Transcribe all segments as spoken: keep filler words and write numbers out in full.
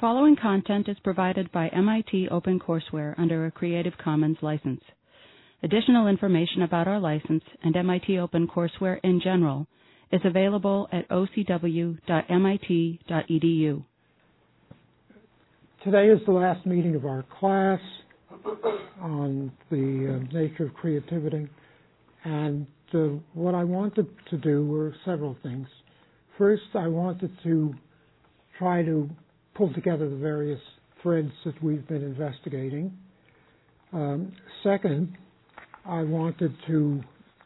following content is provided by M I T OpenCourseware under a Creative Commons license. Additional information about our license and M I T OpenCourseware in general is available at o c w dot m i t dot e d u. Today is the last meeting of our class on the uh, nature of creativity, and uh, what I wanted to do were several things. First, I wanted to try to pull together the various threads that we've been investigating. Um, second, I wanted to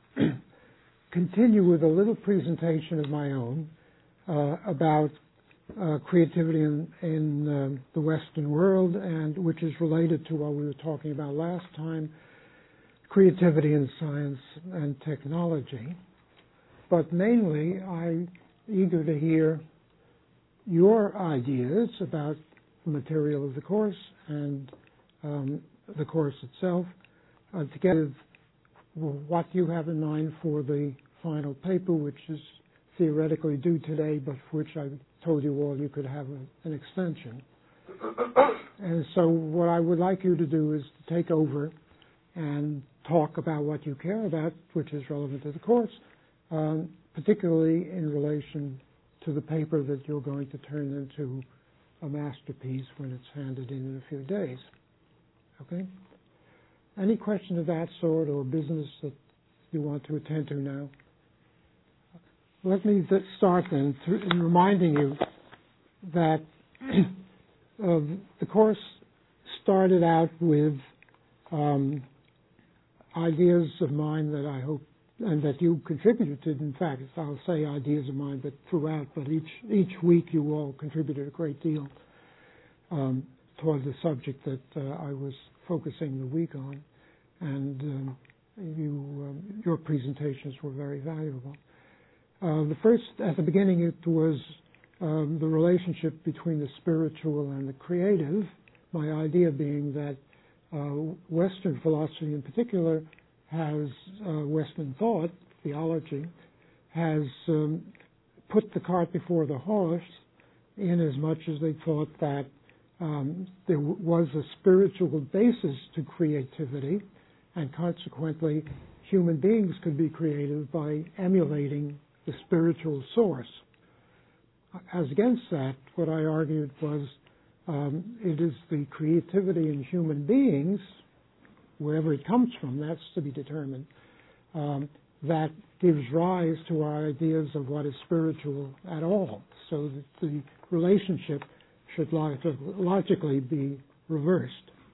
continue with a little presentation of my own uh, about uh, creativity in, in uh, the Western world, and which is related to what we were talking about last time, creativity in science and technology. But mainly, I'm eager to hear your ideas about the material of the course and um, the course itself, uh, together with what you have in mind for the final paper, which is theoretically due today, but for which I told you all you could have a, an extension. And so what I would like you to do is to take over and talk about what you care about, which is relevant to the course, um, particularly in relation to the paper that you're going to turn into a masterpiece when it's handed in in a few days. Okay? Any question of that sort or business that you want to attend to now? Let me th- start then to, in reminding you that uh, the course started out with um, ideas of mine that I hope and that you contributed to. In fact, I'll say ideas of mine, but throughout, but each each week you all contributed a great deal um, toward the subject that uh, I was focusing the week on, and um, you um, your presentations were very valuable. Uh, the first, at the beginning, it was um, the relationship between the spiritual and the creative, my idea being that uh, Western philosophy in particular has, uh, Western thought, theology, has um, put the cart before the horse in as much as they thought that um, there w- was a spiritual basis to creativity, and consequently human beings could be creative by emulating the spiritual source. As against that, what I argued was um, it is the creativity in human beings, wherever it comes from, that's to be determined, um, that gives rise to our ideas of what is spiritual at all. So that the relationship should log- logically be reversed.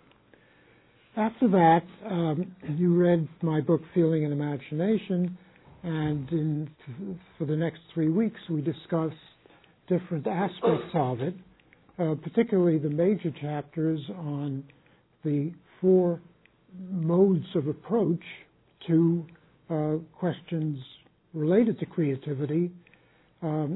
After that, um, you read my book, Feeling and Imagination, and in, for the next three weeks we discussed different aspects of it, uh, particularly the major chapters on the four modes of approach to uh, questions related to creativity, um,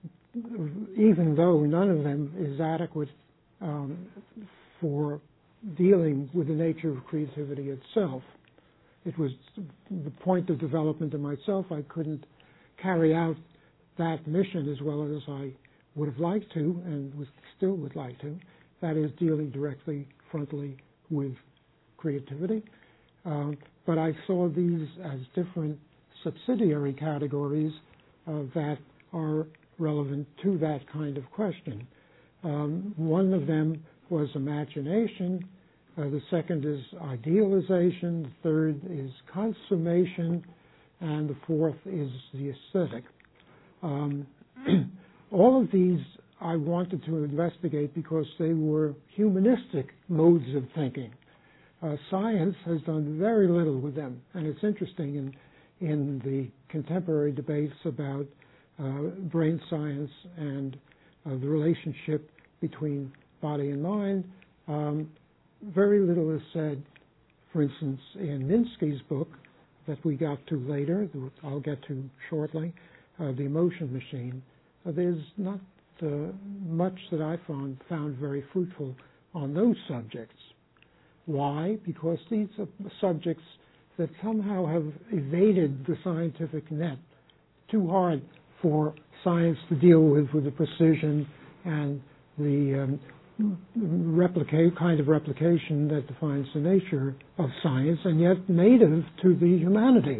even though none of them is adequate um, for dealing with the nature of creativity itself. It was the point of development in myself. I couldn't carry out that mission as well as I would have liked to and was, still would like to, that is dealing directly, frontally with creativity. Um, but I saw these as different subsidiary categories uh, that are relevant to that kind of question. Um, one of them was imagination. Uh, the second is idealization. The third is consummation. And the fourth is the aesthetic. Um, all of these I wanted to investigate because they were humanistic modes of thinking. Uh, science has done very little with them, and it's interesting in in the contemporary debates about uh, brain science and uh, the relationship between body and mind. Um, very little is said, for instance, in Minsky's book that we got to later, I'll get to shortly, uh, The Emotion Machine. Uh, there's not uh, much that I found, found very fruitful on those subjects. Why? Because these are subjects that somehow have evaded the scientific net, too hard for science to deal with with the precision and the um, replicate kind of replication that defines the nature of science, and yet native to the humanities.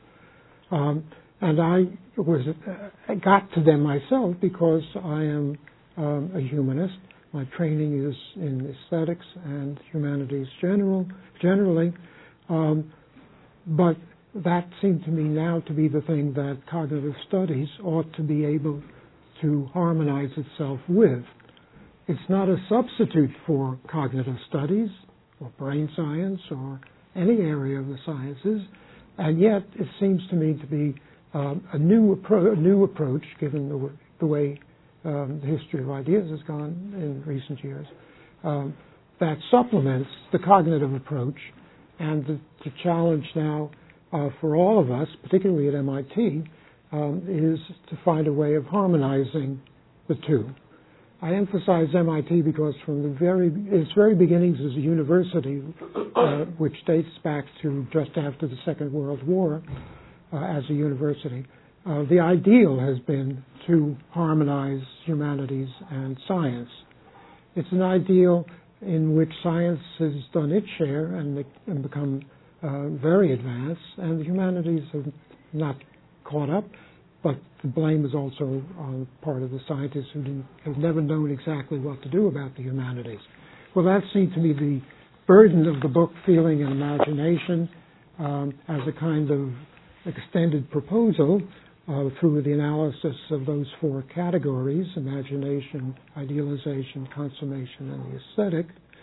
Um, and I was uh, got to them myself because I am um, a humanist. My training is in aesthetics and humanities general generally, um, but that seemed to me now to be the thing that cognitive studies ought to be able to harmonize itself with. It's not a substitute for cognitive studies or brain science or any area of the sciences, and yet it seems to me to be um, a new appro- a new approach, given the, the way um, the history of ideas has gone in recent years, um, that supplements the cognitive approach. And the, the challenge now uh, for all of us, particularly at M I T, um, is to find a way of harmonizing the two. I emphasize M I T because from the very its very beginnings as a university, uh, which dates back to just after the Second World War, uh, as a university, uh, the ideal has been to harmonize humanities and science. It's an ideal in which science has done its share and, and become uh, very advanced, and the humanities have not caught up. But the blame is also on part of the scientists who didn't, have never known exactly what to do about the humanities. Well, that seemed to me the burden of the book, Feeling and Imagination, um, as a kind of extended proposal uh, through the analysis of those four categories: imagination, idealization, consummation, and the aesthetic,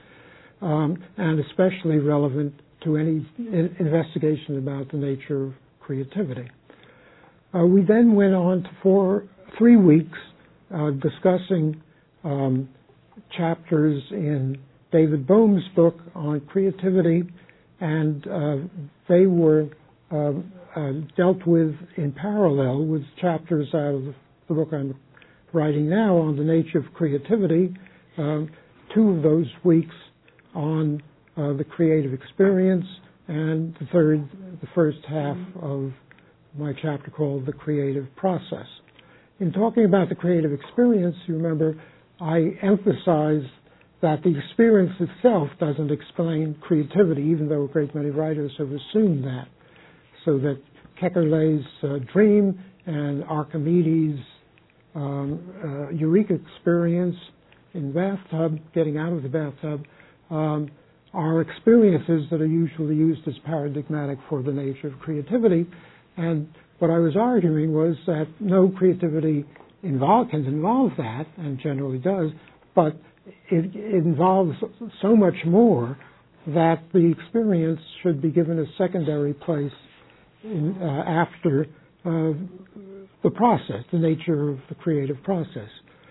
um, and especially relevant to any in- investigation about the nature of creativity. Uh, we then went on to for three weeks uh, discussing um, chapters in David Bohm's book on creativity, and uh, they were uh, uh, dealt with in parallel with chapters out of the book I'm writing now on the nature of creativity, um, two of those weeks on uh, the creative experience, and the third, the first half of my chapter called The Creative Process. In talking about the creative experience, you remember I emphasized that the experience itself doesn't explain creativity, even though a great many writers have assumed that. So that Kekulé's uh, dream and Archimedes' um, uh, eureka experience in the bathtub, getting out of the bathtub, um, are experiences that are usually used as paradigmatic for the nature of creativity. And what I was arguing was that no, creativity involve, can involve that, and generally does, but it, it involves so much more that the experience should be given a secondary place in, uh, after uh, the process, the nature of the creative process.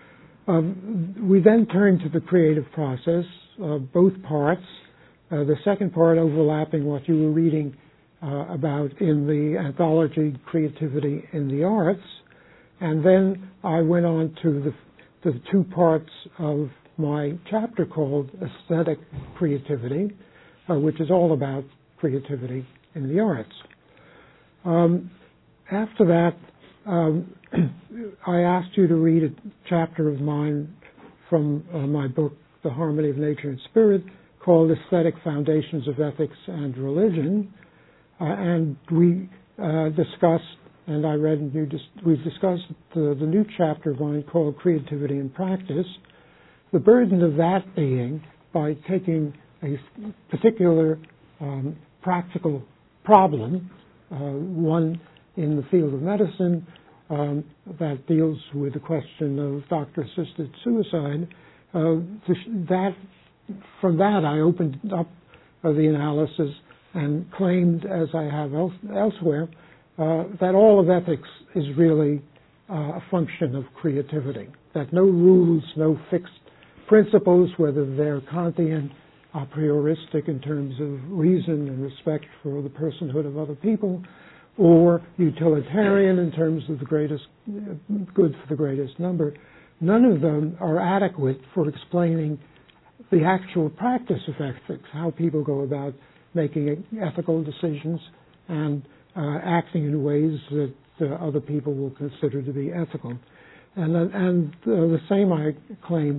Um, we then turn to the creative process, uh, both parts, uh, the second part overlapping what you were reading Uh, about in the anthology Creativity in the Arts, and then I went on to the, to the two parts of my chapter called Aesthetic Creativity, uh, which is all about creativity in the arts. Um, after that, um, I asked you to read a chapter of mine from uh, my book, The Harmony of Nature and Spirit, called Aesthetic Foundations of Ethics and Religion. Uh, and we uh, discussed, and I read and you dis- we discussed the, the new chapter of mine called Creativity in Practice. The burden of that being, by taking a particular um, practical problem, uh, one in the field of medicine um, that deals with the question of doctor-assisted suicide, uh, that from that I opened up uh, the analysis and claimed, as I have else- elsewhere, uh, that all of ethics is really uh, a function of creativity, that no rules, no fixed principles, whether they're Kantian, a prioristic in terms of reason and respect for the personhood of other people, or utilitarian in terms of the greatest good for the greatest number, none of them are adequate for explaining the actual practice of ethics, how people go about making ethical decisions and uh, acting in ways that uh, other people will consider to be ethical. And, uh, and uh, the same I claim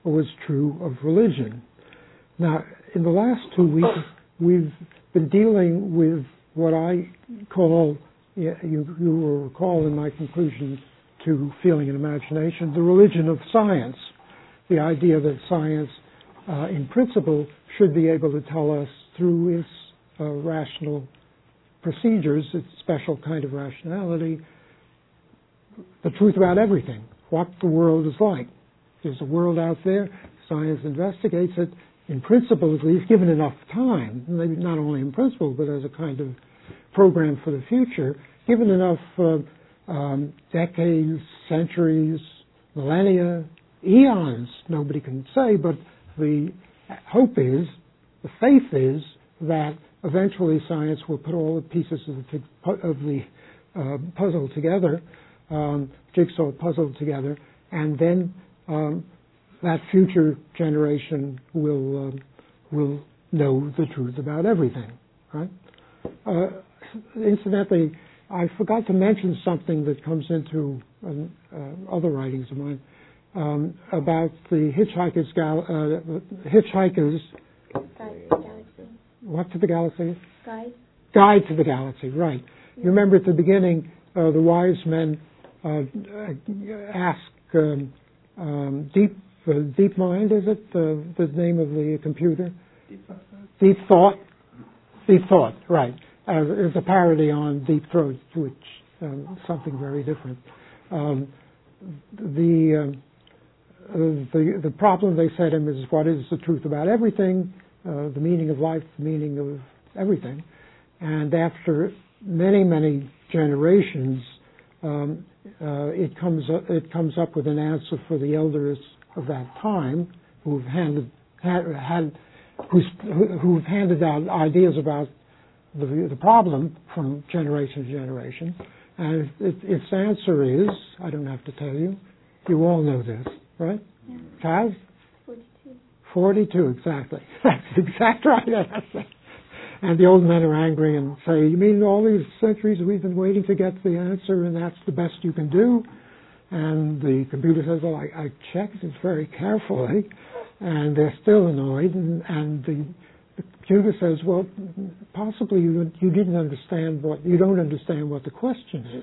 was true of religion. Now, in the last two weeks, we've been dealing with what I call, you, you will recall in my conclusion to Feeling and Imagination, the religion of science. The idea that science, uh, in principle, should be able to tell us through its uh, rational procedures, its special kind of rationality, the truth about everything, what the world is like. There's a world out there, science investigates it, in principle at least, given enough time, maybe not only in principle, but as a kind of program for the future, given enough uh, um, decades, centuries, millennia, eons, nobody can say, but the hope is, the faith is, that eventually science will put all the pieces of the, of the uh, puzzle together, um, jigsaw puzzle together, and then um, that future generation will uh, will know the truth about everything. Right? Uh, incidentally, I forgot to mention something that comes into um, uh, other writings of mine um, about the Hitchhiker's Gal- uh, Hitchhiker's What to the Galaxy? Guide. Guide to the Galaxy, right. Yeah. You remember at the beginning, uh, the wise men uh, ask um, um, Deep uh, Deep Mind, is it the, the name of the computer? Deep Thought. Deep Thought. Deep Thought, right. Uh, it's a parody on Deep Throat, which um, something very different. Um, the, um, uh, the the problem they said to him is, what is the truth about everything? Uh, the meaning of life, the meaning of everything. And after many, many generations, um, uh, it comes up, it comes up with an answer for the elders of that time, who've handed had, had who's, who've handed out ideas about the, the problem from generation to generation. And it, its answer is, I don't have to tell you, you all know this, right? Yeah. Kaz? forty-two. forty-two, exactly. That's the exact right answer. And the old men are angry and say, you mean all these centuries we've been waiting to get the answer and that's the best you can do? And the computer says, well, I, I checked it very carefully, and they're still annoyed. And, and the, the computer says, well, possibly you, you didn't understand what, you don't understand what the question is.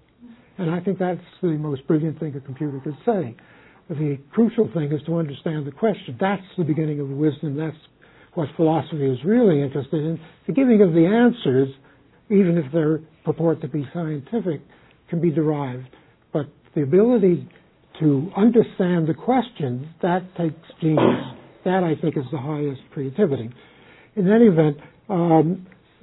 And I think that's the most brilliant thing a computer could say. The crucial thing is to understand the question. That's the beginning of wisdom. That's what philosophy is really interested in. The giving of the answers, even if they purport to be scientific, can be derived. But the ability to understand the question, that takes genius. That, I think, is the highest creativity. In any event, um,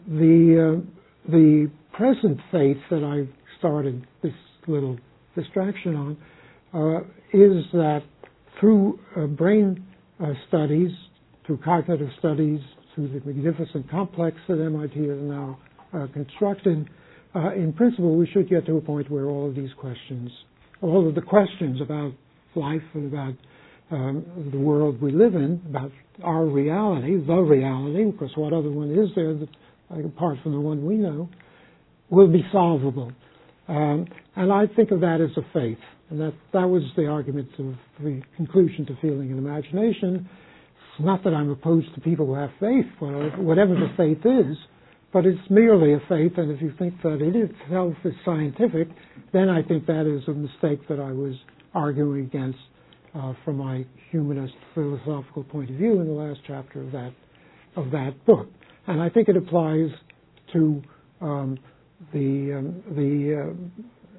the uh, the present faith that I started this little distraction on uh, is that through uh, brain uh, studies, through cognitive studies, through the magnificent complex that M I T has now uh, constructed, uh, in principle, we should get to a point where all of these questions, all of the questions about life and about um, the world we live in, about our reality, the reality, because what other one is there that, apart from the one we know, will be solvable. Um, and I think of that as a faith. And that, that was the argument of the conclusion to Feeling and Imagination. It's not that I'm opposed to people who have faith, whatever the faith is, but it's merely a faith, and if you think that it itself is scientific, then I think that is a mistake that I was arguing against uh, from my humanist philosophical point of view in the last chapter of that of that book. And I think it applies to um, the um, the uh,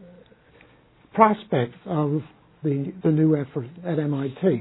prospect of the the new effort at M I T.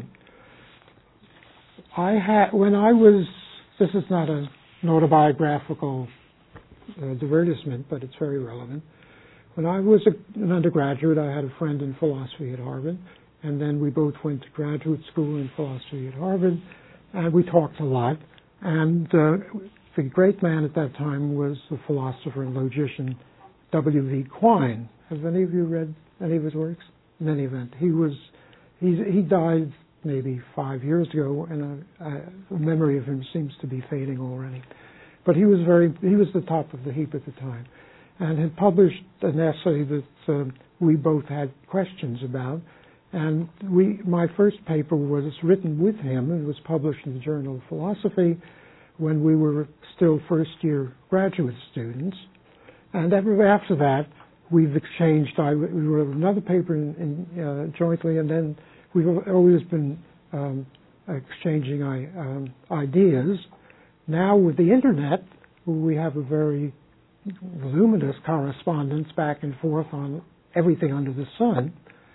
I had when I was this is not a, an autobiographical uh, divertisement, but it's very relevant. When I was a, an undergraduate, I had a friend in philosophy at Harvard, and then we both went to graduate school in philosophy at Harvard, and we talked a lot. And uh, the great man at that time was the philosopher and logician W V Quine. Have any of you read any of his works? In any event, he was he he died maybe five years ago, and a, a memory of him seems to be fading already. But he was very he was the top of the heap at the time, and had published an essay that uh, we both had questions about, And we, my first paper was written with him. It was published in the Journal of Philosophy when we were still first-year graduate students. And ever after that, we've exchanged, I, we wrote another paper in, in, uh, jointly, and then we've always been um, exchanging um, ideas. Now with the Internet, we have a very voluminous correspondence back and forth on everything under the sun.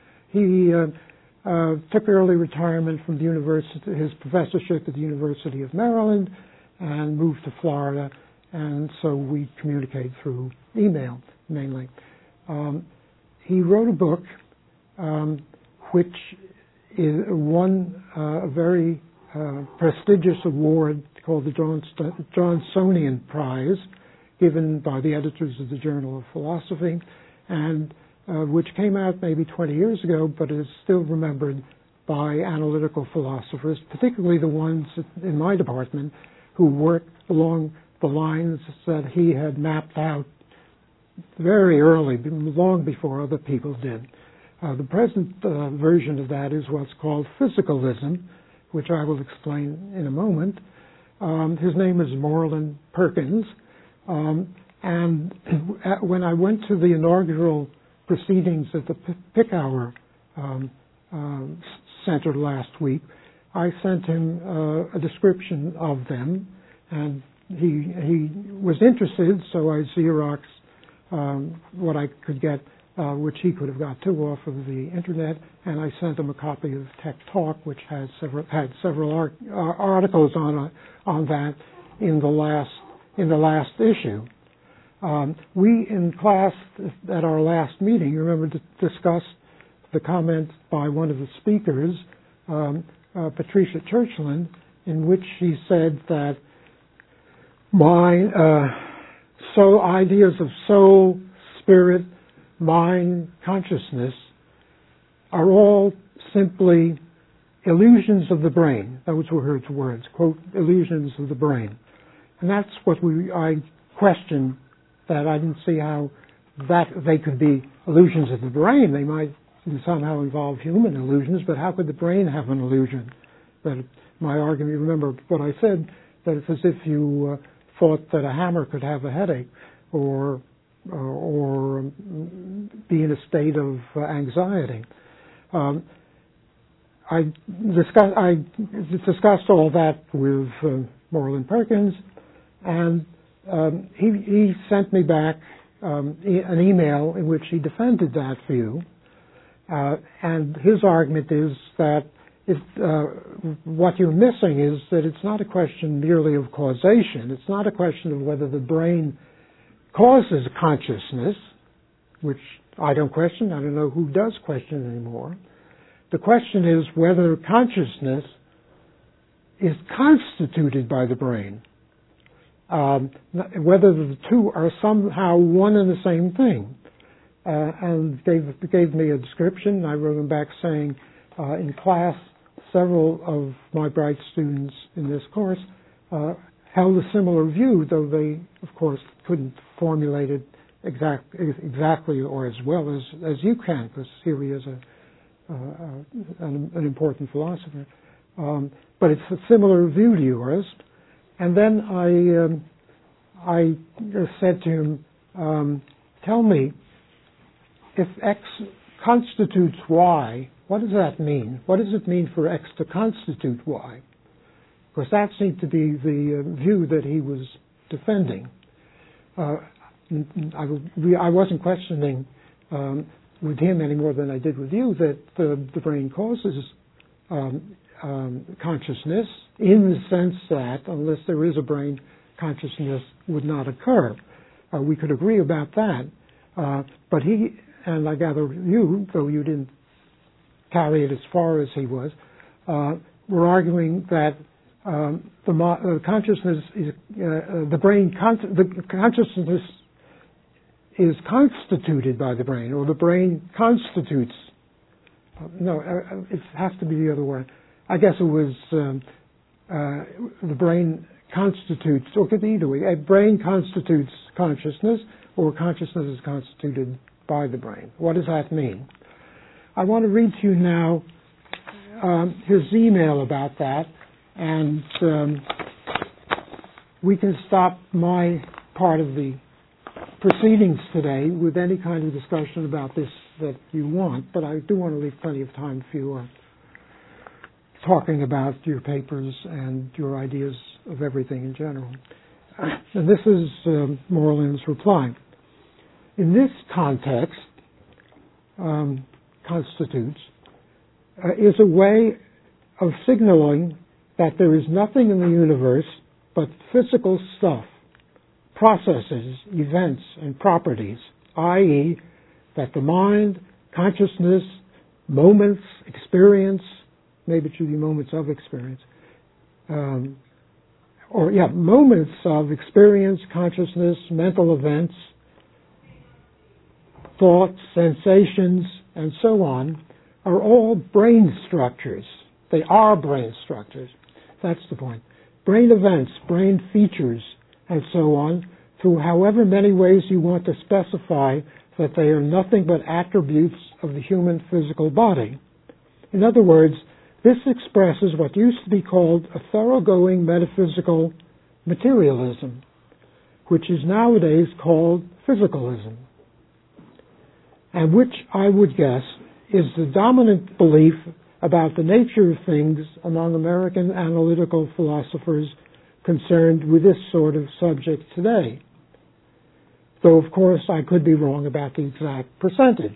He uh, uh, took early retirement from the university, his professorship at the University of Maryland, and moved to Florida, and so we communicate through email mainly. Um, he wrote a book um, which is won uh, a very uh, prestigious award called the Johnst- Johnsonian Prize, given by the editors of the Journal of Philosophy, and uh, which came out maybe twenty years ago, but is still remembered by analytical philosophers, particularly the ones in my department who worked along the lines that he had mapped out very early, long before other people did. Uh, the present uh, version of that is what's called physicalism, which I will explain in a moment. Um, his name is Moreland Perkins, um, and when I went to the inaugural proceedings at the Picower um, um, Center last week, I sent him uh, a description of them, and he he was interested, so I Xeroxed um, what I could get, uh, which he could have got too off of the internet, and I sent him a copy of Tech Talk, which has several had several art, uh, articles on uh, on that in the last in the last issue. Um, we in class at our last meeting, you remember, to discuss the comment by one of the speakers, um, uh, Patricia Churchland, in which she said that my uh, so ideas of soul, spirit, mind, consciousness are all simply illusions of the brain. Those were her words, quote, illusions of the brain. And that's what we I questioned, that I didn't see how that they could be illusions of the brain. They might somehow involve human illusions, but how could the brain have an illusion? That my argument, remember what I said, that it's as if you uh, thought that a hammer could have a headache, or uh, or be in a state of uh, anxiety. Um, I discussed I discussed all that with uh, Moreland Perkins, and um, he he sent me back um, e- an email in which he defended that view, uh, and his argument is that If, uh, what you're missing is that it's not a question merely of causation. It's not a question of whether the brain causes consciousness, which I don't question. I don't know who does question anymore. The question is whether consciousness is constituted by the brain, um, whether the two are somehow one and the same thing. Uh, and gave, gave me a description. I wrote him back saying, uh, in class, several of my bright students in this course uh, held a similar view, though they, of course, couldn't formulate it exact, exactly or as well as, as you can, because here he is a, uh, an, an important philosopher. Um, but it's a similar view to yours. And then I, um, I said to him, um, tell me, if X constitutes Y, what does that mean? What does it mean for X to constitute Y? Because that seemed to be the uh, view that he was defending. Uh, I, I wasn't questioning um, with him any more than I did with you that the, the brain causes um, um, consciousness, in the sense that unless there is a brain, consciousness would not occur. Uh, we could agree about that. Uh, but he, and I gather you, though you didn't carry it as far as he was, uh, we're arguing that um, the uh, consciousness is, uh, the brain, con- the consciousness is constituted by the brain, or the brain constitutes. Uh, no, uh, it has to be the other way. I guess it was um, uh, the brain constitutes, or it could be either way. A brain constitutes consciousness, or consciousness is constituted by the brain. What does that mean? I want to read to you now um, his email about that, and um, we can stop my part of the proceedings today with any kind of discussion about this that you want, but I do want to leave plenty of time for you uh, talking about your papers and your ideas of everything in general. And this is um, Moreland's reply. In this context, um, constitutes, uh, is a way of signaling that there is nothing in the universe but physical stuff, processes, events, and properties, that is, that the mind, consciousness, moments, experience, maybe it should be moments of experience, um, or yeah, moments of experience, consciousness, mental events, thoughts, sensations, and so on, are all brain structures. They are brain structures. That's the point. Brain events, brain features, and so on, through however many ways you want to specify that they are nothing but attributes of the human physical body. In other words, this expresses what used to be called a thoroughgoing metaphysical materialism, which is nowadays called physicalism, and which I would guess is the dominant belief about the nature of things among American analytical philosophers concerned with this sort of subject today. Though, of course, I could be wrong about the exact percentage.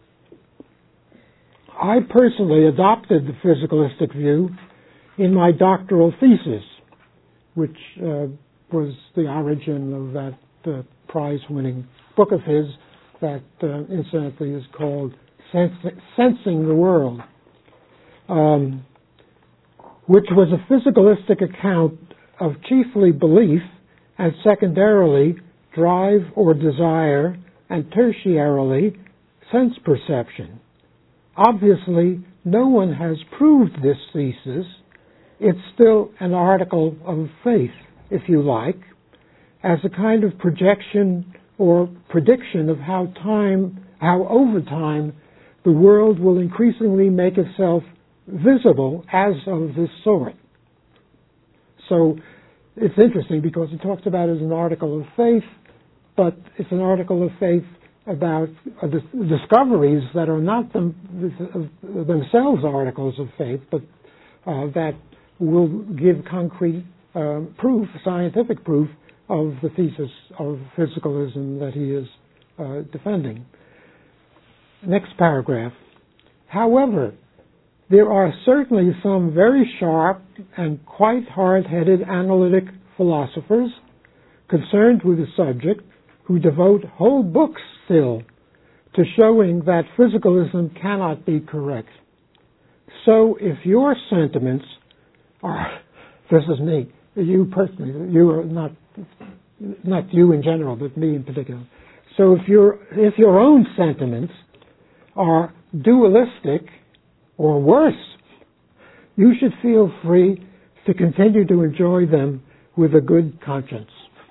I personally adopted the physicalistic view in my doctoral thesis, which uh, was the origin of that uh, prize-winning book of his that, uh, incidentally, is called Sens- Sensing the World, um, which was a physicalistic account of chiefly belief and secondarily drive or desire and tertiarily sense perception. Obviously, no one has proved this thesis. It's still an article of faith, if you like, as a kind of projection or prediction of how time, how over time, the world will increasingly make itself visible as of this sort. So it's interesting because it talks about it as an article of faith, but it's an article of faith about uh, dis- discoveries that are not them, uh, themselves articles of faith, but uh, that will give concrete uh, proof, scientific proof, of the thesis of physicalism that he is uh, defending. Next paragraph. However, there are certainly some very sharp and quite hard-headed analytic philosophers concerned with the subject who devote whole books still to showing that physicalism cannot be correct. So if your sentiments are, this is me, you personally, you are not, not you in general, but me in particular. So if your if your own sentiments are dualistic or worse, you should feel free to continue to enjoy them with a good conscience.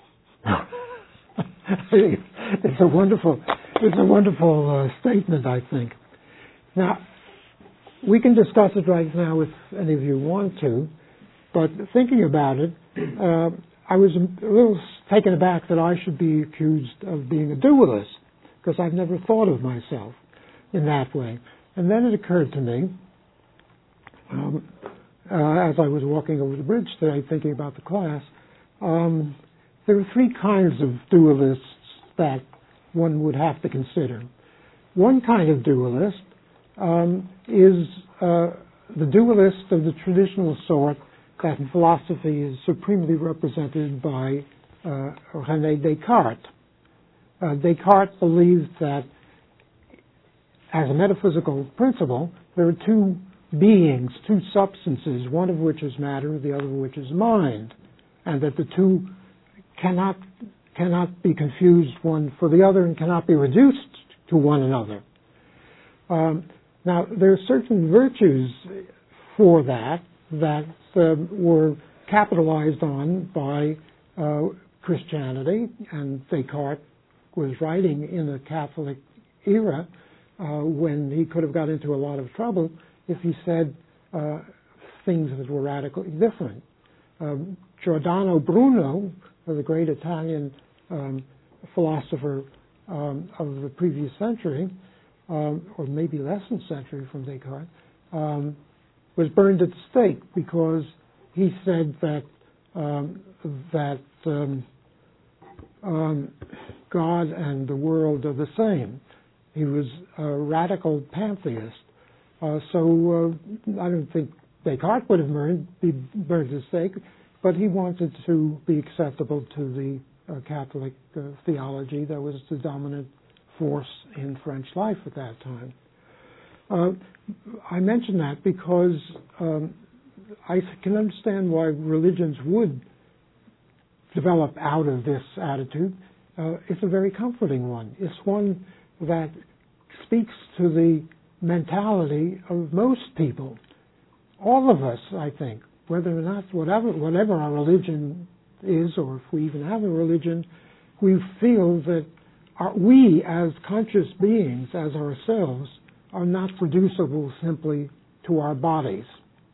It's a wonderful, it's a wonderful uh, statement, I think. Now, we can discuss it right now if any of you want to, but thinking about it, uh, I was a little taken aback that I should be accused of being a dualist, because I've never thought of myself in that way. And then it occurred to me, um, uh, as I was walking over the bridge today thinking about the class, um, there are three kinds of dualists that one would have to consider. One kind of dualist um, is uh, the dualist of the traditional sort that in philosophy is supremely represented by uh, René Descartes. Uh, Descartes believed that as a metaphysical principle, there are two beings, two substances, one of which is matter, the other of which is mind, and that the two cannot cannot be confused one for the other and cannot be reduced to one another. Um, now, there are certain virtues for that that uh, were capitalized on by uh, Christianity, and Descartes was writing in the Catholic era, uh, when he could have got into a lot of trouble if he said uh, things that were radically different. Um, Giordano Bruno, the great Italian um, philosopher um, of the previous century, um, or maybe less than a century from Descartes, um, was burned at the stake because he said that um, that um, um, God and the world are the same. He was a radical pantheist. Uh, so uh, I don't think Descartes would have burned, be burned at the stake, but he wanted to be acceptable to the uh, Catholic uh, theology that was the dominant force in French life at that time. Uh, I mention that because um, I can understand why religions would develop out of this attitude. Uh, it's a very comforting one. It's one that speaks to the mentality of most people. All of us, I think, whether or not, whatever, whatever our religion is, or if we even have a religion, we feel that our, we as conscious beings, as ourselves, are not reducible simply to our bodies.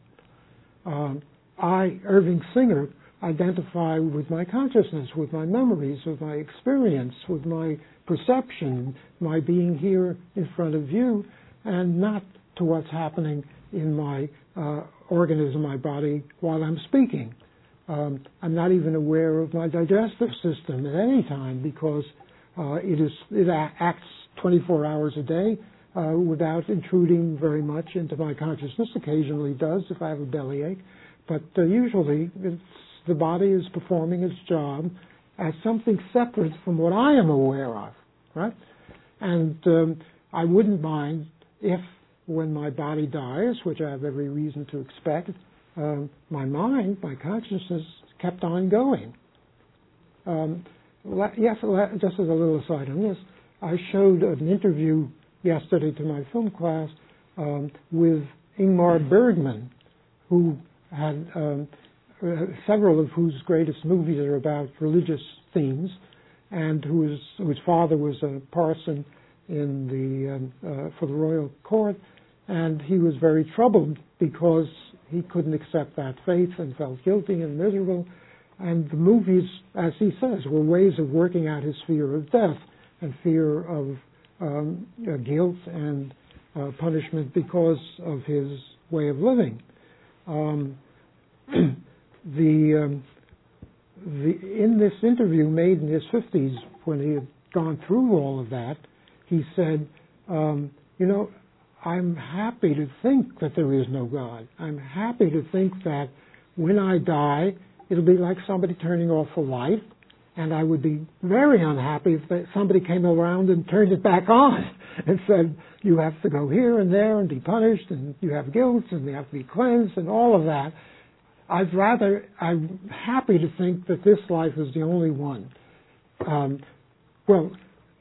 Um, I, Irving Singer, identify with my consciousness, with my memories, with my experience, with my perception, my being here in front of you, and not to what's happening in my uh, organism, my body, while I'm speaking. Um, I'm not even aware of my digestive system at any time because uh, it is it acts twenty-four hours a day uh, without intruding very much into my consciousness. Occasionally does if I have a bellyache, but uh, usually it's, the body is performing its job as something separate from what I am aware of, right? And um, I wouldn't mind if, when my body dies, which I have every reason to expect, um, my mind, my consciousness kept on going. Um, yes, just as a little aside on this, I showed an interview yesterday to my film class um, with Ingmar Bergman, who had um, uh, several of whose greatest movies are about religious themes, and whose whose father was a parson in the um, uh, for the royal court, and he was very troubled because he couldn't accept that faith and felt guilty and miserable. And the movies, as he says, were ways of working out his fear of death and fear of um, uh, guilt and uh, punishment because of his way of living. Um, the, um, the in this interview made in his fifties, when he had gone through all of that, he said, um, you know, I'm happy to think that there is no God. I'm happy to think that when I die, it'll be like somebody turning off a light, and I would be very unhappy if somebody came around and turned it back on and said, you have to go here and there and be punished, and you have guilt, and you have to be cleansed, and all of that. I'd rather, I'm happy to think that this life is the only one. Um, well,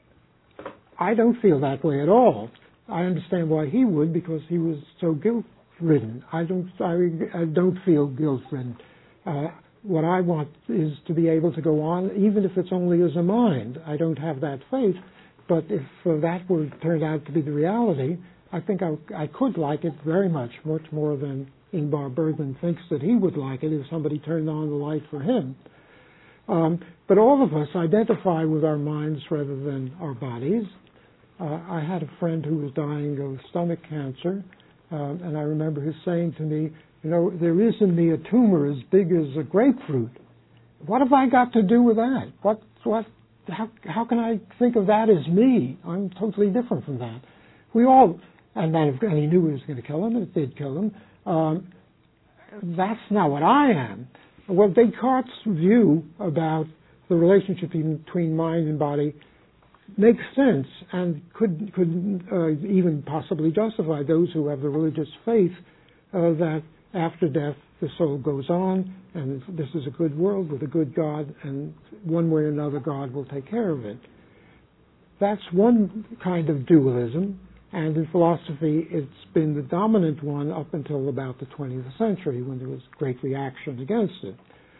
I don't feel that way at all. I understand why he would, because he was so guilt-ridden. I don't, I, I don't feel guilt-ridden. Uh, what I want is to be able to go on, even if it's only as a mind. I don't have that faith, but if uh, that were turned out to be the reality, I think I, I could like it very much, much more than Ingmar Bergman thinks that he would like it if somebody turned on the light for him. Um, but all of us identify with our minds rather than our bodies. Uh, I had a friend who was dying of stomach cancer, um, and I remember his saying to me, you know, there is in me a tumor as big as a grapefruit. What have I got to do with that? What, what, how, how can I think of that as me? I'm totally different from that. We all, and, then, and he knew it was going to kill him, and it did kill him. Um, that's not what I am. Well, Descartes' view about the relationship between mind and body makes sense and could could uh, even possibly justify those who have the religious faith uh, that after death the soul goes on and this is a good world with a good God, and one way or another God will take care of it. That's one kind of dualism, and in philosophy it's been the dominant one up until about the twentieth century, when there was great reaction against it.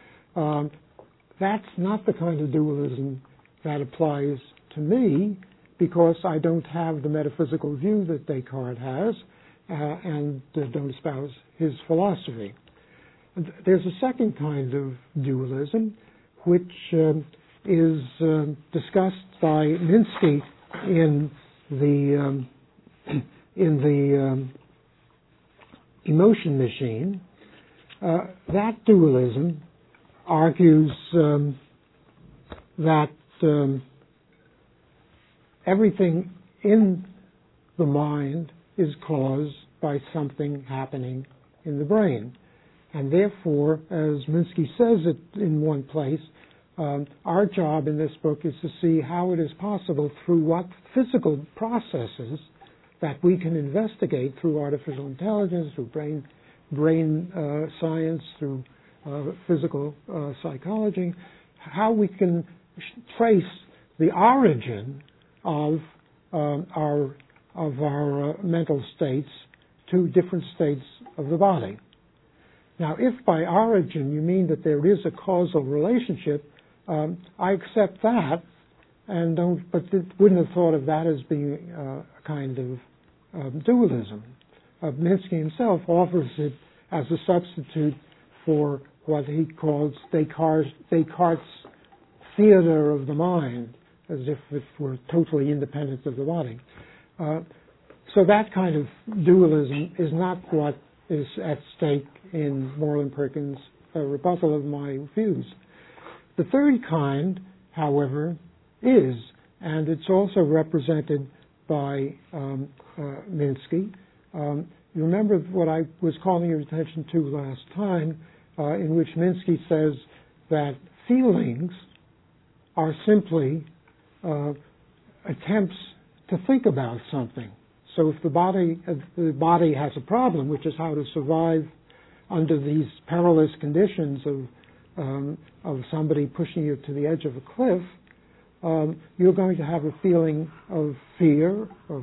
Um, that's not the kind of dualism that applies to me, because I don't have the metaphysical view that Descartes has uh, and uh, don't espouse his philosophy. There's a second kind of dualism, which um, is um, discussed by Minsky in the um, in the um, Emotion Machine. Uh, that dualism argues um, that um, everything in the mind is caused by something happening in the brain. And therefore, as Minsky says it in one place, um, our job in this book is to see how it is possible through what physical processes that we can investigate through artificial intelligence, through brain brain uh, science, through uh, physical uh, psychology, how we can trace the origin of um, our of our uh, mental states to different states of the body. Now, if by origin you mean that there is a causal relationship, um, I accept that, and don't. But wouldn't have thought of that as being uh, a kind of um, dualism. Uh, Minsky himself offers it as a substitute for what he calls Descartes, Descartes' theater of the mind, as if it were totally independent of the body. Uh, so that kind of dualism is not what is at stake in Moreland Perkins' uh, rebuttal of my views. The third kind, however, is, and it's also represented by um, uh, Minsky. Um, you remember what I was calling your attention to last time, uh, in which Minsky says that feelings are simply uh, attempts to think about something. So if the body, if the body has a problem, which is how to survive under these perilous conditions of um, of somebody pushing you to the edge of a cliff, um, you're going to have a feeling of fear, of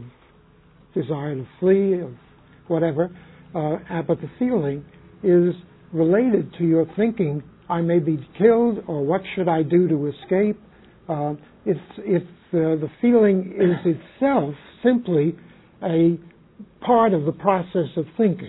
desire to flee, of whatever. Uh, but the feeling is related to your thinking, I may be killed, or what should I do to escape? Uh, it's it's uh, the feeling is itself simply a part of the process of thinking,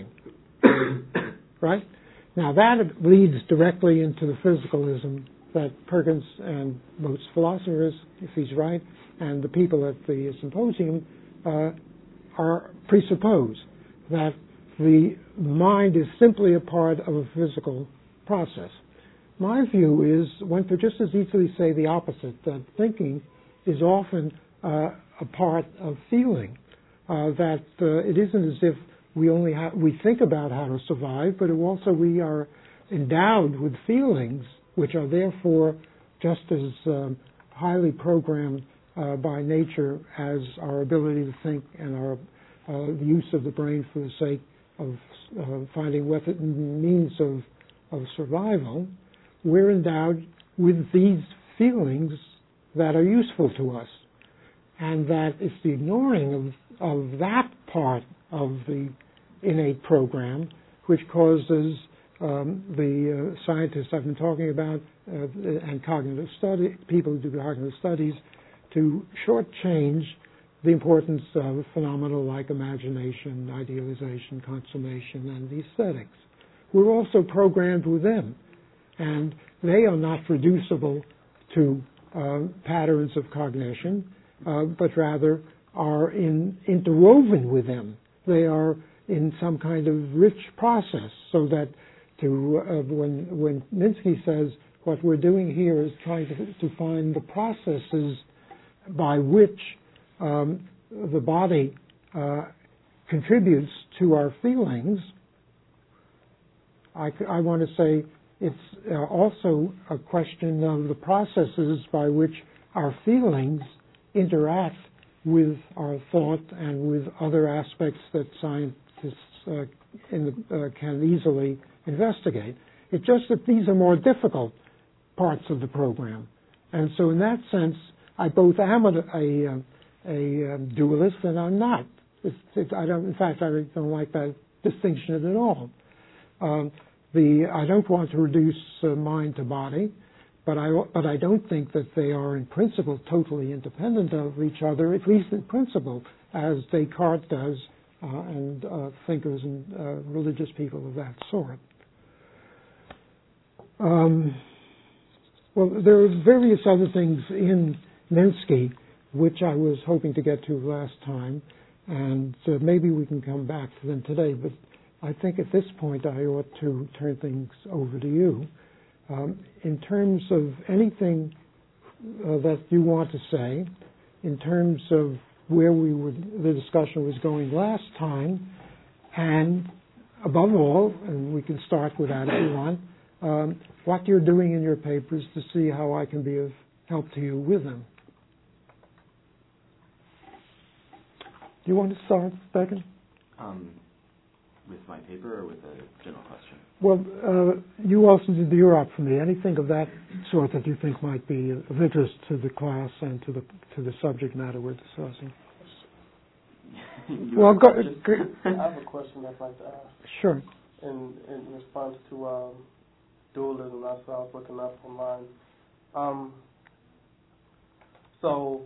right? Now that leads directly into the physicalism that Perkins and most philosophers, if he's right, and the people at the symposium uh, are presuppose that the mind is simply a part of a physical process. My view is one could just as easily say the opposite, that thinking is often uh, a part of feeling. Uh, that uh, it isn't as if we only ha- we think about how to survive, but also we are endowed with feelings which are therefore just as um, highly programmed uh, by nature as our ability to think and our uh, the use of the brain for the sake of uh, finding method means of of survival. We're endowed with these feelings that are useful to us, and that it's the ignoring of of that part of the innate program which causes um, the uh, scientists I've been talking about uh, and cognitive study people who do cognitive studies to shortchange the importance of phenomena like imagination, idealization, consummation, and aesthetics. We're also programmed with them, and they are not reducible to uh, patterns of cognition, uh, but rather are in, interwoven with them. They are in some kind of rich process, so that to uh, when when Minsky says what we're doing here is trying to, to find the processes by which um, the body uh, contributes to our feelings, I, I want to say it's uh, also a question of the processes by which our feelings interact with our thought and with other aspects that scientists uh, in the, uh, can easily investigate. It's just that these are more difficult parts of the program. And so in that sense, I both am a, a, a, a dualist and I'm not. It's, it's, I don't, in fact, I don't like that distinction at all. Um, the, I don't want to reduce uh, mind to body, but I, but I don't think that they are in principle totally independent of each other, at least in principle, as Descartes does, uh, and uh, thinkers and uh, religious people of that sort. Um, well, there are various other things in Minsky which I was hoping to get to last time, and uh, maybe we can come back to them today, but I think at this point I ought to turn things over to you. Um, in terms of anything uh, that you want to say, in terms of where we were, the discussion was going last time, and above all, and we can start with that if you want, um, what you're doing in your papers to see how I can be of help to you with them. Do you want to start, Becken? Um, with my paper or with a general question? Well, uh, you also did the Europe for me. Anything of that sort that you think might be of interest to the class and to the to the subject matter we're discussing? Well, go, go. I have a question I'd like to ask. Sure. In in response to um, dualism, that's what I was looking up online. Um, so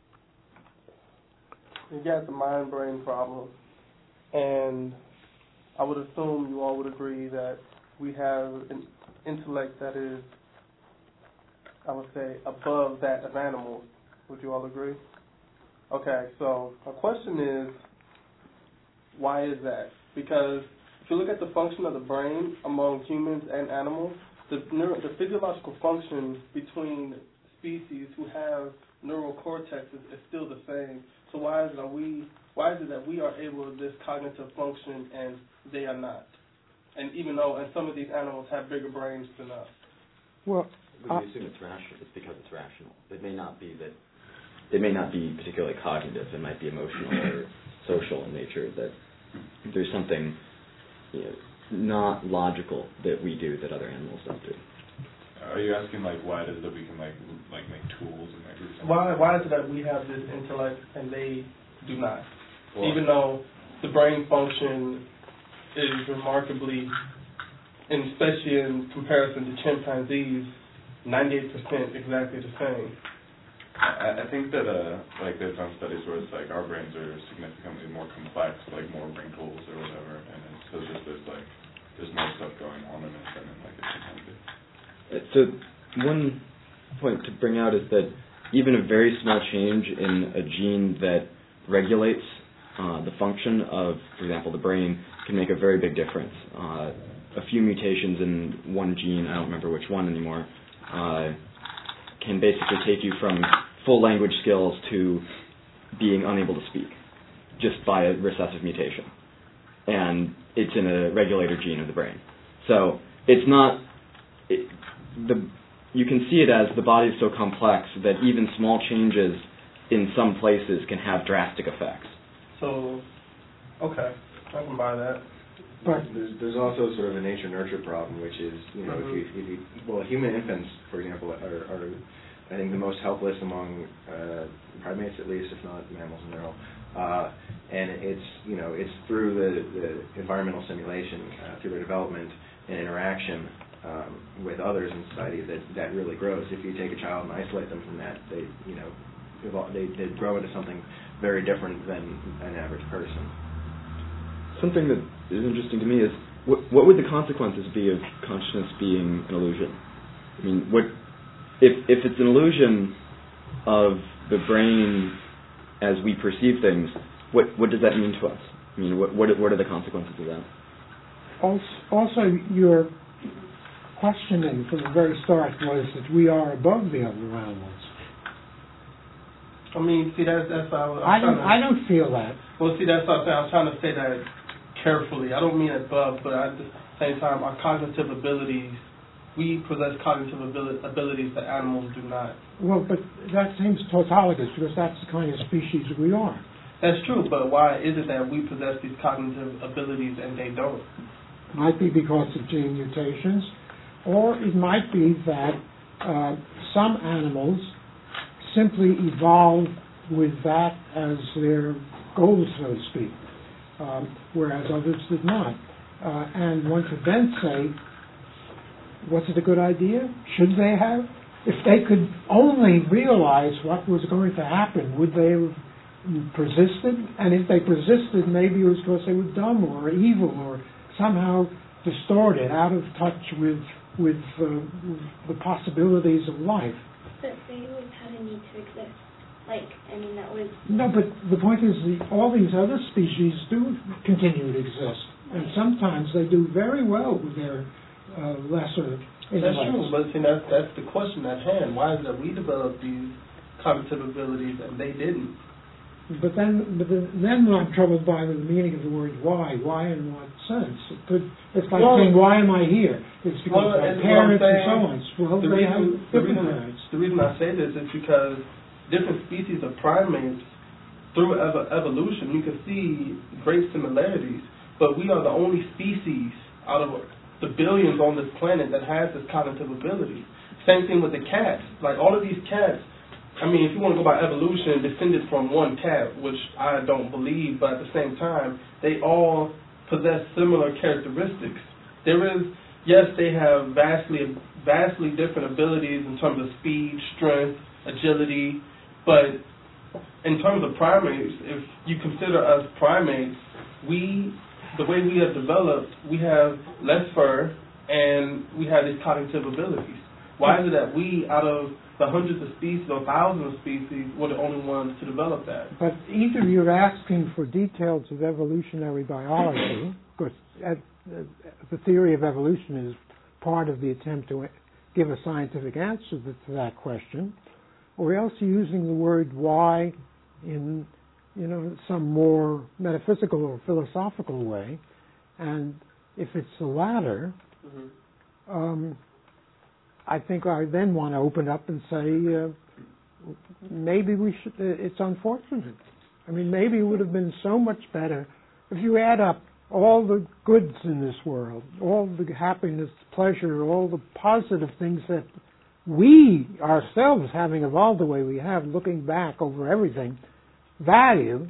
you got the mind-brain problem, and I would assume you all would agree that we have an intellect that is, I would say, above that of animals. Would you all agree? Okay, so my question is, why is that? Because if you look at the function of the brain among humans and animals, the, neuro, the physiological function between species who have neural cortexes is still the same. So why is it that we why is it that we are able to this cognitive function and they are not? And even though and some of these animals have bigger brains than us. Well, we uh, assume it's rational. It's because it's rational. It may not be that. It may not be particularly cognitive. It might be emotional or social in nature. That there's something, you know, not logical that we do that other animals don't do. Are you asking like why it is that we can like like make tools and like do something? Why why is it that we have this intellect and they do not? Well, even though the brain function is remarkably, and especially in comparison to chimpanzees, ninety-eight percent exactly the same. I, I think that uh, like there's some studies where it's like our brains are significantly more complex, like more wrinkles or whatever, and it's, so it's just there's like there's more stuff going on in it than in like a chimpanzee. So one point to bring out is that even a very small change in a gene that regulates uh, the function of, for example, the brain can make a very big difference. Uh, a few mutations in one gene, I don't remember which one anymore, uh, can basically take you from full language skills to being unable to speak just by a recessive mutation. And it's in a regulator gene of the brain. So it's not... It, the you can see it as the body is so complex that even small changes in some places can have drastic effects. So, okay, I can buy that. But there's, there's also sort of a nature-nurture problem, which is, you know, mm-hmm. if, you, if you, well, human infants, for example, are, are I think, the most helpless among uh, primates, at least, if not mammals in general. Uh, and it's, you know, it's through the, the environmental simulation, uh, through their development and interaction um, with others in society that, that really grows. If you take a child and isolate them from that, they, you know, evolve, they, they grow into something very different than an average person. Something that is interesting to me is, what, what would the consequences be of consciousness being an illusion? I mean, what if if it's an illusion of the brain as we perceive things, what what does that mean to us? I mean, what what, what are the consequences of that? Also, also, your questioning from the very start was that we are above the other animals. I mean, see, that's that's how I was I don't to, I don't feel that. Well, see, that's what I was trying to say that carefully. I don't mean above, but at the same time, our cognitive abilities, we possess cognitive ability, abilities that animals do not. Well, but that seems tautologous because that's the kind of species we are. That's true, but why is it that we possess these cognitive abilities and they don't? Might be because of gene mutations, or it might be that uh, some animals simply evolve with that as their goal, so to speak, um, whereas others did not. Uh, and one could then say, was it a good idea? Should they have? if they could only realize what was going to happen, would they have persisted? And if they persisted, maybe it was because they were dumb or evil or somehow distorted, out of touch with with uh, the possibilities of life. But they always had a need to exist. Like, I mean, that was... No, but the point is, the, all these other species do continue to exist. And sometimes they do very well with their uh, lesser intellects. That's true, but see, that's, that's the question at hand. Why is it that we developed these cognitive abilities and they didn't? But then, but then, then I'm troubled by the meaning of the word why. Why in what sense? It could, it's like well, saying, why am I here? It's because well, of my parents and so on. Well, the they reason, have the different reason, parents. The reason I say this is because different species of primates, through ev- evolution, you can see great similarities. But we are the only species out of the billions on this planet that has this cognitive ability. Same thing with the cats. Like, all of these cats, I mean, if you want to go by evolution, descended from one cat, which I don't believe, but at the same time, they all possess similar characteristics. There is, yes, they have vastly, vastly different abilities in terms of speed, strength, agility, but in terms of primates, if you consider us primates, we, the way we have developed, we have less fur, and we have these cognitive abilities. Why is it that we, out of the hundreds of species or thousands of species, were the only ones to develop that? But either you're asking for details of evolutionary biology, because the theory of evolution is part of the attempt to give a scientific answer to that question, or else you're using the word why in, you know, some more metaphysical or philosophical way. And if it's the latter, mm-hmm. um, I think I then want to open up and say, uh, maybe we should, uh, it's unfortunate. I mean, maybe it would have been so much better if you add up all the goods in this world, all the happiness, pleasure, all the positive things that we ourselves, having evolved the way we have, looking back over everything, value,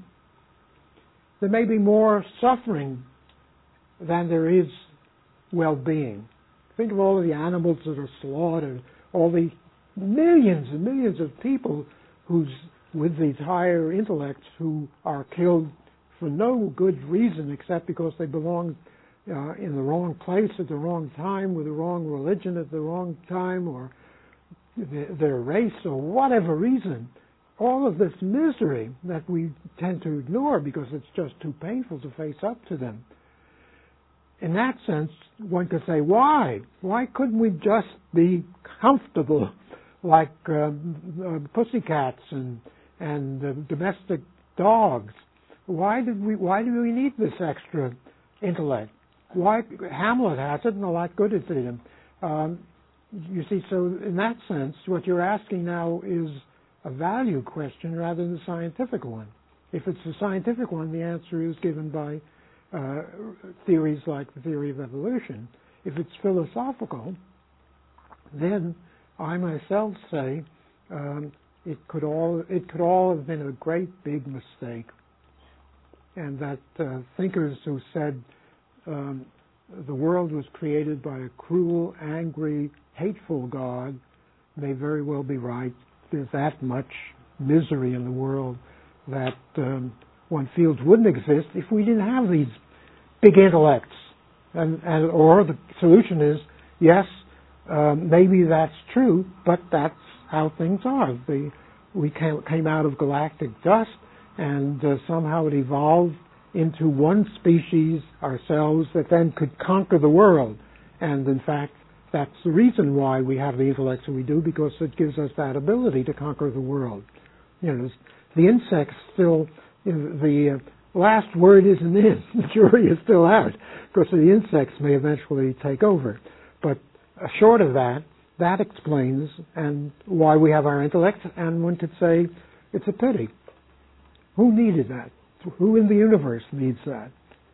there may be more suffering than there is well-being. Think of all of the animals that are slaughtered, all the millions and millions of people who's with these higher intellects who are killed for no good reason except because they belong uh, in the wrong place at the wrong time, with the wrong religion at the wrong time, or the, their race, or whatever reason. All of this misery that we tend to ignore because it's just too painful to face up to them. In that sense, one could say, why? Why couldn't we just be comfortable like uh, uh, pussycats and and uh, domestic dogs? Why did we? Why do we need this extra intellect? Why Hamlet has it, and a lot good it did him. Um, you see, so in that sense, what you're asking now is a value question rather than a scientific one. If it's a scientific one, the answer is given by Uh, theories like the theory of evolution. If it's philosophical, then I myself say um, it could all it could all have been a great big mistake, and that uh, thinkers who said um, the world was created by a cruel, angry, hateful God may very well be right. There's that much misery in the world that um, one feels wouldn't exist if we didn't have these big intellects. And, and or the solution is, yes, um, maybe that's true, but that's how things are. The, we came, came out of galactic dust, and uh, somehow it evolved into one species, ourselves, that then could conquer the world. And in fact, that's the reason why we have the intellects that we do, because it gives us that ability to conquer the world. You know, the insects still, you know, the uh, last word isn't in. The jury is still out, because the insects may eventually take over. But uh, short of that, that explains and why we have our intellect, and one could say it's a pity. Who needed that? Who in the universe needs that?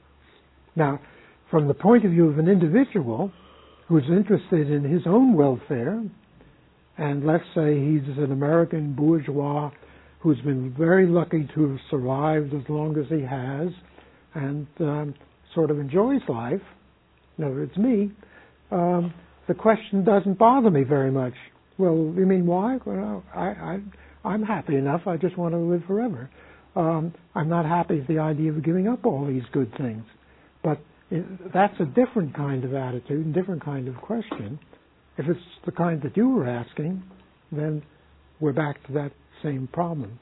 Now, from the point of view of an individual who's interested in his own welfare, and let's say he's an American bourgeois who's been very lucky to have survived as long as he has, and um, sort of enjoys life. In other words, me. Um, the question doesn't bother me very much. Well, you mean why? Well, I, I, I'm happy enough. I just want to live forever. Um, I'm not happy with the idea of giving up all these good things. But it, that's a different kind of attitude, a different kind of question. If it's the kind that you were asking, then we're back to that same problem.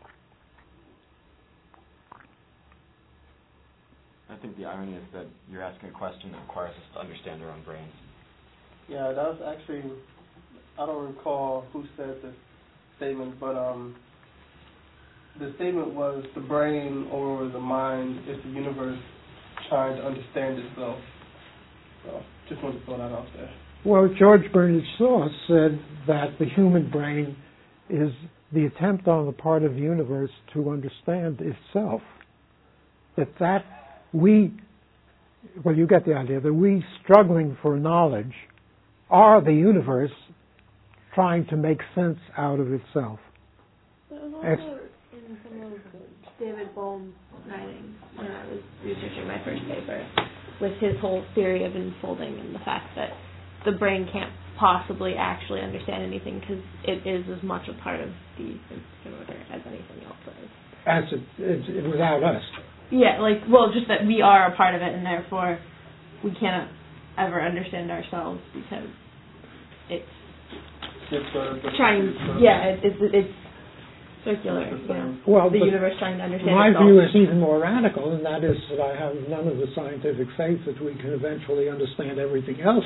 I think the irony is that you're asking a question that requires us to understand our own brains. Yeah, that was actually, I don't recall who said this statement, but um, the statement was the brain or the mind is the universe trying to understand itself. So just wanted to throw that out there. Well, George Bernard Shaw said that the human brain is the attempt on the part of the universe to understand itself. That that we, well, you get the idea, that we struggling for knowledge are the universe trying to make sense out of itself. It was also Ex- in some of David Bohm's writings when I was researching my first paper, with his whole theory of enfolding and the fact that the brain can't possibly actually understand anything because it is as much a part of the instinct order as anything else is. As it, it's, it, without us. Yeah, like, well, just that we are a part of it, and therefore we cannot ever understand ourselves because it's trying, yeah, it, it's it's circular, you know, well, the universe trying to understand my itself. view is even more radical, and that is that I have none of the scientific faith that we can eventually understand everything else.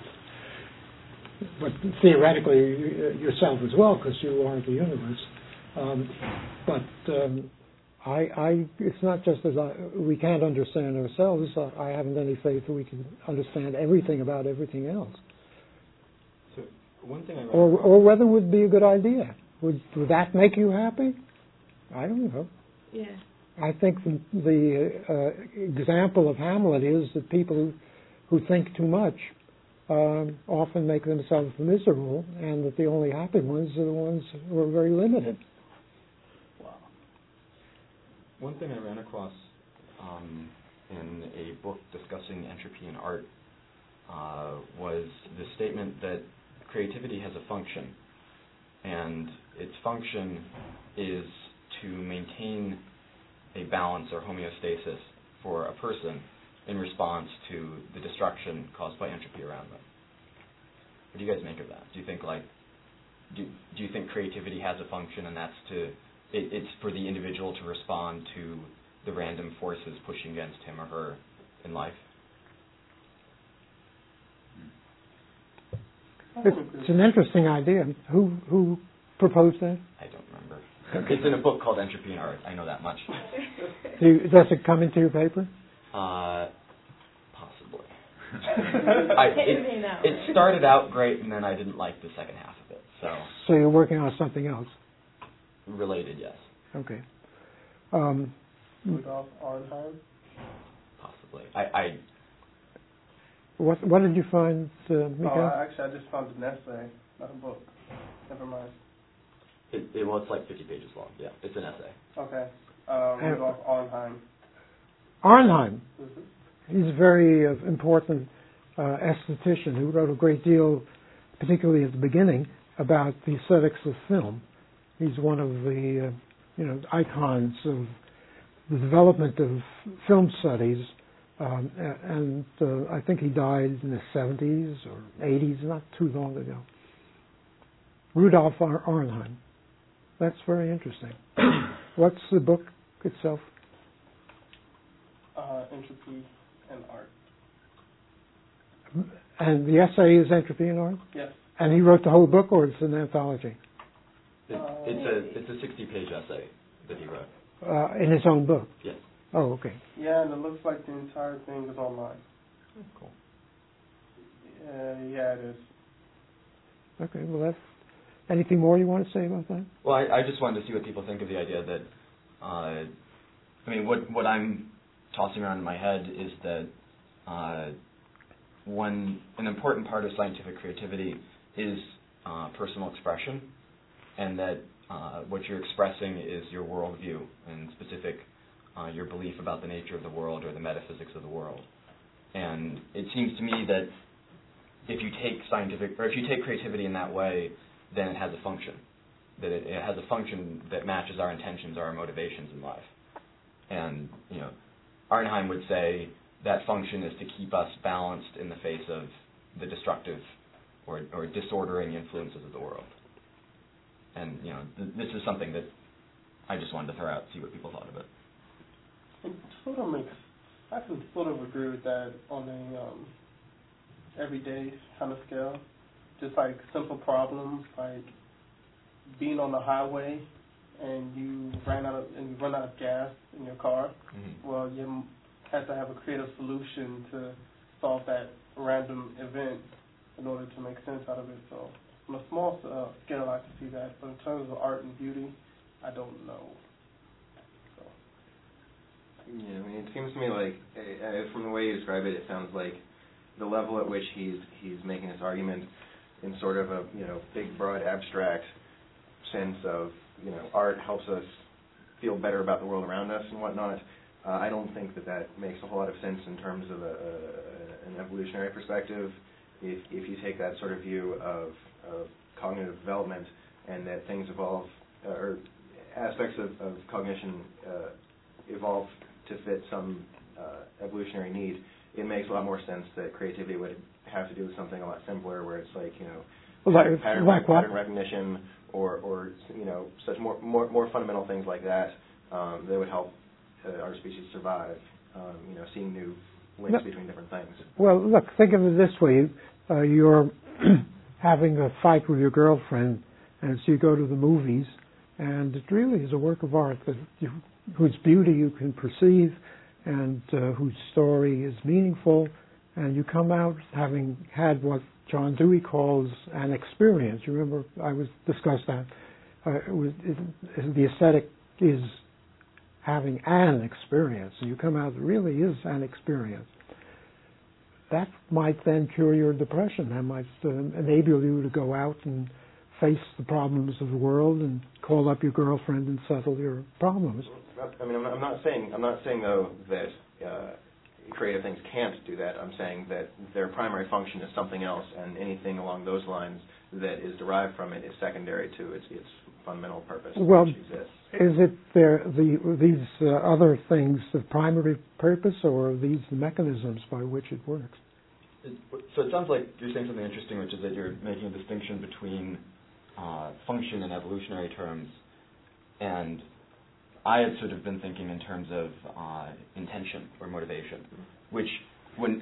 But theoretically, yourself as well, because you are the universe. Um, but um, I, I, it's not just that I, we can't understand ourselves. I haven't any faith that we can understand everything about everything else. So one thing I or, or whether it would be a good idea. Would, would that make you happy? I don't know. Yeah. I think the, the uh, example of Hamlet is that people who, who think too much um, often make themselves miserable, and that the only happy ones are the ones who are very limited. Wow. One thing I ran across um, in a book discussing entropy in art uh, was the statement that creativity has a function, and its function is to maintain a balance or homeostasis for a person in response to the destruction caused by entropy around them. What do you guys make of that? Do you think like do do you think creativity has a function, and that's to it, it's for the individual to respond to the random forces pushing against him or her in life? It's, it's an interesting idea. Who who proposed that? I don't remember. It's in a book called Entropy in Art. I know that much. Do you, does it come into your paper? Uh, possibly. I, it, it started out great, and then I didn't like the second half of it. So. So you're working on something else. Related, yes. Okay. Um, Rudolf Arnheim? Possibly. I. I what What did you find, uh, Mikhail? Oh, actually, I just found an essay, not a book. Never mind. It, it well, it's like fifty pages long. Yeah, it's an essay. Okay. Uh, Rudolf Arnheim. Arnheim. Mm-hmm. He's a very uh, important uh, aesthetician who wrote a great deal, particularly at the beginning, about the aesthetics of film. He's one of the uh, you know icons of the development of film studies, um, and uh, I think he died in the seventies or eighties, not too long ago. Rudolf Arnheim. That's very interesting. What's the book itself? Uh, Entropy and Art. And the essay is Entropy and Art? Yes. And he wrote the whole book, or it's an anthology? It, it's a it's a sixty-page essay that he wrote. Uh, in his own book? Yes. Oh, okay. Yeah, and it looks like the entire thing is online. Cool. Uh, yeah, it is. Okay, well, that's... Anything more you want to say about that? Well, I, I just wanted to see what people think of the idea that, uh, I mean, what what I'm tossing around in my head is that uh, one an important part of scientific creativity is uh, personal expression, and that uh, what you're expressing is your worldview and specific uh, your belief about the nature of the world or the metaphysics of the world. And it seems to me that if you take scientific or if you take creativity in that way, then it has a function. That it, it has a function that matches our intentions or our motivations in life. And, you know, Arnheim would say that function is to keep us balanced in the face of the destructive or, or disordering influences of the world. And, you know, th- this is something that I just wanted to throw out, see what people thought of it. It sort of makes, I can sort of agree with that on a um, everyday kind of scale. Just like simple problems, like being on the highway and you ran out of and you run out of gas in your car. Mm-hmm. Well, you have to have a creative solution to solve that random event in order to make sense out of it. So on a small uh, scale, I can see that, but in terms of art and beauty, I don't know. So. Yeah, I mean, it seems to me like, uh, from the way you describe it, it sounds like the level at which he's he's making this argument in sort of a, you know, big, broad, abstract sense of, you know, art helps us feel better about the world around us and whatnot. Uh, I don't think that that makes a whole lot of sense in terms of a, a, an evolutionary perspective. If if you take that sort of view of, of cognitive development and that things evolve, uh, or aspects of, of cognition uh, evolve to fit some uh, evolutionary need, it makes a lot more sense that creativity would have to do with something a lot simpler, where it's like, you know, like, pattern, like pattern recognition, or, or you know, such more, more more fundamental things like that um, that would help uh, our species survive. Um, you know, seeing new links no, between different things. Well, look, think of it this way: uh, you're having a fight with your girlfriend, and so you go to the movies, and it really is a work of art that you, whose beauty you can perceive, and uh, whose story is meaningful, and you come out having had what John Dewey calls an experience. You remember I was discussed that. Uh, it was, it, the aesthetic is having an experience. So you come out, it really is an experience. That might then cure your depression. That might uh, enable you to go out and face the problems of the world and call up your girlfriend and settle your problems. I mean, I'm not, I'm not saying I'm not saying though that uh, creative things can't do that. I'm saying that their primary function is something else, and anything along those lines that is derived from it is secondary to its its fundamental purpose. Well, which exists. Is it there the these uh, other things the primary purpose, or are these the mechanisms by which it works? It, so it sounds like you're saying something interesting, which is that you're making a distinction between uh, function in evolutionary terms, and I had sort of been thinking in terms of uh, intention or motivation, which when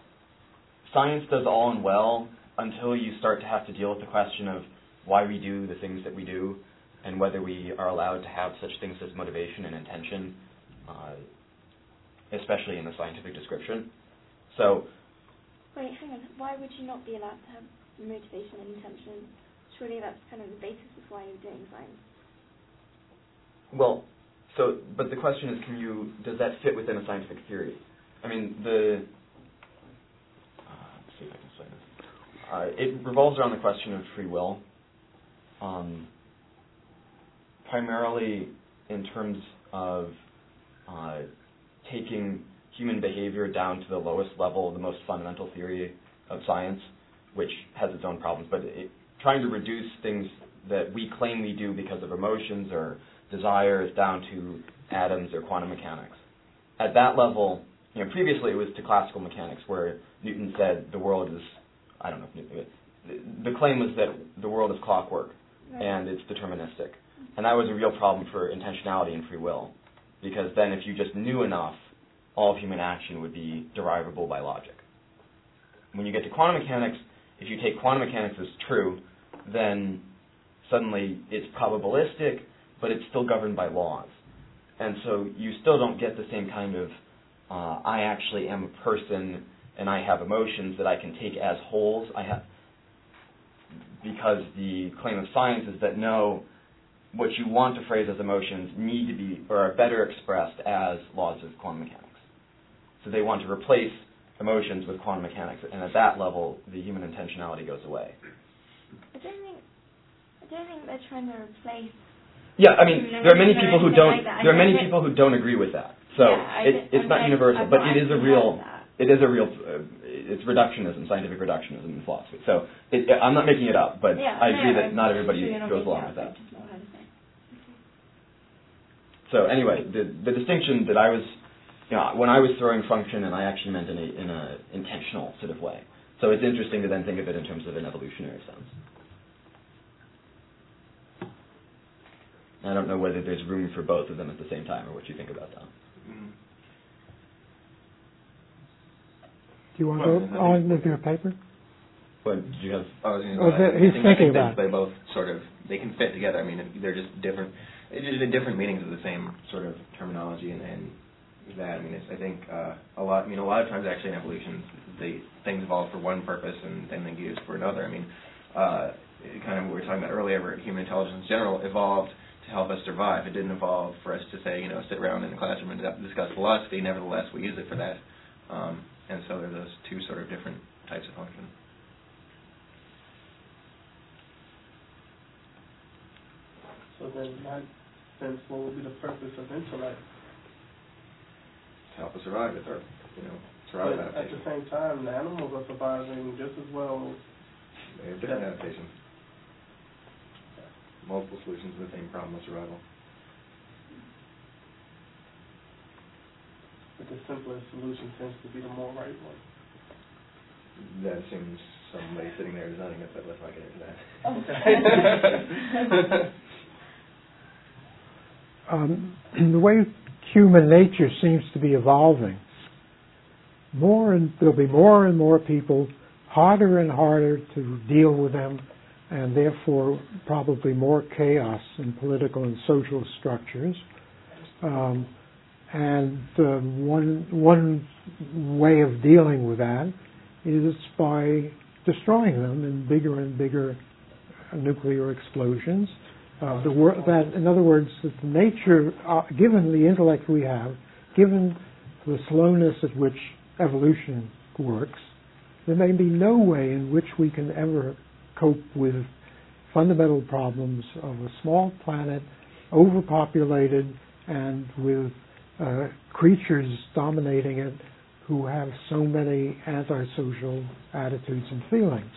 science does all and well until you start to have to deal with the question of why we do the things that we do and whether we are allowed to have such things as motivation and intention, uh, especially in the scientific description. So, wait, hang on. Why would you not be allowed to have motivation and intention? Surely that's kind of the basis of why you're doing science. Well, so, but the question is, can you, does that fit within a scientific theory? I mean, the, uh, let's see if I can say this. Uh, it revolves around the question of free will, um, primarily in terms of uh, taking human behavior down to the lowest level, the most fundamental theory of science, which has its own problems, but it, trying to reduce things that we claim we do because of emotions or desires down to atoms or quantum mechanics. At that level, you know, previously it was to classical mechanics, where Newton said the world is, I don't know if Newton, the, the claim was that the world is clockwork, right, and it's deterministic. And that was a real problem for intentionality and free will, because then if you just knew enough, all of human action would be derivable by logic. When you get to quantum mechanics, if you take quantum mechanics as true, then suddenly it's probabilistic, but it's still governed by laws. And so you still don't get the same kind of, uh, I actually am a person and I have emotions that I can take as wholes. I have, because the claim of science is that no, what you want to phrase as emotions need to be, or are better expressed as laws of quantum mechanics. So they want to replace emotions with quantum mechanics, and at that level, the human intentionality goes away. I don't think, I don't think they're trying to replace. Yeah, I mean, there are many people who don't. Like there are many people who don't agree with that. So yeah, it, it's not universal, but it is a real. It is a real. Uh, it's reductionism, scientific reductionism in philosophy. So it, I'm not making it up, but yeah, I agree no, that not everybody goes along with that. So anyway, the the distinction that I was, you know, when I was throwing function, and I actually meant in a in a intentional sort of way. So it's interesting to then think of it in terms of an evolutionary sense. I don't know whether there's room for both of them at the same time, or what you think about that. Mm. Do you want to go on with your paper? But do you have? I was gonna Oh, go, I he's think, thinking I think about they, they both sort of they can fit together. I mean, they're just different. It's just different meanings of the same sort of terminology, and, and that I mean, it's, I think uh, a lot. I mean, a lot of times actually in evolution, the things evolve for one purpose and then they get used for another. I mean, uh, kind of what we were talking about earlier, where human intelligence in general evolved to help us survive. It didn't evolve for us to say, you know, sit around in the classroom and discuss philosophy. Nevertheless, we use it for that. Um, and so there are those two sort of different types of function. So then, in that sense, what would be the purpose of intellect? To help us survive. It's our, you know, survival But at adaptation. the same time, the animals are surviving just as well. They have different adaptations. Multiple solutions to the same problem of survival. But the simplest solution tends to be the more right one. That assumes somebody sitting there designing it, but let's not get into that. Okay. Um, the way human nature seems to be evolving, more and there'll be more and more people, harder and harder to deal with them, and therefore probably more chaos in political and social structures. Um, and uh, one one way of dealing with that is by destroying them in bigger and bigger nuclear explosions. Uh, the wor- that, in other words, that nature, uh, given the intellect we have, given the slowness at which evolution works, there may be no way in which we can ever cope with fundamental problems of a small planet, overpopulated, and with uh, creatures dominating it who have so many antisocial attitudes and feelings.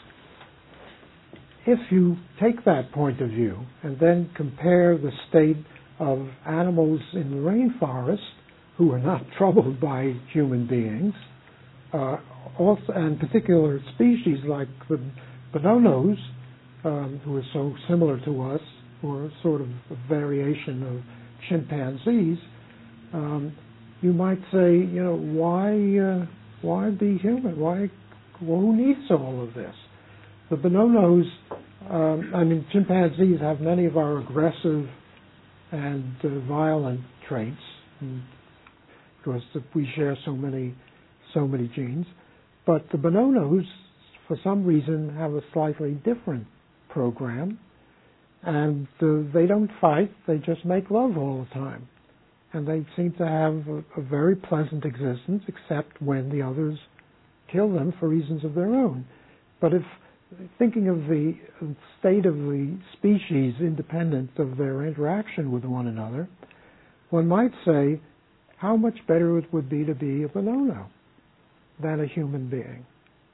If you take that point of view and then compare the state of animals in the rainforest who are not troubled by human beings, uh, also, and particular species like the bonobos, um, who are so similar to us, who are sort of a variation of chimpanzees, um, you might say, you know, why, uh, why be human? Why, well, who needs all of this? The bonobos, um, I mean, chimpanzees have many of our aggressive and uh, violent traits, and because we share so many, so many genes. But the bonobos, for some reason, have a slightly different program, and uh, they don't fight; they just make love all the time, and they seem to have a, a very pleasant existence, except when the others kill them for reasons of their own. But if thinking of the state of the species independent of their interaction with one another, one might say, how much better it would be to be a bonobo than a human being.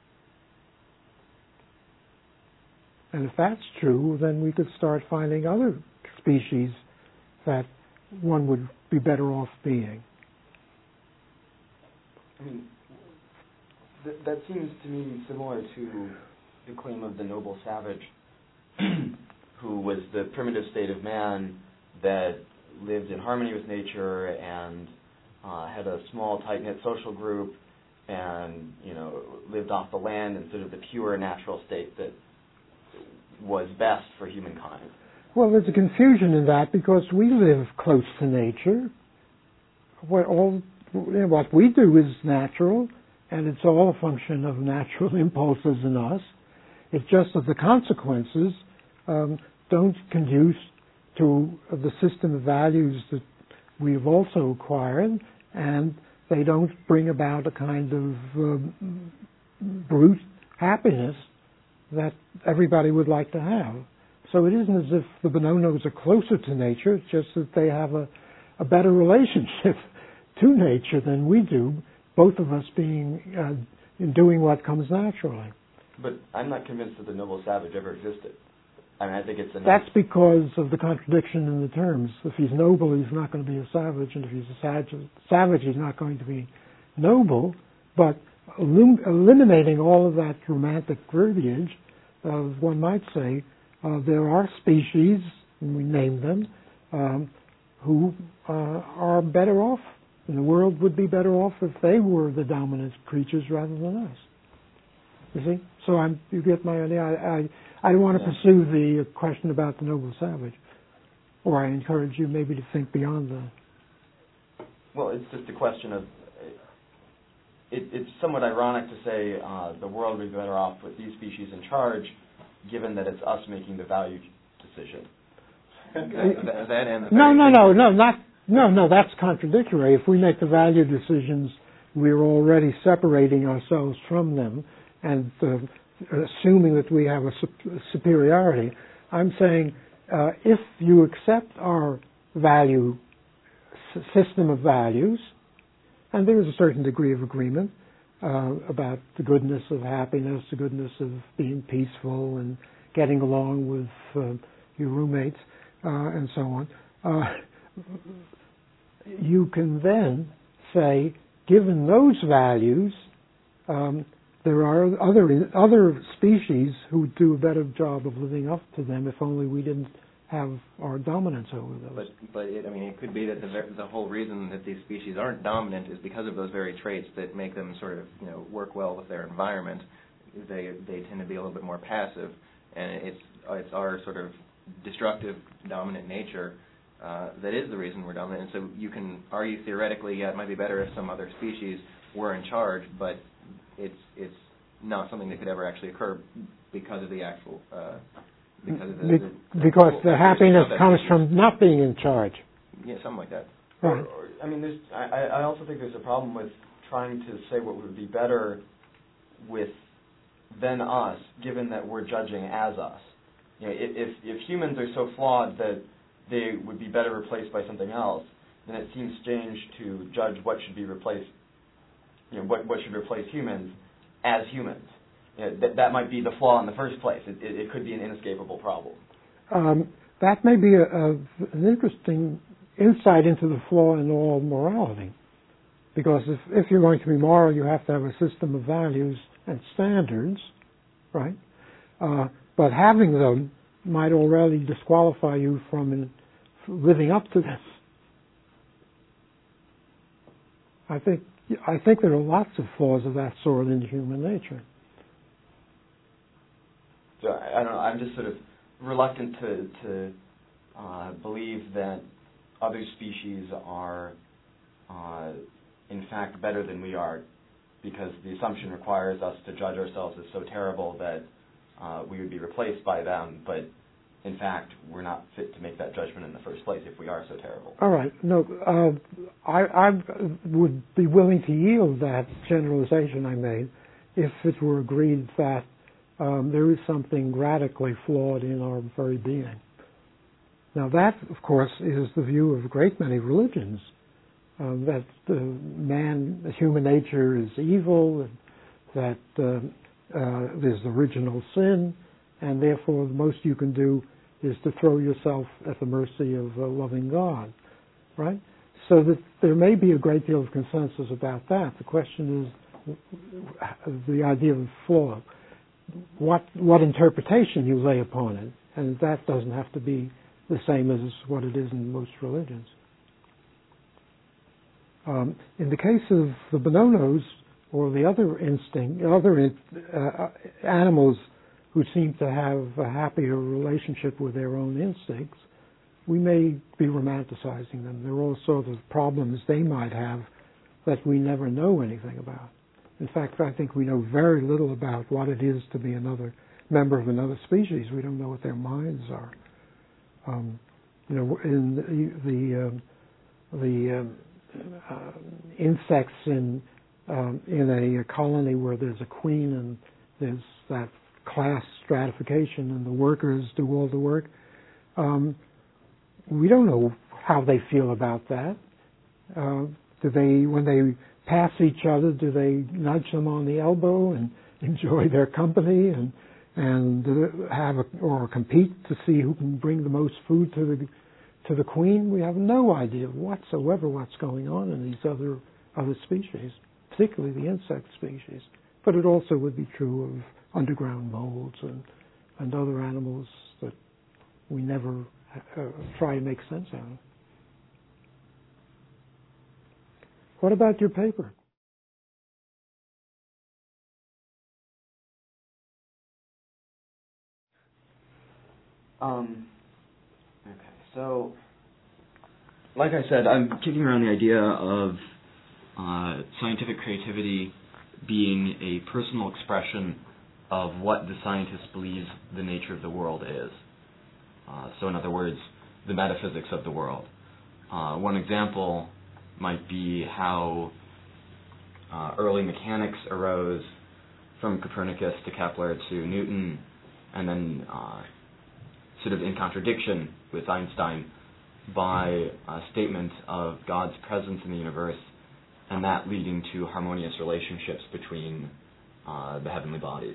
And if that's true, then we could start finding other species that one would be better off being. I mean, th- that seems to me similar to the claim of the noble savage, who was the primitive state of man that lived in harmony with nature and uh, had a small, tight-knit social group, and you know lived off the land in sort of the pure natural state that was best for humankind. Well, there's a confusion in that because we live close to nature. What all what we do is natural, and it's all a function of natural impulses in us. It's just that the consequences um, don't conduce to the system of values that we have also acquired, and they don't bring about a kind of um, brute happiness that everybody would like to have. So it isn't as if the bonobos are closer to nature, it's just that they have a, a better relationship to nature than we do, both of us being uh, in doing what comes naturally. But I'm not convinced that the noble savage ever existed. I mean, I think it's a... That's because of the contradiction in the terms. If he's noble, he's not going to be a savage, and if he's a savage, savage he's not going to be noble. But elim- eliminating all of that romantic verbiage, uh, one might say, uh, there are species, and we name them, um, who uh, are better off, and the world would be better off if they were the dominant creatures rather than us. You see? So I'm, you get my idea. I, I, I don't want to yeah. pursue the question about the noble savage, or I encourage you maybe to think beyond that. Well, it's just a question of, it, it's somewhat ironic to say uh, the world would be better off with these species in charge, given that it's us making the value decision. that, that and the no, no, no, no, not, no, no, that's contradictory. If we make the value decisions, we're already separating ourselves from them and uh, assuming that we have a su- superiority. I'm saying uh, if you accept our value s- system of values, and there is a certain degree of agreement uh, about the goodness of happiness, the goodness of being peaceful and getting along with uh, your roommates, uh, and so on, uh, you can then say, given those values, um, there are other other species who would do a better job of living up to them if only we didn't have our dominance over those. But, but it, I mean, it could be that the the whole reason that these species aren't dominant is because of those very traits that make them sort of, you know, work well with their environment. They they tend to be a little bit more passive, and it's it's our sort of destructive dominant nature uh, that is the reason we're dominant. And so you can argue theoretically, yeah, it might be better if some other species were in charge, but it's it's not something that could ever actually occur because of the actual uh, because of the, Be- the because the, the happiness comes from not being in charge. Yeah, something like that. Right. Or, or, I mean, there's. I, I also think there's a problem with trying to say what would be better with than us, given that we're judging as us. You know, if, if if humans are so flawed that they would be better replaced by something else, then it seems strange to judge what should be replaced. You know, what what should replace humans as humans. You know, that that might be the flaw in the first place. It it, it could be an inescapable problem. Um, that may be a, a, an interesting insight into the flaw in all morality. Because if, if you're going to be moral, you have to have a system of values and standards, right? Uh, but having them might already disqualify you from in, living up to them. I think I think there are lots of flaws of that sort in human nature. So I, I don't know. I'm just sort of reluctant to to uh, believe that other species are, uh, in fact, better than we are, because the assumption requires us to judge ourselves as so terrible that uh, we would be replaced by them. But in fact, we're not fit to make that judgment in the first place if we are so terrible. All right. No, uh, I, I would be willing to yield that generalization I made if it were agreed that um, there is something radically flawed in our very being. Now that, of course, is the view of a great many religions, uh, that uh, man, human nature is evil, and that uh, uh, there's original sin, and therefore the most you can do is to throw yourself at the mercy of a loving God, right? So that there may be a great deal of consensus about that. The question is the idea of flaw. What what interpretation you lay upon it, and that doesn't have to be the same as what it is in most religions. Um, in the case of the bonobos or the other instinct, other uh, animals who seem to have a happier relationship with their own instincts, we may be romanticizing them. There are all sorts of problems they might have that we never know anything about. In fact, I think we know very little about what it is to be another member of another species. We don't know what their minds are. Um, you know, in the the, um, the um, uh, insects in um, in a colony where there's a queen and there's that class stratification and the workers do all the work. Um, we don't know how they feel about that. Uh, do they, when they pass each other? Do they nudge them on the elbow and enjoy their company and and have a, or compete to see who can bring the most food to the to the queen? We have no idea whatsoever what's going on in these other other species, particularly the insect species. But it also would be true of underground moles and and other animals that we never uh, try to make sense out of. What about your paper? Um, okay, so, like I said, I'm kicking around the idea of uh, scientific creativity being a personal expression of what the scientist believes the nature of the world is. Uh, so in other words, the metaphysics of the world. Uh, one example might be how uh, early mechanics arose from Copernicus to Kepler to Newton, and then uh, sort of in contradiction with Einstein by a statement of God's presence in the universe, and that leading to harmonious relationships between uh, the heavenly bodies.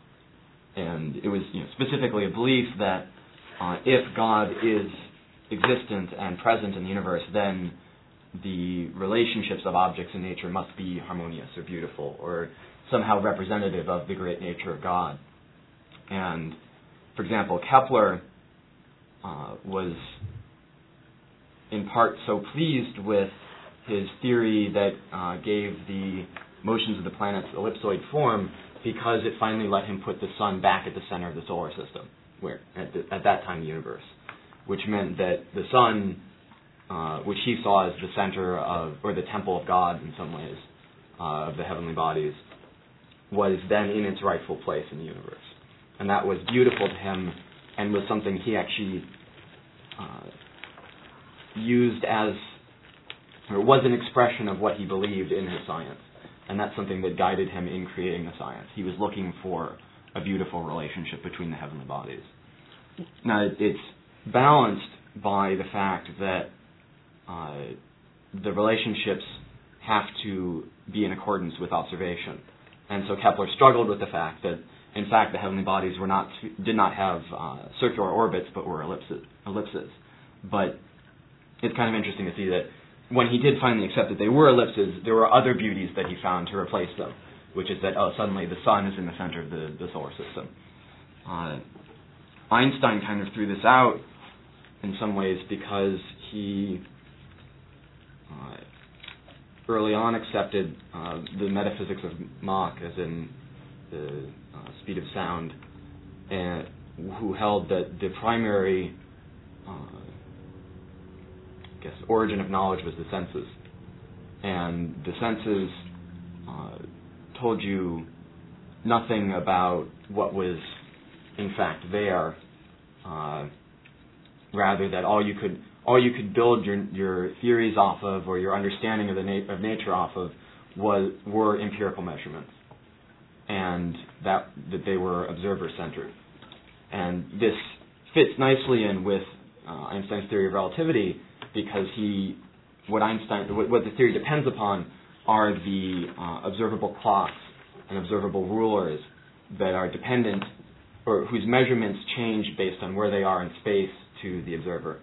And it was, you know, specifically a belief that uh, if God is existent and present in the universe, then the relationships of objects in nature must be harmonious or beautiful or somehow representative of the great nature of God. And, for example, Kepler uh, was in part so pleased with his theory that uh, gave the motions of the planets ellipsoid form because it finally let him put the sun back at the center of the solar system, where at, the, at that time the universe, which meant that the sun, uh, which he saw as the center of, or the temple of God in some ways, uh, of the heavenly bodies, was then in its rightful place in the universe. And that was beautiful to him and was something he actually uh, used as, or was an expression of what he believed in his science. And that's something that guided him in creating the science. He was looking for a beautiful relationship between the heavenly bodies. Now, it's balanced by the fact that uh, the relationships have to be in accordance with observation. And so Kepler struggled with the fact that, in fact, the heavenly bodies were not did not have uh, circular orbits, but were ellipses. ellipses. But it's kind of interesting to see that when he did finally accept that they were ellipses, there were other beauties that he found to replace them, which is that, oh, suddenly the sun is in the center of the, the solar system. Uh, Einstein kind of threw this out in some ways because he uh, early on accepted uh, the metaphysics of Mach, as in the uh, speed of sound, and who held that the primary uh, I guess origin of knowledge was the senses, and the senses uh, told you nothing about what was in fact there. Uh, rather, that all you could all you could build your your theories off of, or your understanding of the na- of nature off of, was were empirical measurements, and that that they were observer centered. And this fits nicely in with uh, Einstein's theory of relativity, because he, what Einstein, what, what the theory depends upon are the uh, observable clocks and observable rulers that are dependent, or whose measurements change based on where they are in space to the observer.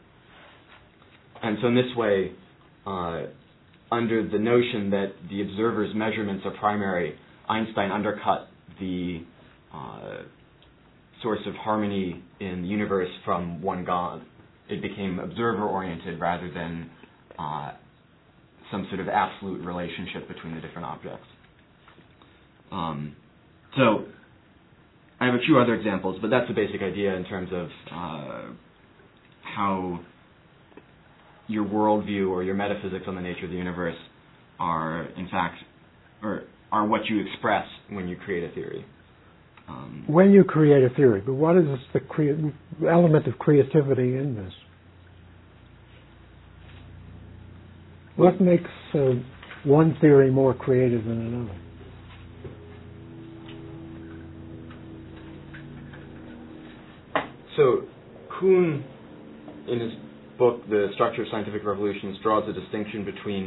And so in this way, uh, under the notion that the observer's measurements are primary, Einstein undercut the uh, source of harmony in the universe from one God. It became observer-oriented rather than uh, some sort of absolute relationship between the different objects. Um, so I have a few other examples, but that's the basic idea in terms of uh, how your worldview or your metaphysics on the nature of the universe are, in fact, or are what you express when you create a theory. Um, when you create a theory, but what is the crea- element of creativity in this? What makes uh, one theory more creative than another? So, Kuhn, in his book, The Structure of Scientific Revolutions, draws a distinction between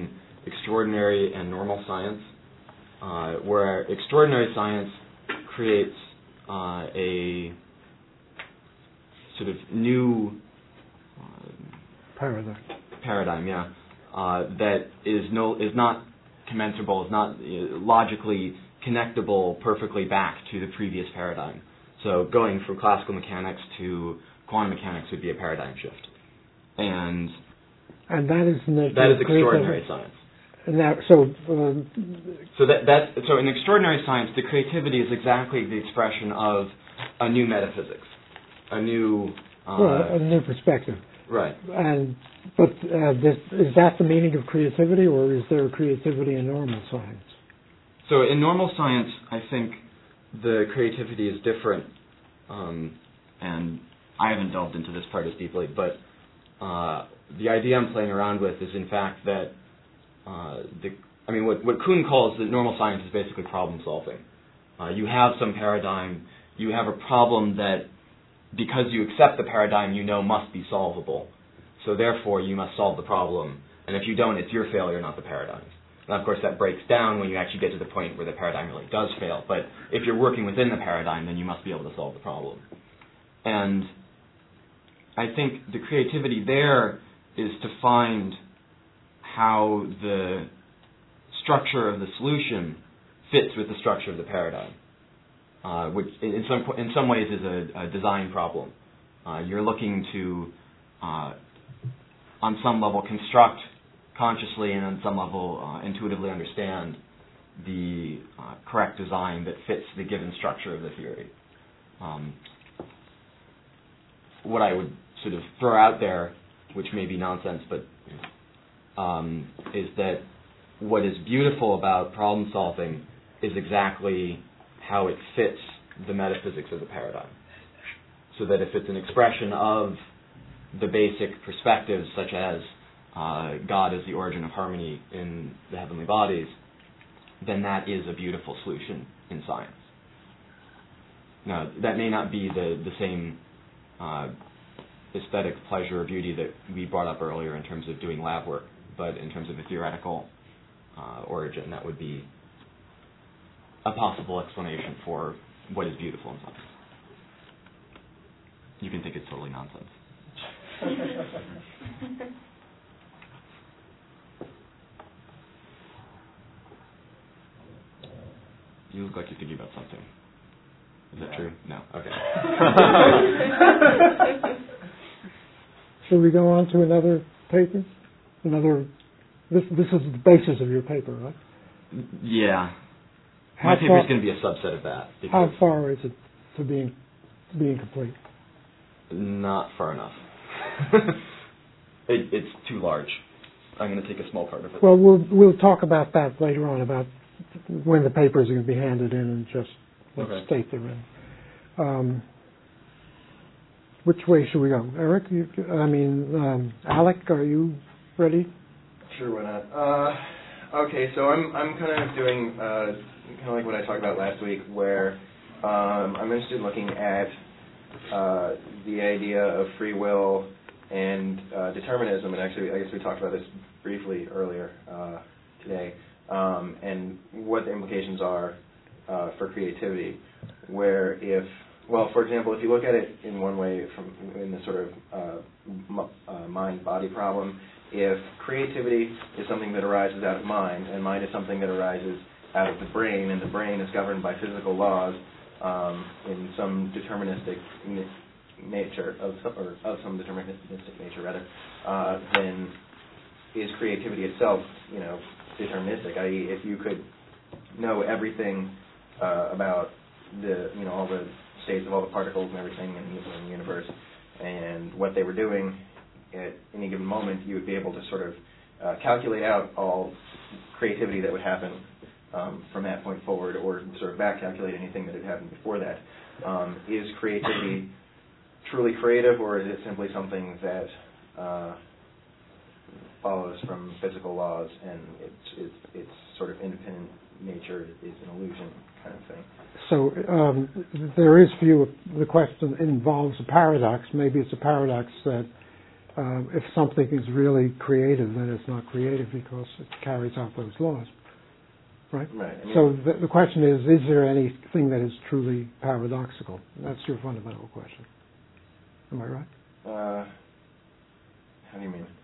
extraordinary and normal science, uh, where extraordinary science creates uh, a sort of new uh, paradigm. Paradigm, yeah, uh, that is no is not commensurable, is not uh, logically connectable perfectly back to the previous paradigm. So going from classical mechanics to quantum mechanics would be a paradigm shift, and and that is the that is extraordinary science. And that, so, um, so that that so in extraordinary science, the creativity is exactly the expression of a new metaphysics, a new uh, well, a new perspective. Right. And but uh, this, is that the meaning of creativity, or is there creativity in normal science? So in normal science, I think the creativity is different, um, and I haven't delved into this part as deeply, but uh, the idea I'm playing around with is in fact that Uh, the, I mean, what, what Kuhn calls the normal science is basically problem solving. Uh, you have some paradigm, you have a problem that, because you accept the paradigm, you know must be solvable. So therefore, you must solve the problem. And if you don't, it's your failure, not the paradigm. And of course, that breaks down when you actually get to the point where the paradigm really does fail. But if you're working within the paradigm, then you must be able to solve the problem. And I think the creativity there is to find how the structure of the solution fits with the structure of the paradigm, uh, which in some in some ways is a, a design problem. Uh, you're looking to, uh, on some level, construct consciously and on some level uh, intuitively understand the uh, correct design that fits the given structure of the theory. Um, what I would sort of throw out there, which may be nonsense, but Um, is that what is beautiful about problem solving is exactly how it fits the metaphysics of the paradigm. So that if it's an expression of the basic perspectives, such as uh, God is the origin of harmony in the heavenly bodies, then that is a beautiful solution in science. Now, that may not be the, the same uh, aesthetic pleasure or beauty that we brought up earlier in terms of doing lab work, but in terms of a theoretical uh, origin, that would be a possible explanation for what is beautiful in science. You can think it's totally nonsense. You look like you're thinking about something. Is that true? No. Okay. Shall we go on to another paper? Another, this this is the basis of your paper, right? Yeah. How My paper far, is going to be a subset of that. How far is it to being being complete? Not far enough. it, it's too large. I'm going to take a small part of it. Well, we'll we'll talk about that later on, about when the papers are going to be handed in and just what okay. state they're in. Um, which way should we go, Eric? You, I mean, um, Alec, are you ready? Sure, why not? Uh, okay, so I'm I'm kind of doing uh, kind of like what I talked about last week, where um, I'm interested in looking at uh, the idea of free will and uh, determinism, and actually, I guess we talked about this briefly earlier uh, today, um, and what the implications are uh, for creativity. Where if Well, for example, if you look at it in one way, from in the sort of uh, m- uh, mind-body problem, if creativity is something that arises out of mind, and mind is something that arises out of the brain, and the brain is governed by physical laws um, in some deterministic n- nature, of some, or of some deterministic nature, rather, uh, then is creativity itself, you know, deterministic? that is, if you could know everything uh, about the, you know, all the states of all the particles and everything in the, in the universe and what they were doing at any given moment, you would be able to sort of uh, calculate out all creativity that would happen um, from that point forward, or sort of back calculate anything that had happened before that. Um, is creativity truly creative, or is it simply something that uh, follows from physical laws and it's, it's, it's sort of independent nature is an illusion kind of thing? So um, there is view. The question involves a paradox. Maybe it's a paradox that Um, if something is really creative, then it's not creative because it carries out those laws, right? Right. I mean, so the, the question is, is there anything that is truly paradoxical? That's your fundamental question. Am I right? Uh, how do you mean?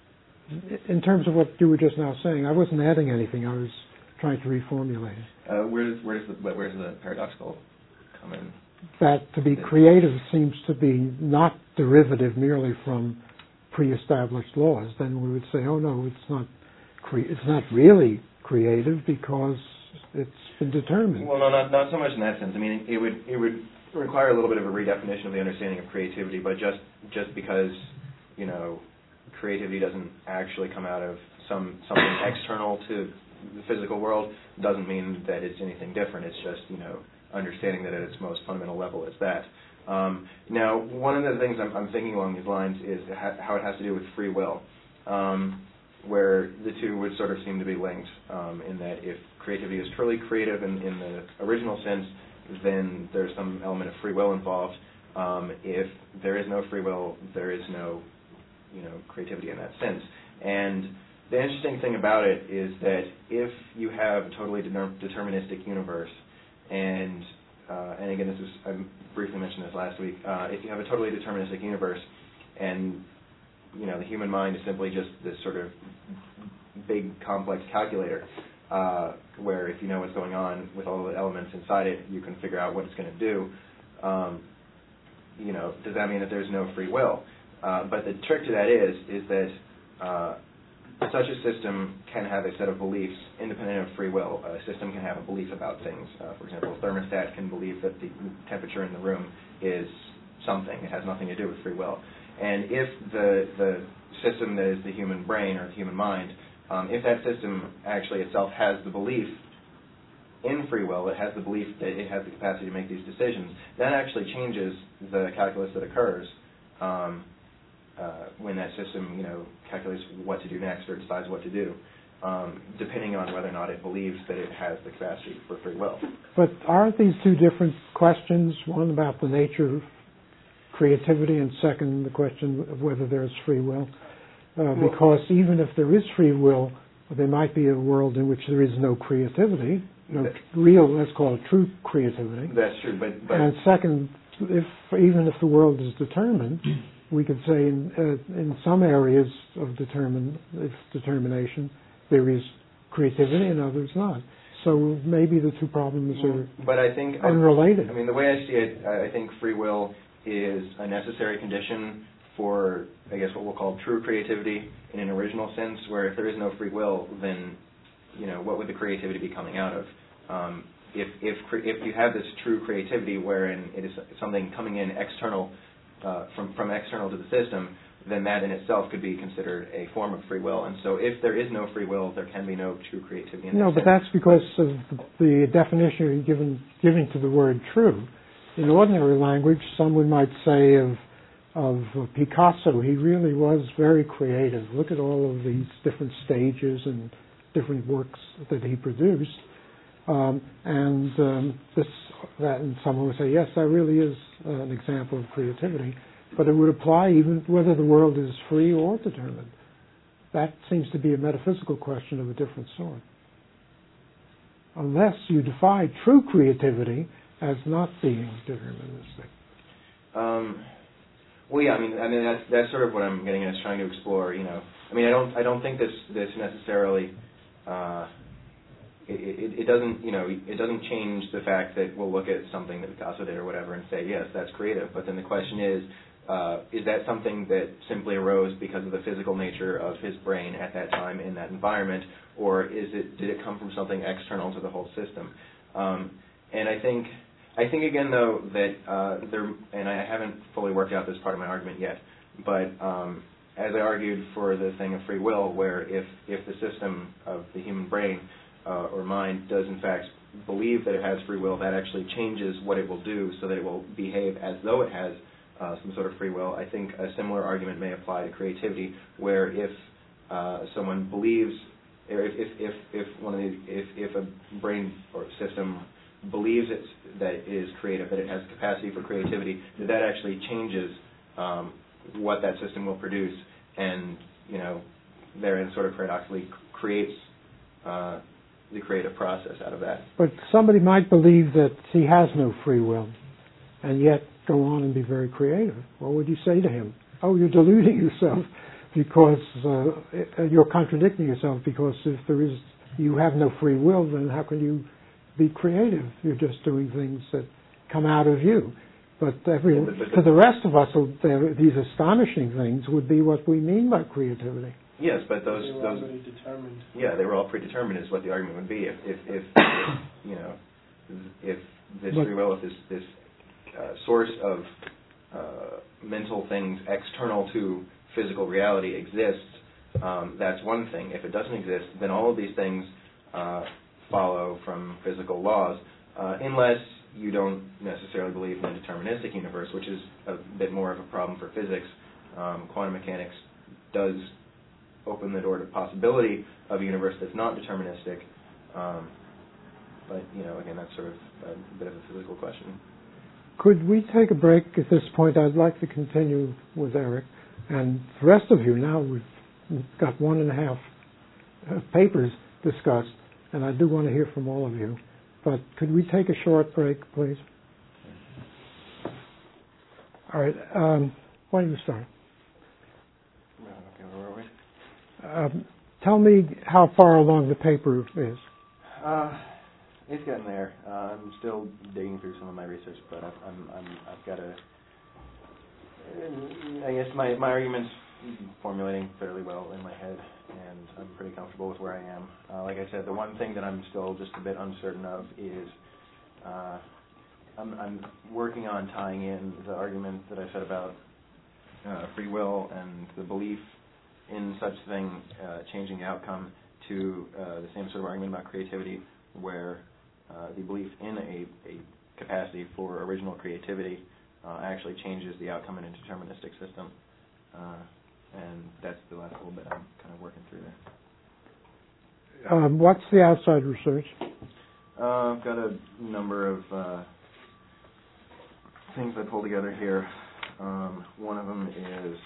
In terms of what you were just now saying, I wasn't adding anything. I was trying to reformulate it. Uh, where does where does the where does the paradoxical come in? That to be creative seems to be not derivative merely from pre-established laws. Then we would say, oh no, it's not. Cre- it's not really creative because it's been determined. Well, no, not not so much in that sense. I mean, it would it would require a little bit of a redefinition of the understanding of creativity. But just just because you know creativity doesn't actually come out of some something external to the physical world doesn't mean that it's anything different. It's just you know understanding that at its most fundamental level it's that. Um, now, one of the things I'm, I'm thinking along these lines is ha- how it has to do with free will, um, where the two would sort of seem to be linked um, in that if creativity is truly creative in, in the original sense, then there's some element of free will involved. Um, if there is no free will, there is no, you know, creativity in that sense. And the interesting thing about it is that if you have a totally de- deterministic universe, and uh, and again, this is I briefly mentioned this last week. Uh, if you have a totally deterministic universe, and you know the human mind is simply just this sort of big complex calculator, uh, where if you know what's going on with all the elements inside it, you can figure out what it's going to do. Um, you know, does that mean that there's no free will? Uh, but the trick to that is is that uh, such a system can have a set of beliefs independent of free will. A system can have a belief about things. Uh, for example, a thermostat can believe that the temperature in the room is something. It has nothing to do with free will. And if the the system that is the human brain or the human mind, um, if that system actually itself has the belief in free will, it has the belief that it has the capacity to make these decisions, that actually changes the calculus that occurs um, uh, when that system, you know, calculates what to do next or decides what to do, um, depending on whether or not it believes that it has the capacity for free will. But aren't these two different questions? One about the nature of creativity, and second, the question of whether there's free will. Uh, because even if there is free will, there might be a world in which there is no creativity, no that, real, let's call it true creativity. That's true, but, but... And second, if even if the world is determined, we could say in, uh, in some areas of determine, determination, there is creativity and others not. So maybe the two problems are but I think, unrelated. I, I mean, the way I see it, I think free will is a necessary condition for, I guess, what we'll call true creativity in an original sense, where if there is no free will, then, you know, what would the creativity be coming out of? Um, if if if you have this true creativity wherein it is something coming in external, uh, from, from external to the system, then that in itself could be considered a form of free will. And so if there is no free will, there can be no true creativity in No, that but sense. that's because of the definition you're given, giving to the word true. In ordinary language, someone might say of of Picasso, he really was very creative. Look at all of these different stages and different works that he produced. Um, and um, this, that, and someone would say, yes, that really is uh, an example of creativity. But it would apply even whether the world is free or determined. That seems to be a metaphysical question of a different sort. Unless you define true creativity as not being deterministic. Um, well, yeah, I mean, I mean that's that's sort of what I'm getting at, is trying to explore. You know, I mean, I don't I don't think this this necessarily. Uh, it, it, it doesn't you know it doesn't change the fact that we'll look at something that Picasso did or whatever and say, yes, that's creative. But then the question is, uh, is that something that simply arose because of the physical nature of his brain at that time in that environment, or is it did it come from something external to the whole system? Um, and I think. I think again, though, that uh, there, and I haven't fully worked out this part of my argument yet, but um, as I argued for the thing of free will, where if, if the system of the human brain uh, or mind does in fact believe that it has free will, that actually changes what it will do so that it will behave as though it has uh, some sort of free will. I think a similar argument may apply to creativity, where if uh, someone believes, or if, if, if, if one of the, if, if a brain or system believes it's, that it is creative, that it has capacity for creativity, that that actually changes um, what that system will produce, and you know, therein sort of paradoxically creates uh, the creative process out of that. But somebody might believe that he has no free will, and yet go on and be very creative. What would you say to him? Oh, you're deluding yourself because uh, you're contradicting yourself, because if there is, you have no free will, then how can you be creative? You're just doing things that come out of you. But every, yeah, but, but, to the rest of us, these astonishing things would be what we mean by creativity. Yes, but those they were those already determined. Yeah, they were all predetermined, is what the argument would be. If if, if, if you know, if this but, free will, if this this uh, source of uh, mental things external to physical reality exists, um, that's one thing. If it doesn't exist, then all of these things uh, follow from physical laws, uh, unless you don't necessarily believe in a deterministic universe, which is a bit more of a problem for physics. Um, quantum mechanics does open the door to possibility of a universe that's not deterministic, um, but you know, again, that's sort of a bit of a physical question. Could we take a break at this point? I'd like to continue with Eric, and the rest of you now. We've got one and a half uh, papers discussed, and I do want to hear from all of you. But could we take a short break, please? All right. Um, why don't you start? Okay, where were we? Um, tell me how far along the paper is. Uh, it's getting there. Uh, I'm still digging through some of my research, but I've, I'm, I'm, I've got a. I guess my my argument's formulating fairly well in my head, and I'm pretty comfortable with where I am. Uh, like I said, the one thing that I'm still just a bit uncertain of is uh, I'm, I'm working on tying in the argument that I said about uh, free will and the belief in such thing uh, changing the outcome to uh, the same sort of argument about creativity, where uh, the belief in a, a capacity for original creativity uh, actually changes the outcome in a deterministic system. Uh, and that's the last little bit I'm kind of working through there. Um, what's the outside research? Uh, I've got a number of uh, things I pulled together here. Um, one of them is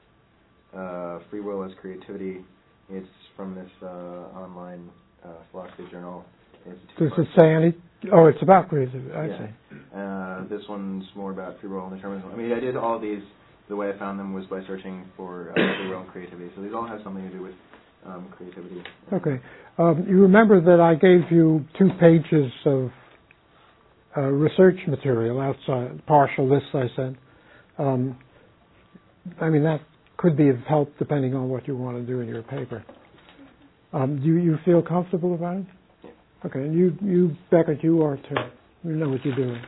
uh, Free Will as Creativity. It's from this uh, online uh, philosophy journal. It's Does it say any? Oh, it's about creativity. I yeah. see. Uh, this one's more about free will and determinism. I mean, I did all these. The way I found them was by searching for uh, free will and creativity. So these all have something to do with um, creativity. Okay. Um, you remember that I gave you two pages of uh, research material outside, partial lists I sent. Um, I mean, that could be of help depending on what you want to do in your paper. Um, do you feel comfortable about it? Yeah. Okay. And you, you Beckett, you are too. You know what you're doing.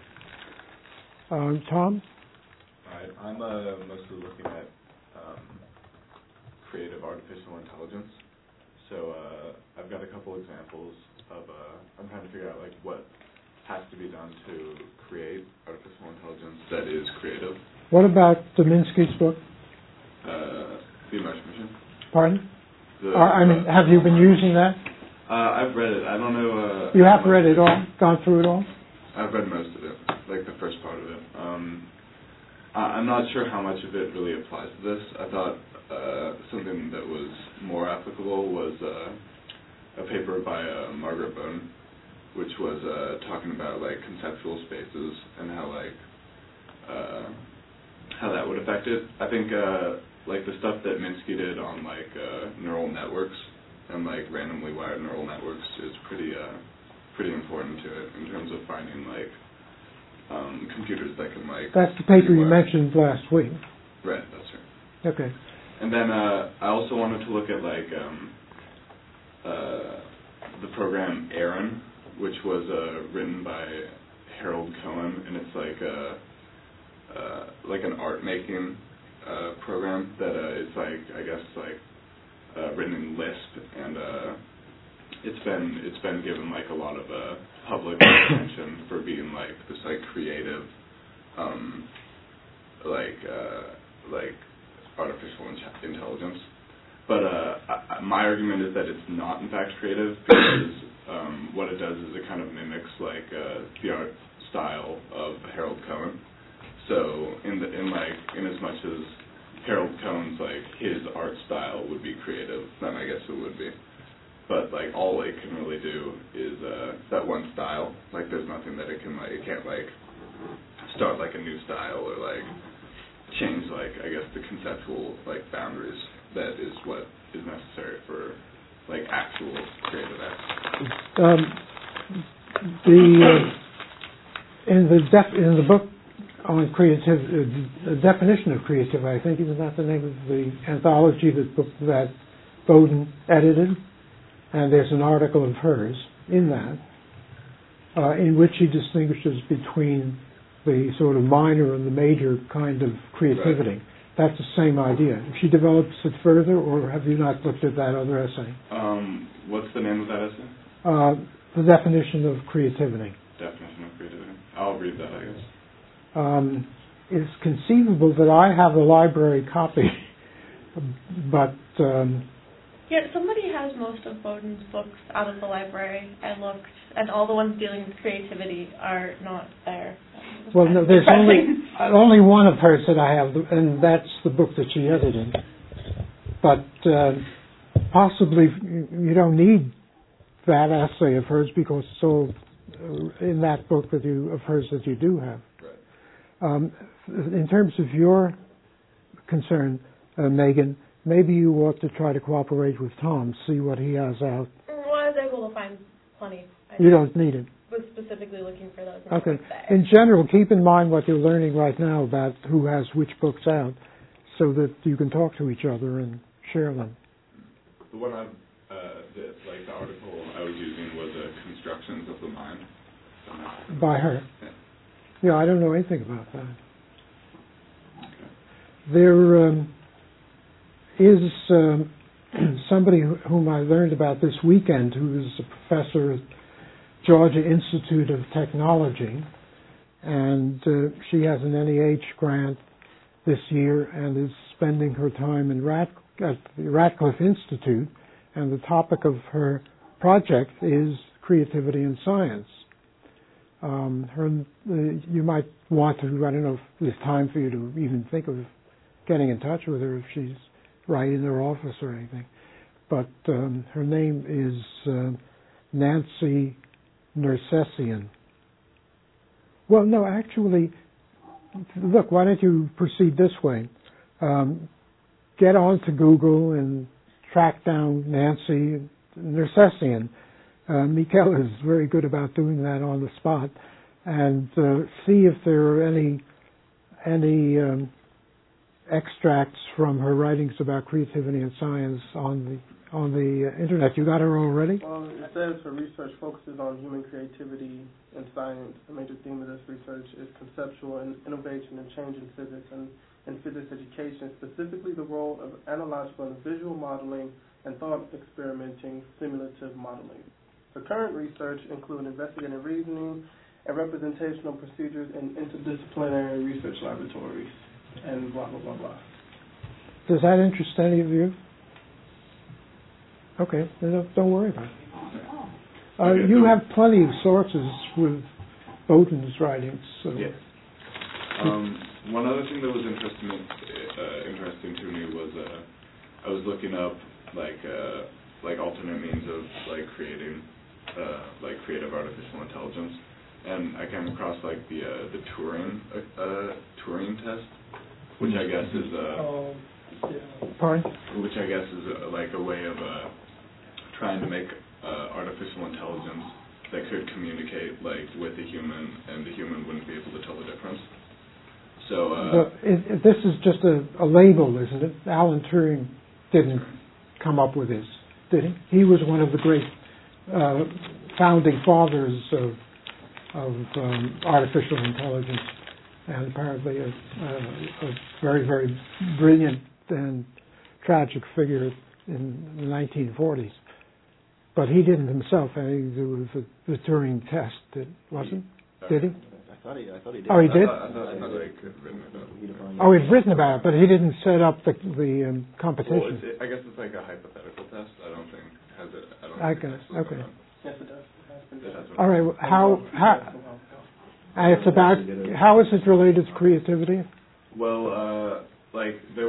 Um, Tom? I'm uh, mostly looking at um, creative artificial intelligence. So uh, I've got a couple examples of, uh, I'm trying to figure out like what has to be done to create artificial intelligence that is creative. What about Dominsky's book? Uh, the Immersion Mission. Pardon? The, uh, I mean, have you been using that? Uh, I've read it. I don't know. Uh, you have read it all? Gone through it all? I've read most of it, like the first part of it. Um, I'm not sure how much of it really applies to this. I thought uh, something that was more applicable was uh, a paper by uh, Margaret Bone, which was uh, talking about like conceptual spaces and how like uh, how that would affect it. I think uh, like the stuff that Minsky did on like uh, neural networks and like randomly wired neural networks is pretty uh, pretty important to it in terms of finding like Um, computers that can like. That's the paper you mentioned last week. Right, that's right. Okay. And then uh, I also wanted to look at like um, uh, the program Aaron, which was uh, written by Harold Cohen, and it's like a uh, like an art making uh, program that uh, is like I guess like uh, written in Lisp, and uh, it's been it's been given like a lot of uh, public attention for being like this like creative, um, like uh, like artificial in- intelligence. But uh, I, my argument is that it's not in fact creative because um, what it does is it kind of mimics like uh, the art style of Harold Cohen. So in the in like in as much as Harold his art style would be creative, then I guess it would be. But like all it can really do is uh, that one style. Like there's nothing that it can like it can't like start like a new style or like change like I guess the conceptual like boundaries that is what is necessary for like actual creative acts. Um, the uh, in the def- in the book on creative, uh, the definition of creative, I think, isn't that the name of the anthology that that Bowden edited? And there's an article of hers in that, uh, in which she distinguishes between the sort of minor and the major kind of creativity. Right. That's the same idea. If she develops it further, or have you not looked at that other essay? Um, what's the name of that essay? Uh, the definition of creativity. Definition of creativity. I'll read that, I guess. Um, it's conceivable that I have a library copy, but... Um, Yeah, somebody has most of Bowden's books out of the library. I looked, and all the ones dealing with creativity are not there. Well, no, there's only only one of hers that I have, and that's the book that she edited. But uh, possibly you don't need that essay of hers because it's all in that book that you of hers that you do have. Right. Um, in terms of your concern, uh, Megan, maybe you ought to try to cooperate with Tom, see what he has out. Well, I was able to find plenty. I You don't need it. was specifically looking for those. Okay. In general, keep in mind what you're learning right now about who has which books out, so that you can talk to each other and share them. The one I, uh, the, like the article I was using was uh, Constructions of the Mind. By her. Yeah. Yeah, I don't know anything about that. Okay. There um, is um, somebody whom I learned about this weekend who is a professor at Georgia Institute of Technology, and uh, she has an N E H grant this year and is spending her time in Rat- at the Radcliffe Institute, and the topic of her project is creativity in science. Um, her, uh, you might want to, I don't know if there's time for you to even think of getting in touch with her if she's right in her office or anything. But um, her name is uh, Nancy Nersessian. Well, no, actually, look, why don't you proceed this way? Um, get on to Google and track down Nancy Nersessian. Uh, Mikkel is very good about doing that on the spot, and uh, see if there are any any um, extracts from her writings about creativity and science on the on the uh, internet. You got her already? Well, it says her research focuses on human creativity and science. The major theme of this research is conceptual and innovation and change in physics and in physics education, specifically the role of analogical and visual modeling and thought experimenting simulative modeling. Her current research includes investigative reasoning and representational procedures in interdisciplinary research laboratories, and blah, blah, blah, blah. Does that interest any of you? Okay, then don't worry about it. Uh, you have plenty of sources with Bowden's writings. So. Yes. Um, one other thing that was interesting, uh, interesting to me was uh, I was looking up like uh, like alternate means of like creating uh, like creative artificial intelligence, and I came across like the uh, the Turing uh, Turing test, which I guess is uh, Um, yeah. Pardon? which I guess is uh, like a way of uh, trying to make uh, artificial intelligence that could communicate like with the human, and the human wouldn't be able to tell the difference. So uh, the, it, it, this is just a, a label, isn't it? Alan Turing didn't come up with this, did he? He was one of the great uh, founding fathers of, of um, artificial intelligence, and apparently a, a, a very, very brilliant and tragic figure in the nineteen forties. But he didn't himself have anything to do with the, the Turing test, did, wasn't? Did he? I thought he, I thought he did. Oh, he did? I thought, I thought, I thought I could have written it up. Oh, he's written about it, but he didn't set up the, the um, competition. Well, it's, it, I guess it's like a hypothetical test. I don't think has it. I don't I think can, it's okay. Yes, it does. It has been It has done. been All right, well, how, how, and it's about, how is it related to creativity? Well, uh, like there, were,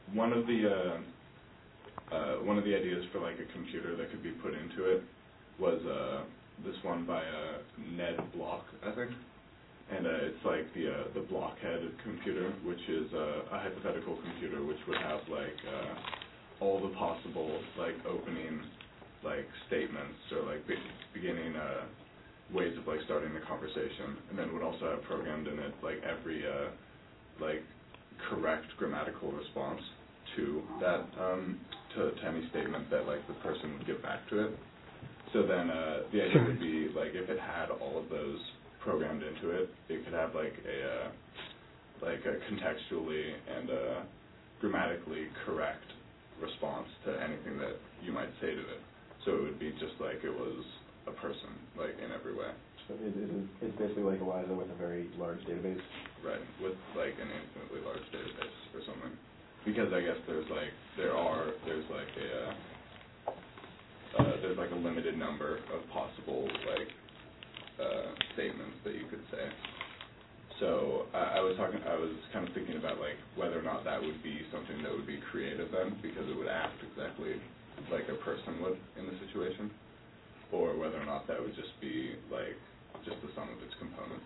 one of the uh, uh, one of the ideas for like a computer that could be put into it was uh, this one by uh, Ned Block, I think, and uh, it's like the uh, the Blockhead computer, which is uh, a hypothetical computer which would have like uh, all the possible like opening like statements or like be- beginning uh, ways of like starting the conversation, and then would also have programmed in it like every uh, like correct grammatical response to that um, to, to any statement that like the person would give back to it. So then uh, the idea would be like if it had all of those programmed into it, it could have like a uh, like a contextually and uh, grammatically correct response to anything that you might say to it. So it would be just like it was a person, like in every way. So it, it, it's basically like Eliza with a very large database. Right, with like an infinitely large database or something. Because I guess there's like there are there's like a uh, uh, there's like a limited number of possible like uh, statements that you could say. So uh, I was talking I was kind of thinking about like whether or not that would be something that would be creative then, because it would act exactly like a person would in the situation, or whether or not that would just be like just the sum of its components.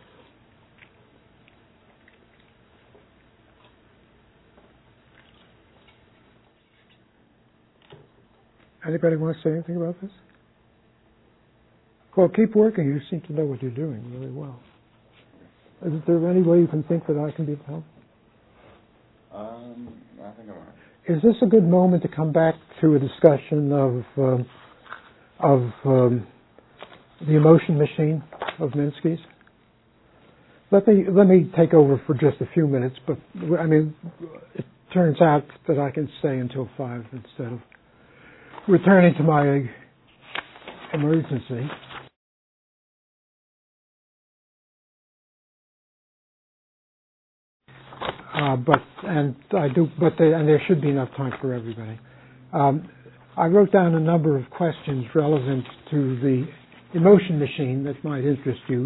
Anybody want to say anything about this? Well, keep working. You seem to know what you're doing really well. Is there any way you can think that I can be of help? Um, I think I'm all right. Is this a good moment to come back to a discussion of um, of um, the emotion machine of Minsky's? Let me let me take over for just a few minutes, but I mean, it turns out that I can stay until five instead of returning to my emergency. Uh, but and I do, but they, and there should be enough time for everybody. Um, I wrote down a number of questions relevant to the emotion machine that might interest you.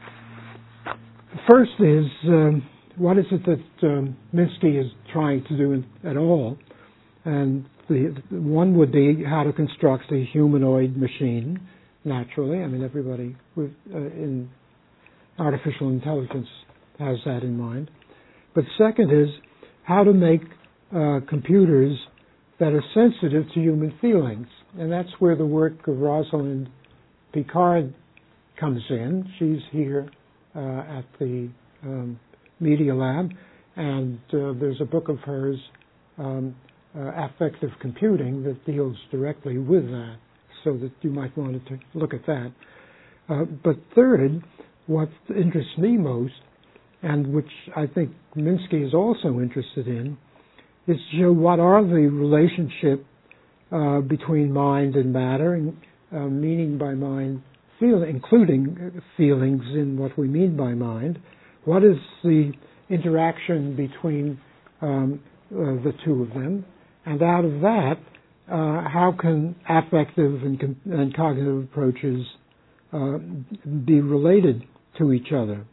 The first is, um, what is it that um, Minsky is trying to do in, at all? And the, the one would be how to construct a humanoid machine. Naturally, I mean everybody with, uh, in artificial intelligence has that in mind. But second is how to make uh, computers that are sensitive to human feelings. And that's where the work of Rosalind Picard comes in. She's here uh, at the um, Media Lab, and uh, there's a book of hers, um, uh, Affective Computing, that deals directly with that, so that you might want to look at that. Uh, but third, what interests me most, and which I think Minsky is also interested in, is to show what are the relationship uh, between mind and matter, and uh, meaning by mind, feel, including feelings in what we mean by mind. What is the interaction between um, uh, the two of them? And out of that, uh, how can affective and, com- and cognitive approaches uh, be related to each other?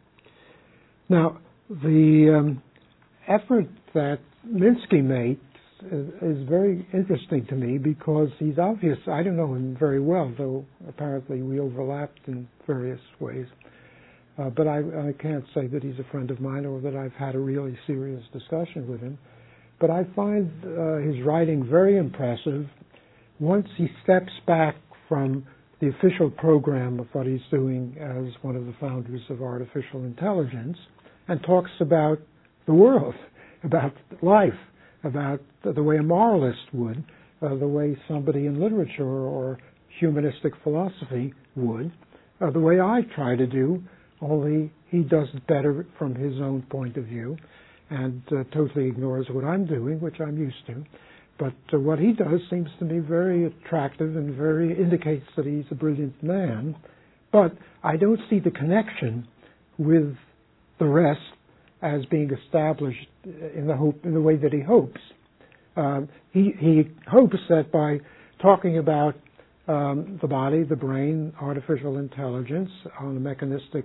Now, the um, effort that Minsky makes is, is very interesting to me because he's obvious. I don't know him very well, though apparently we overlapped in various ways. Uh, but I, I can't say that he's a friend of mine or that I've had a really serious discussion with him. But I find uh, his writing very impressive once he steps back from the official program of what he's doing as one of the founders of artificial intelligence and talks about the world, about life, about the way a moralist would, uh, the way somebody in literature or humanistic philosophy would, uh, the way I try to do, only he does it better from his own point of view and uh, totally ignores what I'm doing, which I'm used to. But uh, what he does seems to me very attractive and very indicates that he's a brilliant man. But I don't see the connection with the rest as being established in the hope in the way that he hopes. Um, he, he hopes that by talking about um, the body, the brain, artificial intelligence on a mechanistic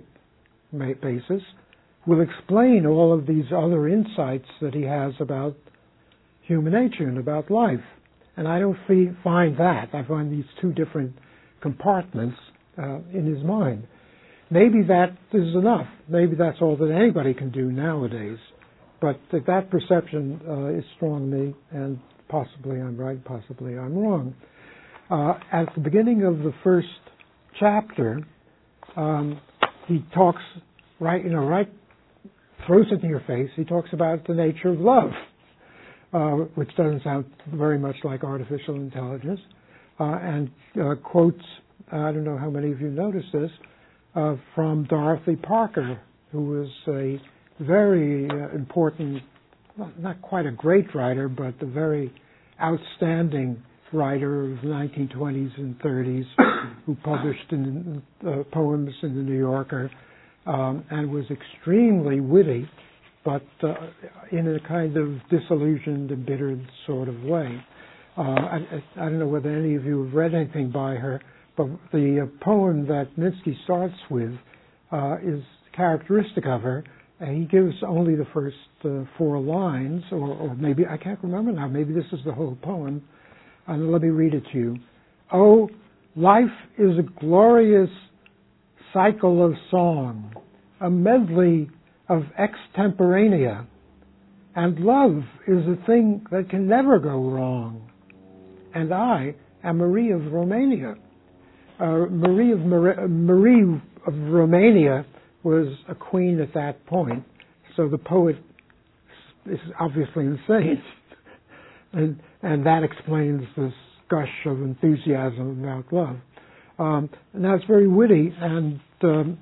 basis, will explain all of these other insights that he has about human nature and about life. And I don't fee- find that. I find these two different compartments uh, in his mind. Maybe that is enough. Maybe that's all that anybody can do nowadays. But that, that perception uh, is strong in me, and possibly I'm right, possibly I'm wrong. Uh, at the beginning of the first chapter, um, he talks right, you know, right, throws it in your face. He talks about the nature of love, uh, which doesn't sound very much like artificial intelligence, uh, and uh, quotes, I don't know how many of you noticed this, uh, from Dorothy Parker, who was a very uh, important, not, not quite a great writer, but a very outstanding writer of the nineteen twenties and thirties, who published in, uh, poems in the New Yorker, um, and was extremely witty, but uh, in a kind of disillusioned, embittered sort of way. Uh, I, I don't know whether any of you have read anything by her, but the uh, poem that Minsky starts with uh, is characteristic of her. And he gives only the first uh, four lines, or, or maybe, I can't remember now, maybe this is the whole poem. And let me read it to you. Oh, life is a glorious cycle of song, a medley of extemporanea, and love is a thing that can never go wrong. And I am Marie of Romania. Uh, Marie of Mar- Marie of Romania was a queen at that point, so the poet is obviously insane. and, and that explains this gush of enthusiasm about love. Um, and that's very witty, and um,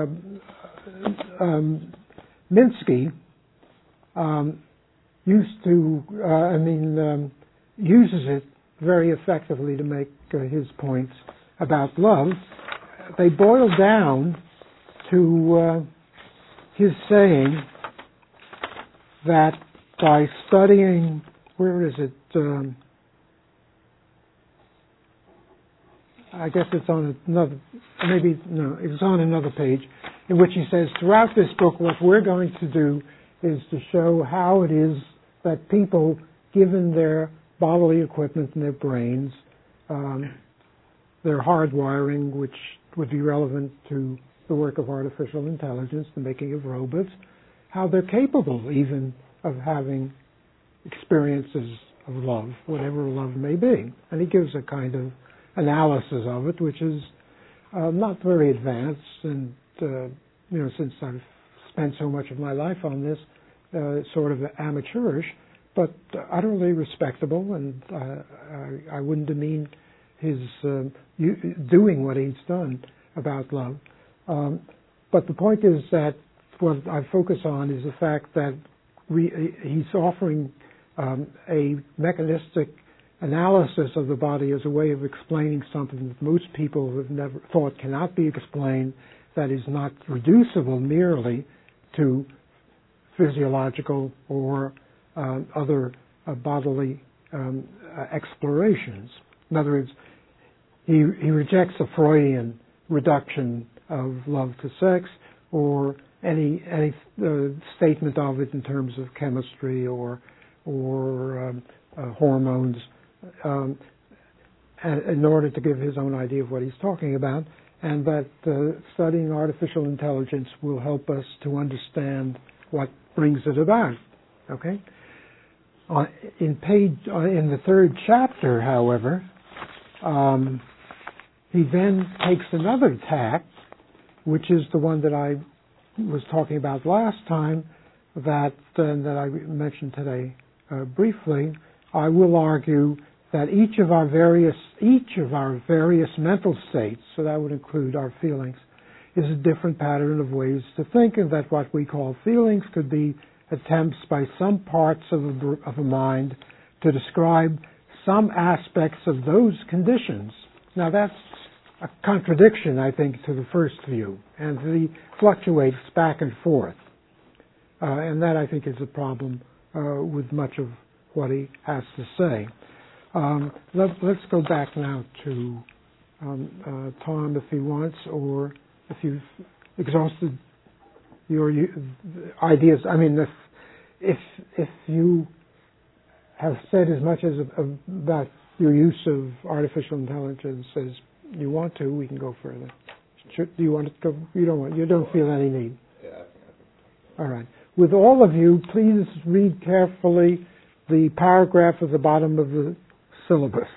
uh, um, Minsky um, used to, uh, I mean, um, uses it very effectively to make uh, his points about love. They boil down to uh, his saying that by studying, where is it? Um, I guess it's on another, maybe, no, it's on another page, in which he says, throughout this book, what we're going to do is to show how it is that people, given their bodily equipment and their brains, um, their hardwiring, which would be relevant to the work of artificial intelligence, the making of robots, how they're capable even of having experiences of love, whatever love may be. And he gives a kind of analysis of it, which is uh, not very advanced, and uh, you know, since I've spent so much of my life on this, uh, sort of amateurish, but utterly respectable, and uh, I, I wouldn't demean his uh, doing what he's done about love. Um, but the point is that what I focus on is the fact that we, he's offering um, a mechanistic analysis of the body as a way of explaining something that most people have never thought cannot be explained, that is not reducible merely to physiological or uh, other uh, bodily um, uh, explorations. In other words, he, he rejects a Freudian reduction of love to sex, or any any uh, statement of it in terms of chemistry or or um, uh, hormones, um, in order to give his own idea of what he's talking about, and that uh, studying artificial intelligence will help us to understand what brings it about. Okay. Uh, in page uh, in the third chapter, however, um, he then takes another tack, which is the one that I was talking about last time, that uh, that I mentioned today uh, briefly. I will argue that each of our various each of our various mental states, so that would include our feelings, is a different pattern of ways to think, and that what we call feelings could be attempts by some parts of a, of a mind to describe some aspects of those conditions. Now that's a contradiction, I think, to the first view, and he fluctuates back and forth. Uh, and that, I think, is a problem uh, with much of what he has to say. Um, let, let's go back now to um, uh, Tom, if he wants, or if you've exhausted your ideas. I mean, if if if you have said as much as about your use of artificial intelligence as you want to. We can go further. Should, do you want to go? You don't want. You don't feel any need. Yeah, I think, I think. All right. With all of you, please read carefully the paragraph at the bottom of the syllabus.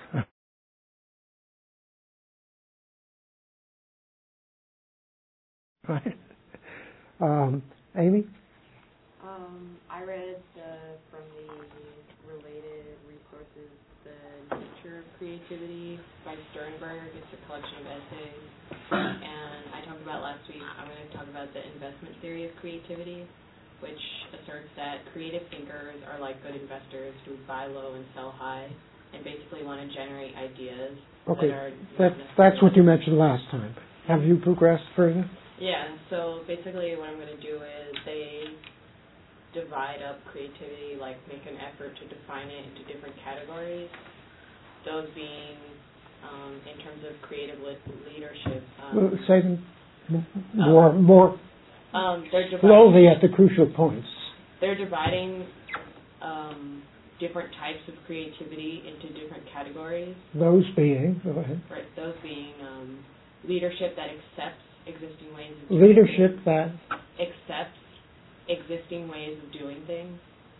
Right. Um, Amy? Um, I read the, from the related resources, The Nature of Creativity by Sternberg. It's a collection of essays. And I talked about last week, I'm going to talk about the investment theory of creativity, which asserts that creative thinkers are like good investors who buy low and sell high and basically want to generate ideas okay. that are... That, that's what you mentioned last time. Have you progressed further? Yeah, so basically what I'm going to do is they divide up creativity, like make an effort to define it into different categories. Those being, um, in terms of creative le- leadership. Um, well, say them more, um, more um, they're slowly at the crucial points. They're dividing um, different types of creativity into different categories. Those being, go ahead. Right, those being um, leadership that accepts existing ways of doing leadership things, that accepts existing ways of doing things,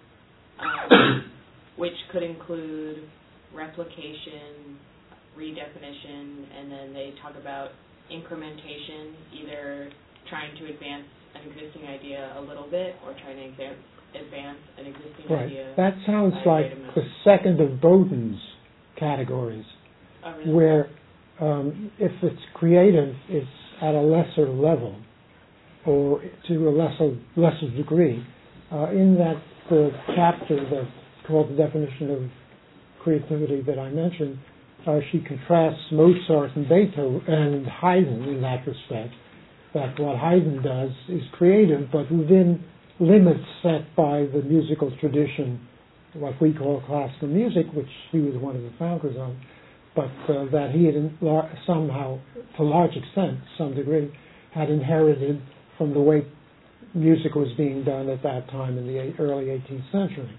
um, which could include replication, redefinition, and then they talk about incrementation, either trying to advance an existing idea a little bit or trying to advance, advance an existing right. idea. That sounds like the second of Bowden's categories, oh, really? where um, if it's creative, it's at a lesser level or to a lesser lesser degree. Uh, in that uh, chapter that's called The Definition of Creativity that I mentioned, uh, she contrasts Mozart and Beethoven and Haydn in that respect, that what Haydn does is creative, but within limits set by the musical tradition, what we call classical music, which he was one of the founders of, but uh, that he had in lar- somehow, to a large extent, some degree, had inherited from the way music was being done at that time in the early eighteenth century.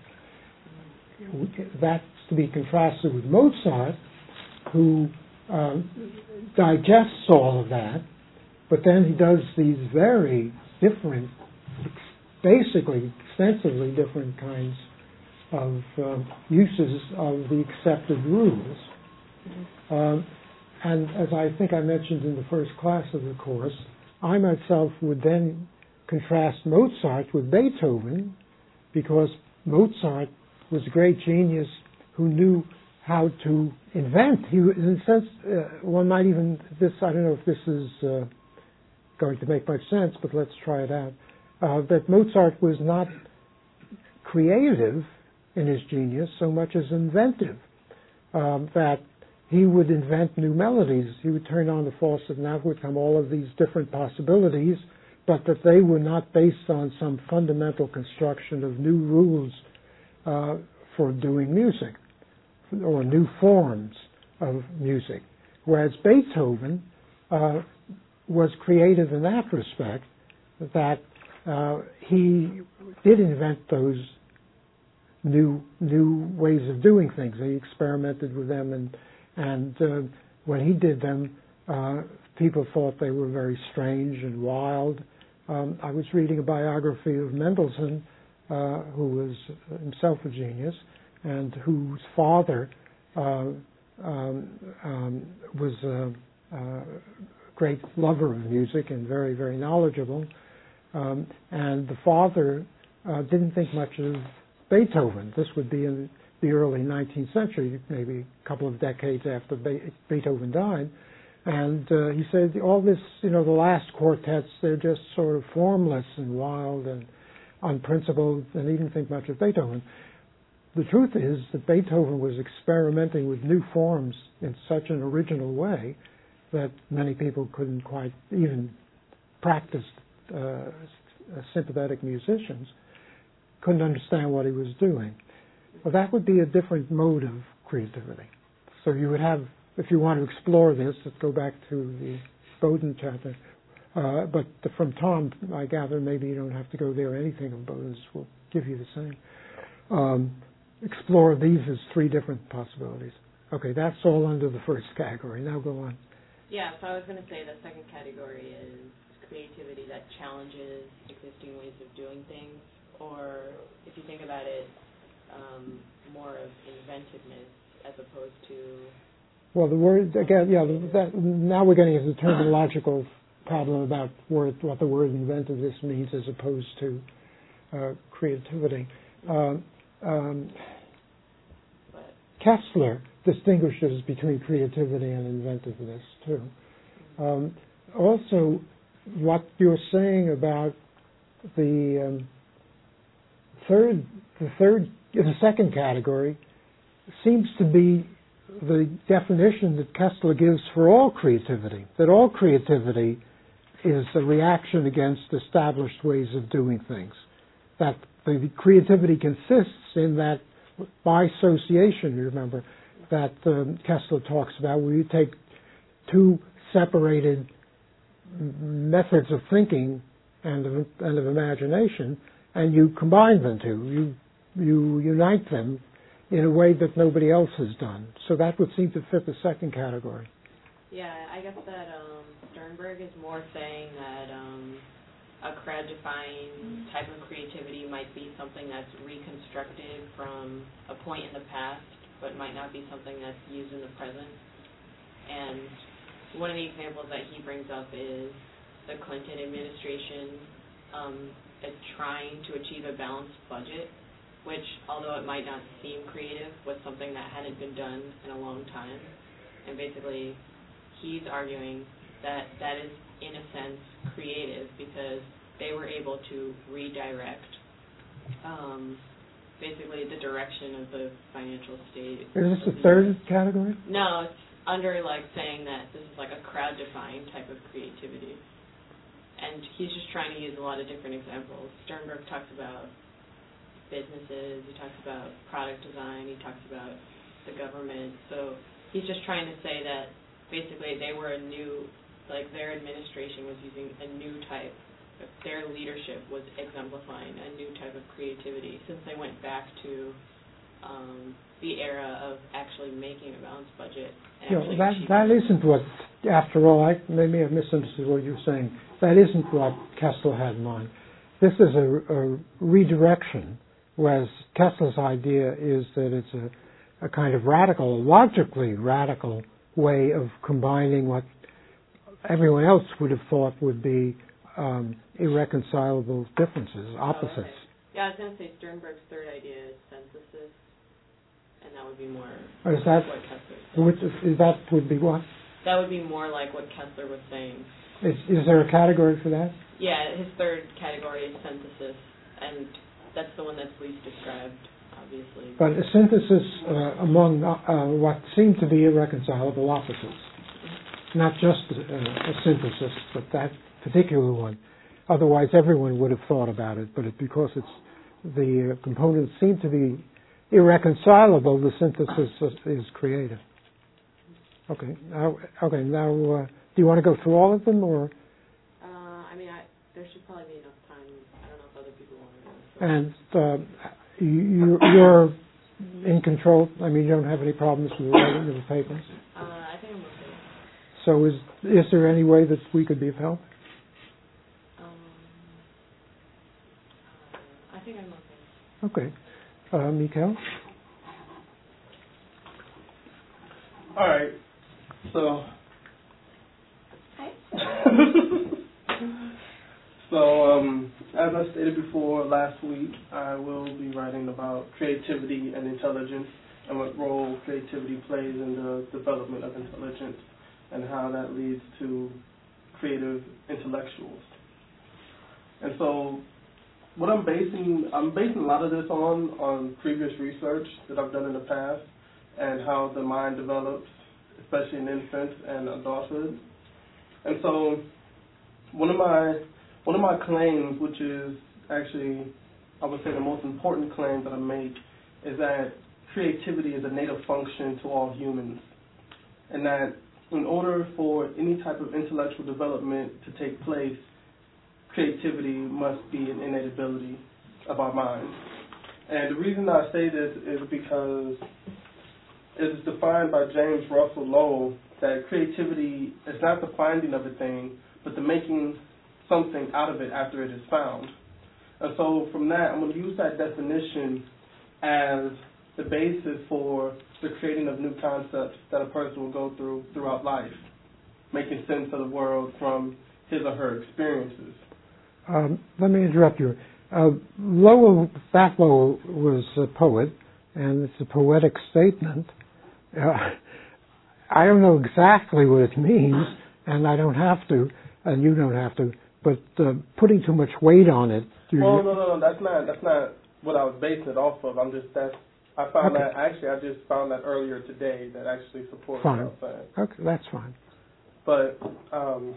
That's to be contrasted with Mozart, who um, digests all of that, but then he does these very different, basically extensively different kinds of um, uses of the accepted rules. Um, and as I think I mentioned in the first class of the course, I myself would then contrast Mozart with Beethoven, because Mozart was a great genius who knew how to invent. He, in a sense, uh, one might even, this, I don't know if this is uh, going to make much sense, but let's try it out, uh, that Mozart was not creative in his genius so much as inventive, um, that he would invent new melodies. He would turn on the faucet and out would come all of these different possibilities, but that they were not based on some fundamental construction of new rules uh, for doing music or new forms of music. Whereas Beethoven uh, was creative in that respect, that uh, he did invent those new new ways of doing things. He experimented with them, and and uh, when he did them, uh, people thought they were very strange and wild. Um, I was reading a biography of Mendelssohn, uh, who was himself a genius, and whose father uh, um, um, was a, a great lover of music and very, very knowledgeable. Um, and the father uh, didn't think much of Beethoven. This would be in the early nineteenth century, maybe a couple of decades after Be- Beethoven died. And uh, he said, all this, you know, the last quartets, they're just sort of formless and wild and unprincipled, and he didn't think much of Beethoven. The truth is that Beethoven was experimenting with new forms in such an original way that many people couldn't quite even practice, uh, sympathetic musicians couldn't understand what he was doing. Well, that would be a different mode of creativity. So you would have, if you want to explore this, let's go back to the Bowden chapter. Uh, but the, from Tom, I gather maybe you don't have to go there. Anything of Bowden's will give you the same. Um, explore these as three different possibilities. Okay, that's all under the first category. Now go on. Yeah, so I was going to say the second category is creativity that challenges existing ways of doing things, or if you think about it, um, more of inventiveness as opposed to... Well, the word, again, yeah, that, now we're getting into the terminological problem about word, what the word inventiveness means as opposed to uh, creativity. Um, um, Kessler distinguishes between creativity and inventiveness, too. Um, also, what you're saying about the um, third, the third, the second category seems to be the definition that Kessler gives for all creativity, that all creativity is a reaction against established ways of doing things, that the creativity consists in that by association, you remember, that um, Kessler talks about, where you take two separated methods of thinking and of, and of imagination, and you combine them two. You, you unite them in a way that nobody else has done. So that would seem to fit the second category. Yeah, I guess that um, Sternberg is more saying that um, a crowd-defined type of creativity might be something that's reconstructed from a point in the past, but might not be something that's used in the present. And one of the examples that he brings up is the Clinton administration um, is trying to achieve a balanced budget, which, although it might not seem creative, was something that hadn't been done in a long time. And basically, he's arguing that that is, in a sense, creative because they were able to redirect um, basically the direction of the financial state. Is this the third category? No, it's under like saying that this is like a crowd-defined type of creativity. And he's just trying to use a lot of different examples. Sternberg talks about businesses, he talks about product design, he talks about the government. So he's just trying to say that basically they were a new, like their administration was using a new type, their leadership was exemplifying a new type of creativity since they went back to um, the era of actually making a balanced budget. You know, that, that isn't what, after all, I maybe I've misunderstood what you're saying. That isn't what Kessler had in mind. This is a, a redirection, whereas Kessler's idea is that it's a, a kind of radical, logically radical way of combining what everyone else would have thought would be um, irreconcilable differences, opposites. Oh, okay. Yeah, I was going to say Sternberg's third idea is synthesis, and that would be more or is that, what Kessler which is, that would be what? That would be more like what Kessler was saying. Is, is there a category for that? Yeah, his third category is synthesis, and that's the one that's least described, obviously. But a synthesis uh, among uh, what seem to be irreconcilable opposites. Mm-hmm. Not just a, a synthesis, but that particular one. Otherwise, everyone would have thought about it, but it, because it's the uh, components seem to be irreconcilable, the synthesis is, is creative. Okay. Now, okay. Now, uh, do you want to go through all of them, or? Uh, I mean, I, there should probably be enough time. I don't know if other people want to go. And uh, you, you're in control. I mean, you don't have any problems with writing of the papers. Uh, I think I'm okay. So, is is there any way that we could be of help? Um, uh, I think I'm okay. Okay. Uh, Mikhail? All right. So, so um, as I stated before last week, I will be writing about creativity and intelligence and what role creativity plays in the development of intelligence and how that leads to creative intellectuals. And so, what I'm basing, I'm basing a lot of this on on previous research that I've done in the past and how the mind develops, especially in infants and adulthood. And so one of my one of my claims, which is actually, I would say the most important claim that I make, is that creativity is a native function to all humans. And that in order for any type of intellectual development to take place, creativity must be an innate ability of our minds. And the reason I say this is because it is defined by James Russell Lowell that creativity is not the finding of a thing, but the making something out of it after it is found. And so from that, I'm going to use that definition as the basis for the creating of new concepts that a person will go through throughout life, making sense of the world from his or her experiences. Um, let me interrupt you. Uh, Lowell, Zach Lowell was a poet, and it's a poetic statement. Uh, I don't know exactly what it means, and I don't have to, and you don't have to, but uh, putting too much weight on it. Well, no, no, no, that's not that's not what I was basing it off of. I'm just that's I found okay. that actually I just found that earlier today that actually supports fine. what I'm saying. Okay, that's fine. But um,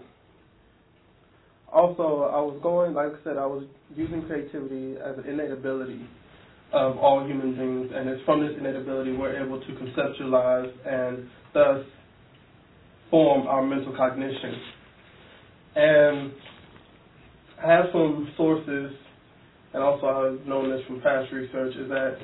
also, I was going, like I said, I was using creativity as an innate ability of all human beings, and it's from this innate ability we're able to conceptualize and thus form our mental cognition. And I have some sources, and also I've known this from past research, is that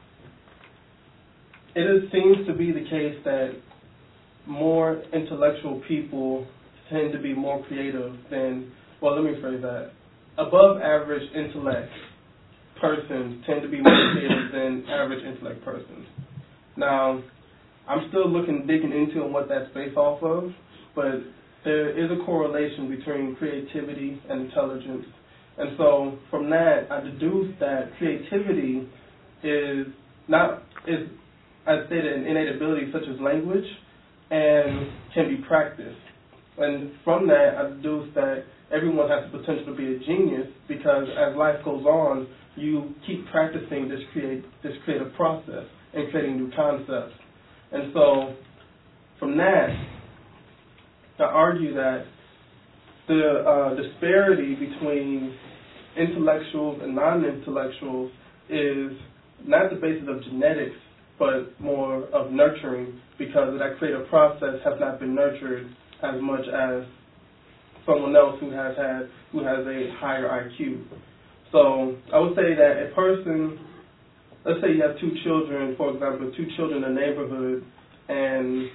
it is, seems to be the case that more intellectual people tend to be more creative than, well, let me phrase that. Above average intellect persons tend to be more creative than average intellect persons. Now, I'm still looking, digging into what that's based off of, but there is a correlation between creativity and intelligence. And so from that, I deduce that creativity is not, is, I stated, an innate ability such as language and can be practiced. And from that, I deduce that everyone has the potential to be a genius because as life goes on, you keep practicing this create this creative process and creating new concepts. And so from that, I argue that the uh, disparity between intellectuals and non-intellectuals is not the basis of genetics, but more of nurturing, because that creative process has not been nurtured as much as someone else who has had who has a higher I Q. So I would say that a person, let's say you have two children, for example, two children in a neighborhood, and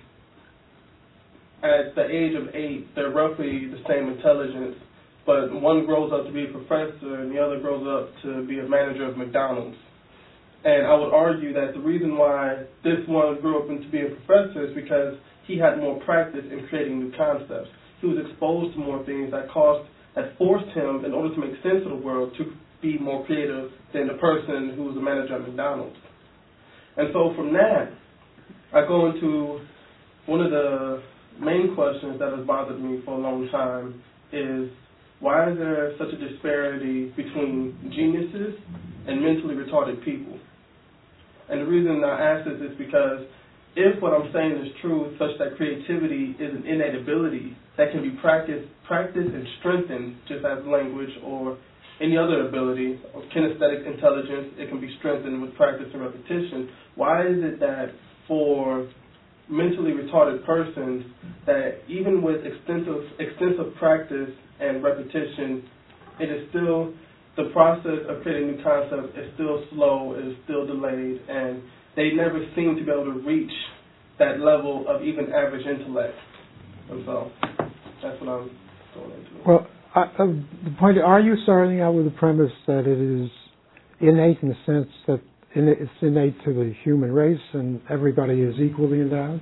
at the age of eight, they're roughly the same intelligence, but one grows up to be a professor and the other grows up to be a manager of McDonald's. And I would argue that the reason why this one grew up into being a professor is because he had more practice in creating new concepts. He was exposed to more things that caused, that forced him, in order to make sense of the world, to be more creative than the person who was a manager at McDonald's. And so from that, I go into one of the main questions that has bothered me for a long time is, why is there such a disparity between geniuses and mentally retarded people? And the reason I ask this is because if what I'm saying is true, such that creativity is an innate ability that can be practiced, practiced and strengthened just as language or any other ability, or kinesthetic intelligence, it can be strengthened with practice and repetition, why is it that for mentally retarded persons that even with extensive extensive practice and repetition, it is still, the process of creating new concepts is still slow, it is still delayed, and they never seem to be able to reach that level of even average intellect. And so that's what I'm going into. Well, I, uh, the point, are you starting out with the premise that it is innate in the sense that it's innate to the human race and everybody is equally endowed?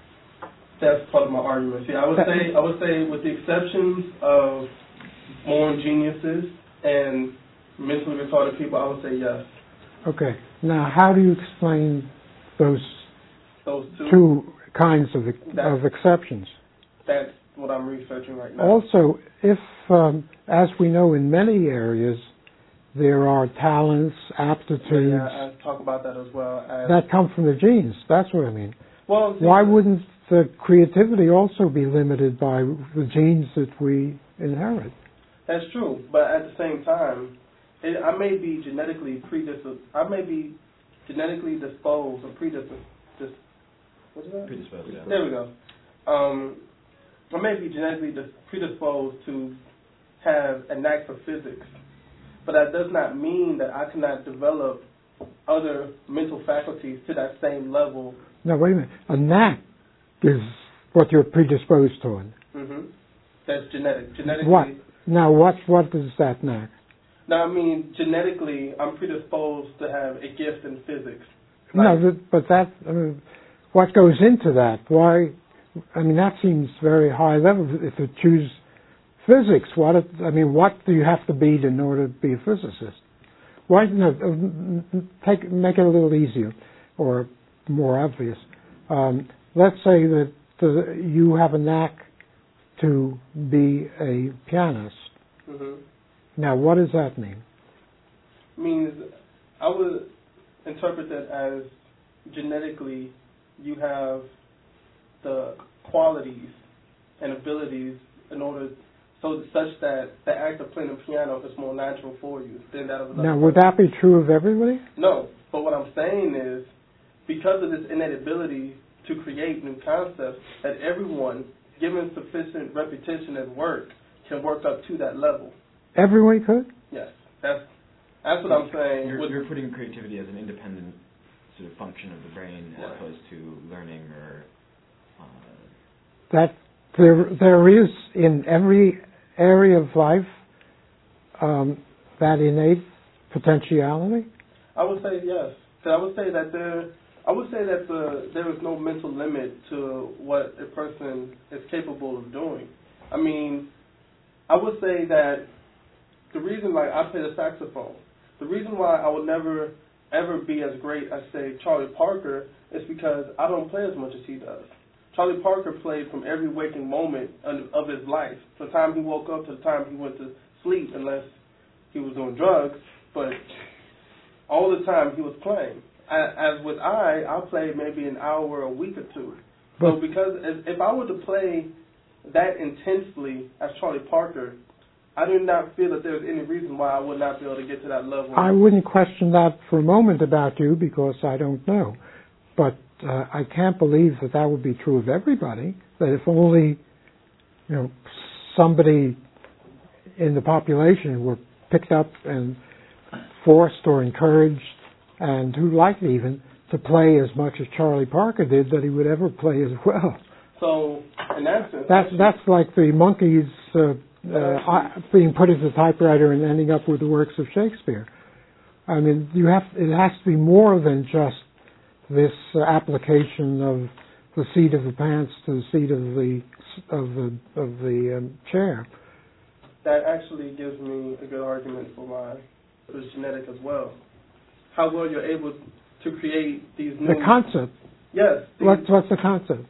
That's part of my argument. See, I would say, I would say, with the exceptions of born geniuses and mentally retarded people, I would say yes. Okay. Now, how do you explain those those two, two kinds of of exceptions? That's what I'm researching right now. Also, if, um, as we know in many areas, there are talents, aptitudes yeah, I talk about that as well. As that come from the genes. That's what I mean. Well, see, why wouldn't the creativity also be limited by the genes that we inherit? That's true, but at the same time, it, I may be genetically predisposed. I may be genetically disposed or predisposed. Dis, what is that? Predisposed. Yeah. There we go. Um, I may be genetically dis- predisposed to have a knack for physics, but that does not mean that I cannot develop other mental faculties to that same level. Now, wait a minute. A knack is what you're predisposed toward. Mm-hmm. That's genetic. Genetically. What? Now, what, what is that knack? Now, I mean, genetically, I'm predisposed to have a gift in physics. Like, no, but that, I mean, what goes into that? Why? I mean, that seems very high level. If you choose physics, what? It, I mean, what do you have to be in order to be a physicist? Why? No, take make it a little easier, or more obvious. Um, let's say that the, you have a knack to be a pianist. Mm-hmm. Now, what does that mean? Means I would interpret that as genetically you have the qualities and abilities in order so such that the act of playing the piano is more natural for you than that of another Now, would that be true of everybody? No, but what I'm saying is because of this innate ability to create new concepts, that everyone, given sufficient repetition and work, can work up to that level. Everyone could? Yes, that's that's what I'm saying. You're, you're putting creativity as an independent sort of function of the brain as right. opposed to learning or... Uh, that there there is in every area of life um, that innate potentiality? I would say yes. So I would say that there I would say that the, there is no mental limit to what a person is capable of doing. I mean, I would say that the reason, like, I play the saxophone, the reason why I would never, ever be as great as, say, Charlie Parker is because I don't play as much as he does. Charlie Parker played from every waking moment of his life, from the time he woke up to the time he went to sleep, unless he was doing drugs, but all the time he was playing. As with I, I play maybe an hour a week or two. So because if I were to play that intensely as Charlie Parker, I do not feel that there's any reason why I would not be able to get to that level. I wouldn't question that for a moment about you because I don't know. But uh, I can't believe that that would be true of everybody, that if only, you know, somebody in the population were picked up and forced or encouraged and who liked even to play as much as Charlie Parker did, that he would ever play as well. So, in that sense... That's, that's like the monkeys... Uh, Uh, being put as a typewriter and ending up with the works of Shakespeare. I mean, you have it has to be more than just this uh, application of the seat of the pants to the seat of the of the of the um, chair. That actually gives me a good argument for my for the genetic as well. How well you're able to create these new... The concept. Yes. What's what's the concept?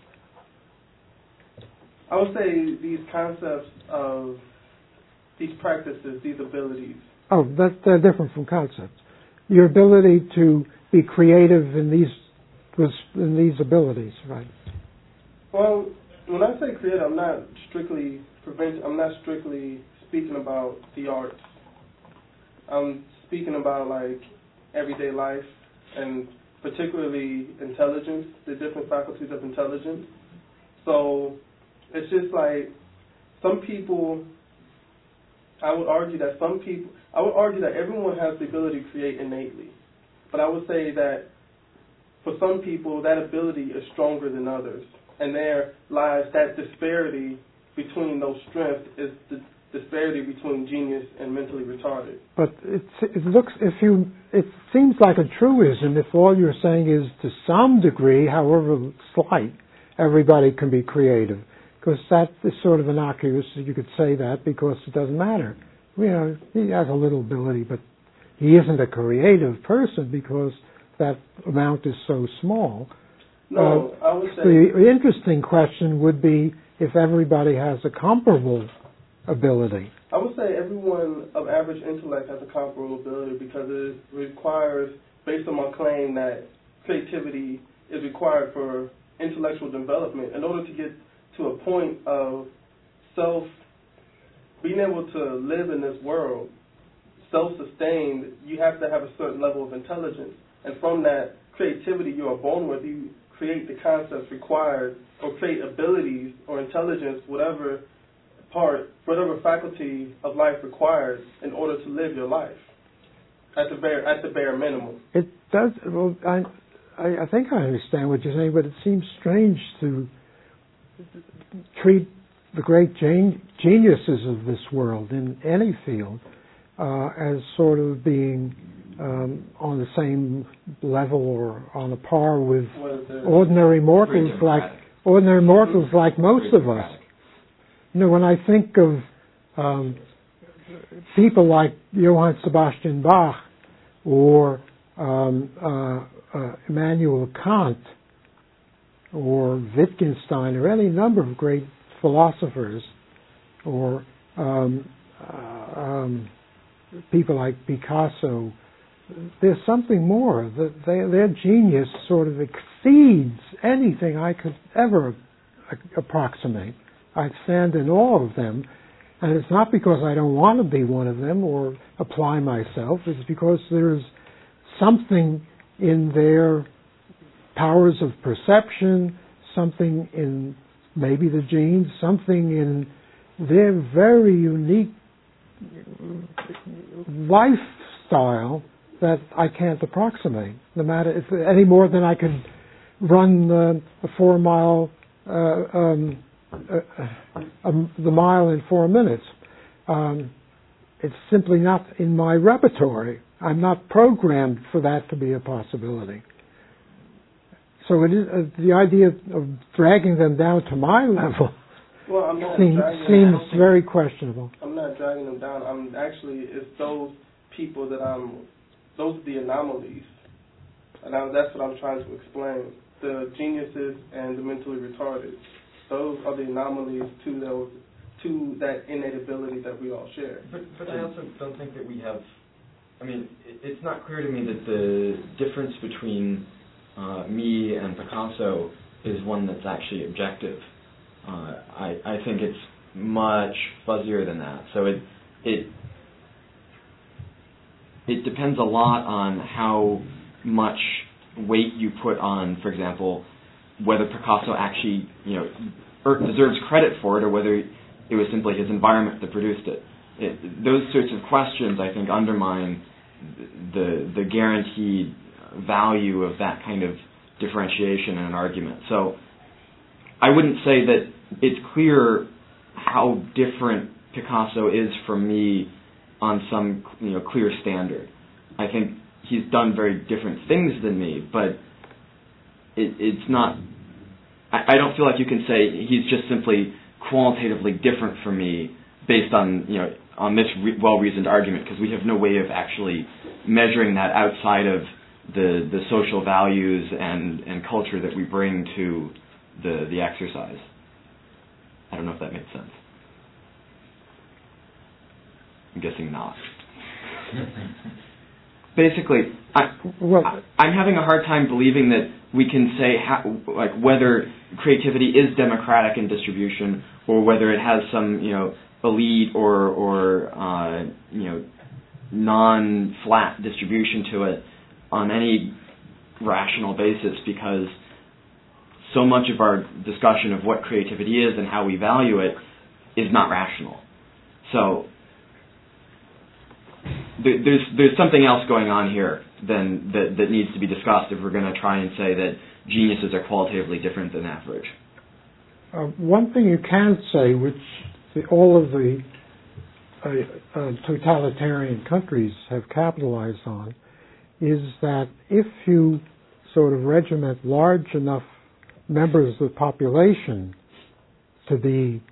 I would say these concepts of these practices, these abilities. Oh, that's they're different from concepts. Your ability to be creative in these in these abilities, right? Well, when I say creative, I'm not strictly prevent. I'm not strictly speaking about the arts. I'm speaking about like everyday life and particularly intelligence, the different faculties of intelligence. So. It's just like some people, I would argue that some people, I would argue that everyone has the ability to create innately. But I would say that for some people, that ability is stronger than others. And there lies that disparity between those strengths is the disparity between genius and mentally retarded. But it's, it looks, if you, it seems like a truism if all you're saying is to some degree, however slight, everybody can be creative. Because that is sort of innocuous, you could say that, because it doesn't matter. You know, he has a little ability, but he isn't a creative person because that amount is so small. No, uh, I would say... The interesting question would be if everybody has a comparable ability. I would say everyone of average intellect has a comparable ability because it requires, based on my claim that creativity is required for intellectual development, in order to get to a point of self, being able to live in this world, self-sustained, you have to have a certain level of intelligence. And from that creativity you are born with, you create the concepts required or create abilities or intelligence, whatever part, whatever faculty of life required in order to live your life at the bare, at the bare minimum. It does. Well, I, I, I think I understand what you're saying, but it seems strange to treat the great gen- geniuses of this world in any field uh, as sort of being um, on the same level or on a par with ordinary mortals, like ordinary mortals like most of us. You know, when I think of um, people like Johann Sebastian Bach or um, uh, uh, Immanuel Kant or Wittgenstein or any number of great philosophers, or um, uh, um, people like Picasso, there's something more. That they, their genius sort of exceeds anything I could ever approximate. I stand in awe of them, and it's not because I don't want to be one of them or apply myself. It's because there's something in their powers of perception, something in maybe the genes, something in their very unique lifestyle that I can't approximate, no matter if any more than I could run uh, a four mile, uh, um, uh, um, the mile in four minutes. Um, it's simply not in my repertoire. I'm not programmed for that to be a possibility. So it is, uh, the idea of dragging them down to my level well, I'm not seems, seems very questionable. I'm not dragging them down. I'm actually, it's those people that I'm, those are the anomalies. And I, that's what I'm trying to explain. The geniuses and the mentally retarded. Those are the anomalies to those, to that innate ability that we all share. But, but I also don't think that we have, I mean, it, it's not clear to me that the difference between Uh, me and Picasso is one that's actually objective. Uh, I, I think it's much fuzzier than that. So it it it depends a lot on how much weight you put on, for example, whether Picasso actually, you know, deserves credit for it or whether it was simply his environment that produced it. it those sorts of questions, I think, undermine the the guaranteed value of that kind of differentiation in an argument. So I wouldn't say that it's clear how different Picasso is from me on some, you know, clear standard. I think he's done very different things than me, but it, it's not, I, I don't feel like you can say he's just simply qualitatively different from me based on, you know, on this re- well-reasoned argument, because we have no way of actually measuring that outside of the the social values and, and culture that we bring to the the exercise. I don't know if that makes sense. I'm guessing not. Basically, I, well, I, I'm having a hard time believing that we can say how, like whether creativity is democratic in distribution or whether it has some, you know, elite or or uh, you know, non-flat distribution to it on any rational basis, because so much of our discussion of what creativity is and how we value it is not rational. So there, there's there's something else going on here than that, that needs to be discussed if we're going to try and say that geniuses are qualitatively different than average. Uh, one thing you can say, which the, all of the uh, uh, totalitarian countries have capitalized on, is that if you sort of regiment large enough members of the population to be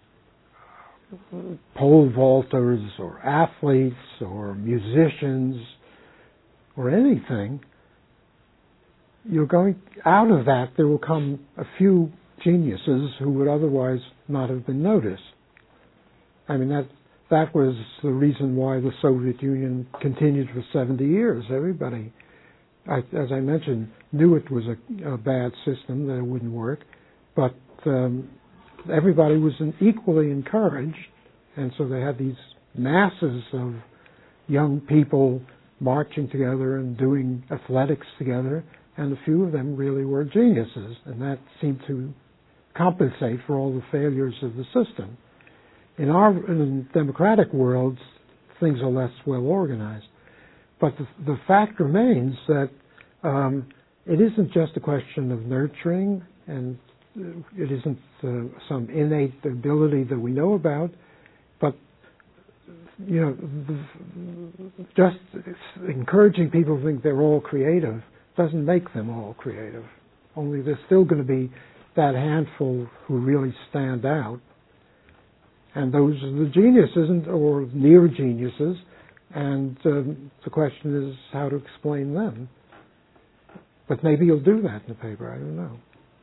pole vaulters or athletes or musicians or anything, you're going, out of that there will come a few geniuses who would otherwise not have been noticed. I mean, that That was the reason why the Soviet Union continued for seventy years. Everybody, I, as I mentioned, knew it was a, a bad system, that it wouldn't work, but um, everybody was equally encouraged, and so they had these masses of young people marching together and doing athletics together, and a few of them really were geniuses, and that seemed to compensate for all the failures of the system. In our in democratic worlds, things are less well organized. But the, the fact remains that Um, it isn't just a question of nurturing, and it isn't uh, some innate ability that we know about, but you know, just encouraging people to think they're all creative doesn't make them all creative. Only there's still going to be that handful who really stand out. And those are the geniuses or near geniuses. And um, the question is how to explain them. But maybe you'll do that in the paper. I don't know.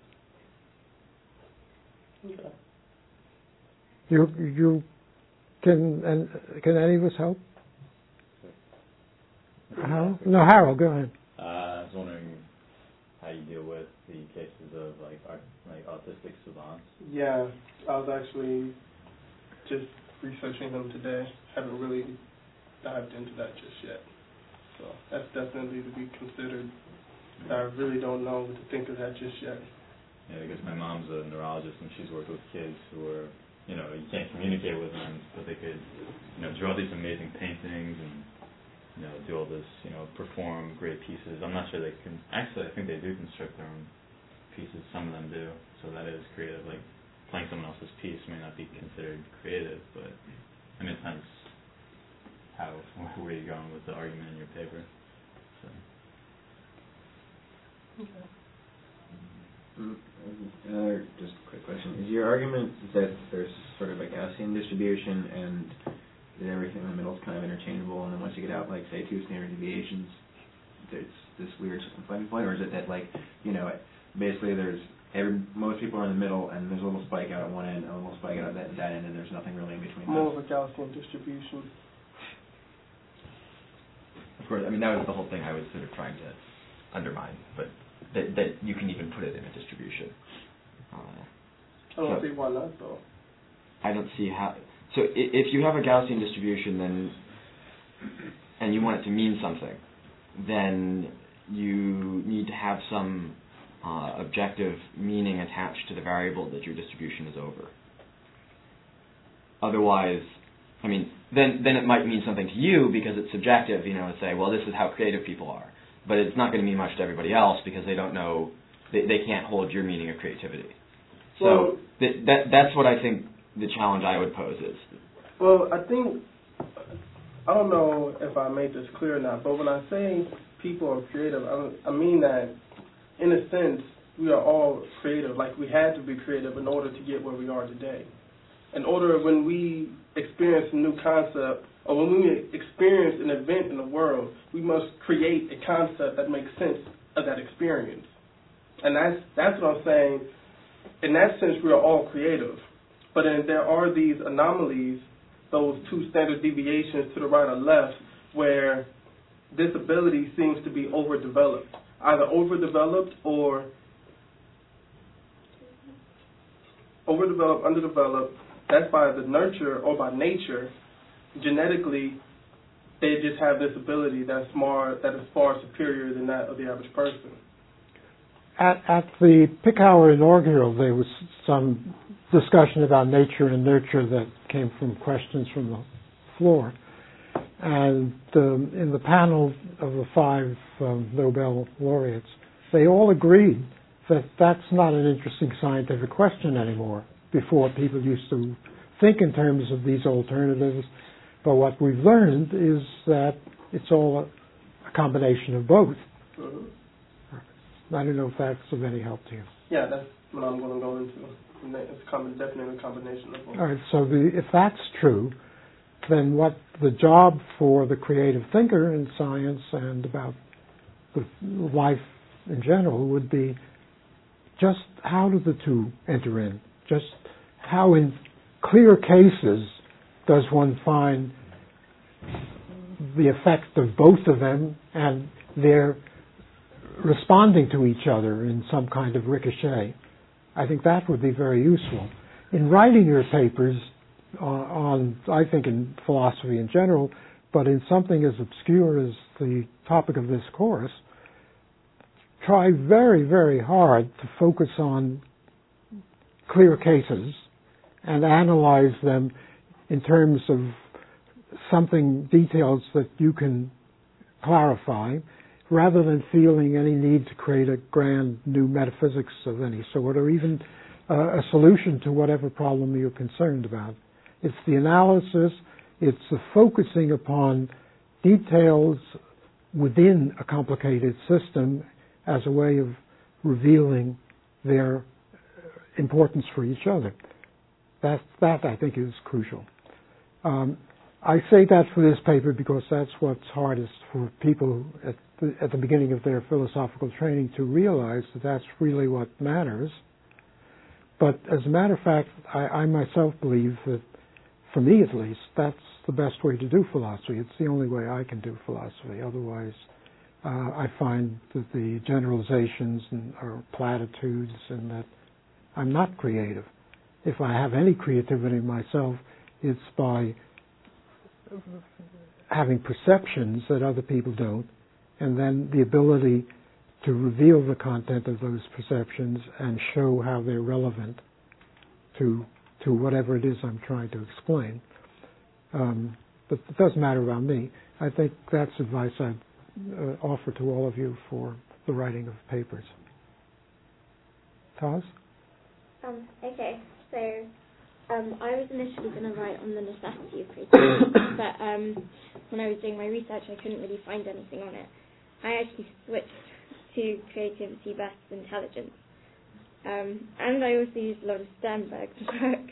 Okay. You, you can, and can any of us help? Harold? No, Harold, go ahead. Uh, I was wondering how you deal with the cases of like art, like autistic savants. Yeah, I was actually just researching them today. Haven't really dived into that just yet. So that's definitely to be considered. I really don't know what to think of that just yet. Yeah, because my mom's a neurologist and she's worked with kids who are, you know, you can't communicate with them, but they could, you know, draw these amazing paintings and, you know, do all this, you know, perform great pieces. I'm not sure they can, actually I think they do construct their own pieces, some of them do, so that is creative. Like, playing someone else's piece may not be considered creative, but, I mean, it depends how, where you're going with the argument in your paper, so. Okay. Another just quick question. Is your argument that there's sort of a Gaussian distribution and that everything in the middle is kind of interchangeable, and then once you get out, like, say, two standard deviations, there's this weird inflection point, or is it that, like, you know, basically there's every, most people are in the middle, and there's a little spike out at one end, and a little spike out at that, that end, and there's nothing really in between More those? of a Gaussian distribution. Of course, I mean, that was the whole thing I was sort of trying to undermine, but that, that you can even put it in a distribution. Uh, I don't so see why not, though. I don't see how. So i- if you have a Gaussian distribution, then and you want it to mean something, then you need to have some uh, objective meaning attached to the variable that your distribution is over. Otherwise, I mean, then then it might mean something to you because it's subjective. You know, and say, well, this is how creative people are. But it's not going to mean much to everybody else because they don't know, they, they can't hold your meaning of creativity. So Well, that, that that's what I think the challenge I would pose is. Well, I think, I don't know if I made this clear or not, but when I say people are creative, I, I mean that, in a sense, we are all creative. Like, we had to be creative in order to get where we are today. In order, when we experience a new concept, or when we experience an event in the world, we must create a concept that makes sense of that experience. And that's that's what I'm saying. In that sense, we are all creative. But then there are these anomalies, those two standard deviations to the right or left, where this ability seems to be overdeveloped, either overdeveloped or overdeveloped, underdeveloped. That's by the nurture or by nature. Genetically, they just have this ability that's more, that is far superior than that of the average person. At, at the Pickhour inaugural, there was some discussion about nature and nurture that came from questions from the floor. And um, in the panel of the five um, Nobel laureates, they all agreed that that's not an interesting scientific question anymore. Before, people used to think in terms of these alternatives, but what we've learned is that it's all a, a combination of both. Mm-hmm. I don't know if that's of any help to you. Yeah, that's what I'm going to go into. It's com- definitely a combination of both. All right, so the, if that's true, then what the job for the creative thinker in science and about the life in general would be just how do the two enter in? Just how in clear cases does one find the effect of both of them and their responding to each other in some kind of ricochet? I think that would be very useful. In writing your papers uh, on, I think in philosophy in general, but in something as obscure as the topic of this course, try very, very hard to focus on clear cases and analyze them in terms of something, details that you can clarify, rather than feeling any need to create a grand new metaphysics of any sort, or even uh, a solution to whatever problem you're concerned about. It's the analysis, it's the focusing upon details within a complicated system as a way of revealing their importance for each other. That, that I think, is crucial. Um, I say that for this paper because that's what's hardest for people at the, at the beginning of their philosophical training to realize that that's really what matters. But as a matter of fact, I, I myself believe that, for me at least, that's the best way to do philosophy. It's the only way I can do philosophy. Otherwise, uh, I find that the generalizations and, are platitudes and that I'm not creative. If I have any creativity myself, it's by having perceptions that other people don't, and then the ability to reveal the content of those perceptions and show how they're relevant to to whatever it is I'm trying to explain. Um, but it doesn't matter about me. I think that's advice I'd uh, offer to all of you for the writing of papers. Taz? Um, okay, so um, I was initially going to write on the necessity of creativity, but um, when I was doing my research, I couldn't really find anything on it. I actually switched to creativity versus intelligence. Um, and I also used a lot of Sternberg's work.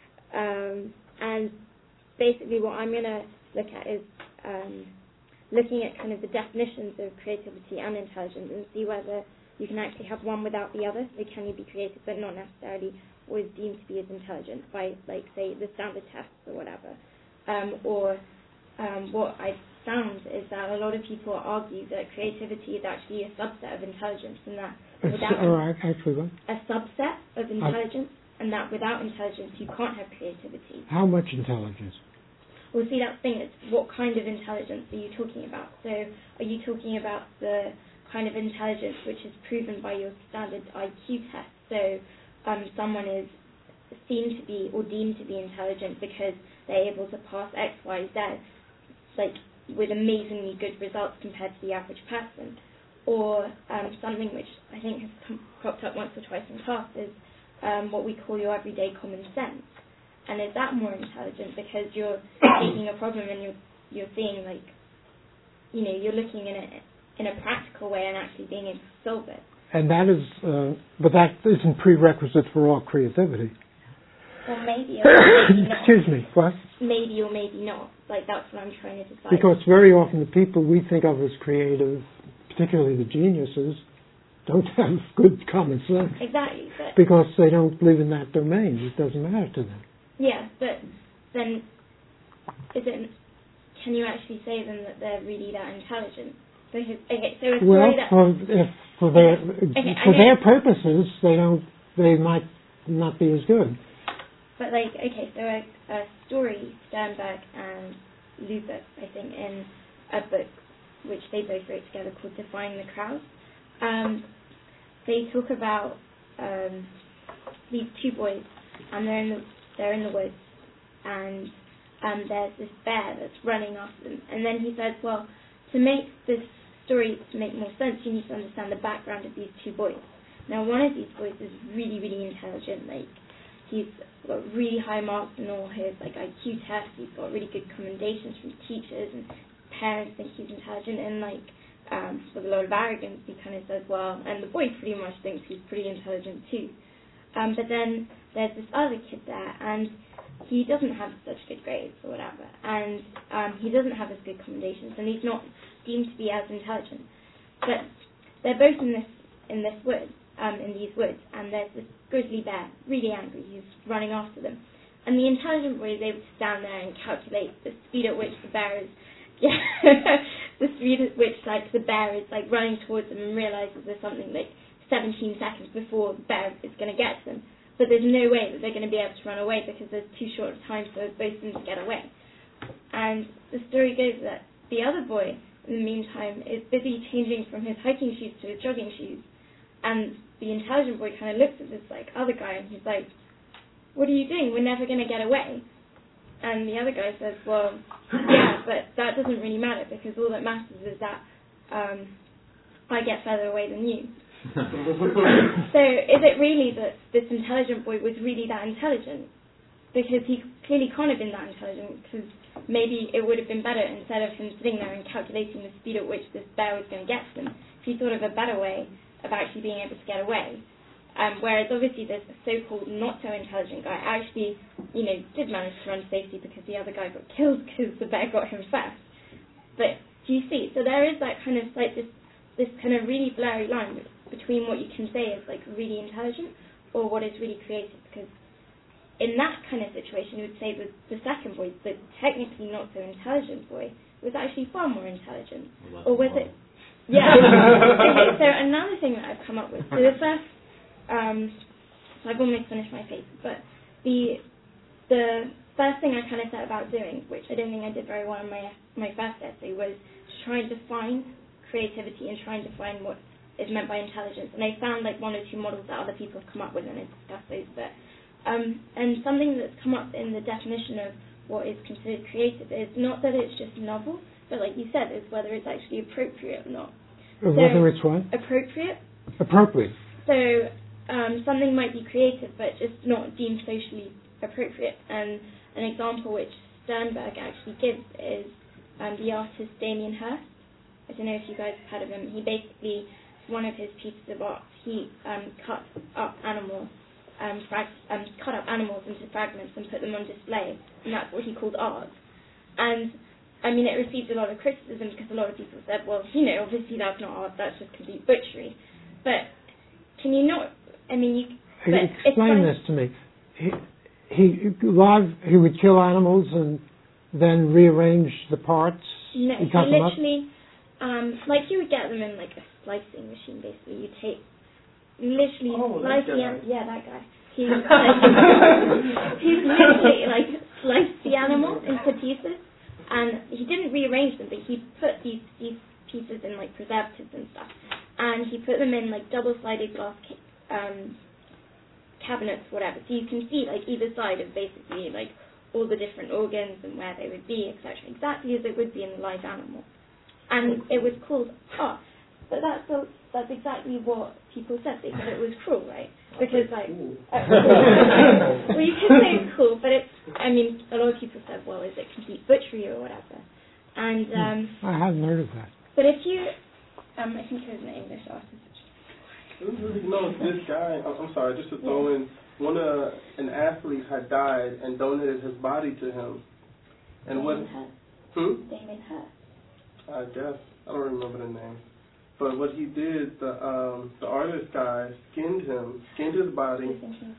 Um, and basically what I'm going to look at is um, looking at kind of the definitions of creativity and intelligence and see whether you can actually have one without the other. So can you be creative but not necessarily always deemed to be as intelligent by, like, say, the standard tests or whatever. Um, or um, what I found is that a lot of people argue that creativity is actually a subset of intelligence, and that without uh, actually, a subset of intelligence, I, and that without intelligence you can't have creativity. How much intelligence? Well, see, that's the thing. It's what kind of intelligence are you talking about? So, are you talking about the kind of intelligence which is proven by your standard I Q test? So, um, someone is seen to be or deemed to be intelligent because they're able to pass X, Y, Z, like, with amazingly good results compared to the average person. Or um, something which I think has come, cropped up once or twice in class is um, what we call your everyday common sense. And is that more intelligent because you're taking a problem and you're you're seeing, like, you know, you're looking in it in a practical way and actually being able to solve it. And that is, uh, but that isn't prerequisite for all creativity. Well, maybe or maybe not. Excuse me, what? Maybe or maybe not. Like, that's what I'm trying to decide. Because very often the people we think of as creative, particularly the geniuses, don't have good common sense. Exactly. But because they don't live in that domain. It doesn't matter to them. Yeah, but then is it? Can you actually say then that they're really that intelligent? Because, okay, so a story well, that for, if for their okay, for their purposes, they don't. They might not be as good. But like, okay, so a, a story, Sternberg and Lubeck, I think, in a book which they both wrote together called Defying the Crowd. Um, they talk about um, these two boys, and they're in the they're in the woods, and um, there's this bear that's running after them. And then he says, well, to make this story to make more sense, you need to understand the background of these two boys. Now, one of these boys is really, really intelligent. Like, he's got really high marks in all his like I Q tests. He's got really good commendations from teachers, and parents think he's intelligent. And like, um, with a lot of arrogance, he kind of says, well, and the boy pretty much thinks he's pretty intelligent too. Um, but then there's this other kid there, and he doesn't have such good grades or whatever, and um, he doesn't have as good commendations, and he's not deemed to be as intelligent. But they're both in this in this wood, um, in these woods, and there's this grizzly bear, really angry. He's running after them, and the intelligent boy is able to stand there and calculate the speed at which the bear is, yeah, the speed at which like the bear is like running towards them, and realizes there's something like seventeen seconds before the bear is going to get to them. But there's no way that they're going to be able to run away because there's too short a time for both of them to get away. And the story goes that the other boy, in the meantime, is busy changing from his hiking shoes to his jogging shoes. And the intelligent boy kind of looks at this like other guy and he's like, what are you doing? We're never going to get away. And the other guy says, well, yeah, but that doesn't really matter because all that matters is that um, I get further away than you. So is it really that this intelligent boy was really that intelligent? Because he clearly can't have been that intelligent, because maybe it would have been better, instead of him sitting there and calculating the speed at which this bear was going to get to them, if he thought of a better way of actually being able to get away. Um, whereas obviously this so-called not so intelligent guy actually, you know, did manage to run to safety because the other guy got killed because the bear got him first. But do you see? So there is that kind of like this, this kind of really blurry line between what you can say is like really intelligent or what is really creative. Because in that kind of situation, you would say that the second boy, the technically not so intelligent boy, was actually far more intelligent. Or was it? Yeah. Okay. So another thing that I've come up with. So the first. Um, so I've almost finished my paper, but the the first thing I kind of set about doing, which I don't think I did very well in my my first essay, was to try and define creativity and try and define what is meant by intelligence. And I found like one or two models that other people have come up with, and I discussed those. But um, and something that's come up in the definition of what is considered creative is not that it's just novel, but like you said, is whether it's actually appropriate or not. Uh, whether it's what? Appropriate. Appropriate. So. Um, something might be creative, but just not deemed socially appropriate. And an example which Sternberg actually gives is um, the artist Damien Hirst. I don't know if you guys have heard of him. He basically, one of his pieces of art, he um, cut up animals, um, frag- um, cut up animals into fragments and put them on display, and that's what he called art. And I mean, it received a lot of criticism because a lot of people said, well, you know, obviously that's not art, that's just complete butchery. But can you not? I mean, you. But explain this to me. He, he live. He would kill animals and then rearrange the parts. No, he so literally, um, like you would get them in like a slicing machine. Basically, you take literally oh, slice the an- yeah that guy. He like, he's literally like sliced the animal into pieces, and he didn't rearrange them, but he put these these pieces in like preservatives and stuff, and he put them in like double-sided glass. Ca- Um, cabinets, whatever. So you can see like either side of basically like all the different organs and where they would be, et cetera. Exactly as it would be in a live animal. And it was called art. But that's the, that's exactly what people said. They said it was cruel, right? Because like, uh, well, you can say it's cool, but it's. I mean, a lot of people said, well, is it complete butchery or whatever? And um, I hadn't heard of that. But if you, um, I think it was an English artist. No, this guy, I'm sorry, just to throw in, one uh, an athlete had died and donated his body to him. And what? Hmm? Damien Hirst. I guess. I don't remember the name. But what he did, the um, the artist guy skinned him, skinned his body.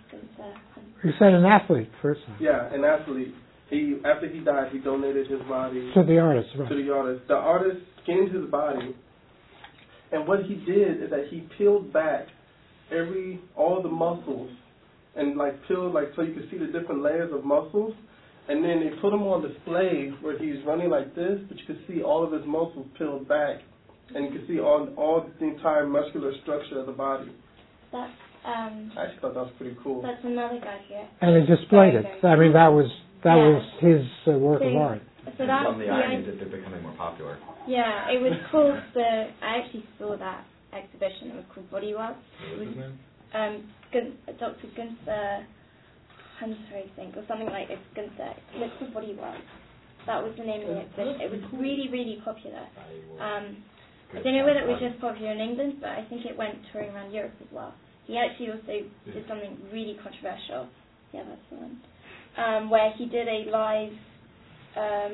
You said an athlete first. Yeah, an athlete. He after he died, he donated his body to the artist. Right. To the artist. The artist skinned his body. And what he did is that he peeled back every, all the muscles and like peeled like so you could see the different layers of muscles. And then they put him on display where he's running like this, but you could see all of his muscles peeled back. And you could see all, all the entire muscular structure of the body. That's, um... I actually thought that was pretty cool. That's another guy here. And he displayed it. I mean, that was, that yeah. was his uh, work so, of art. So that's on the island that they're becoming more popular. Yeah, it was called the. I actually saw that exhibition. It was called Body World. What was his name? Um, Gun, Doctor Gunther Hunter, I think, or something like it's Gunther. It was called Body World. That was the name of the exhibition. It was really, really popular. Um, I don't know whether it was just popular in England, but I think it went touring around Europe as well. He actually also did something really controversial. Yeah, that's the one. Um, where he did a live. Um,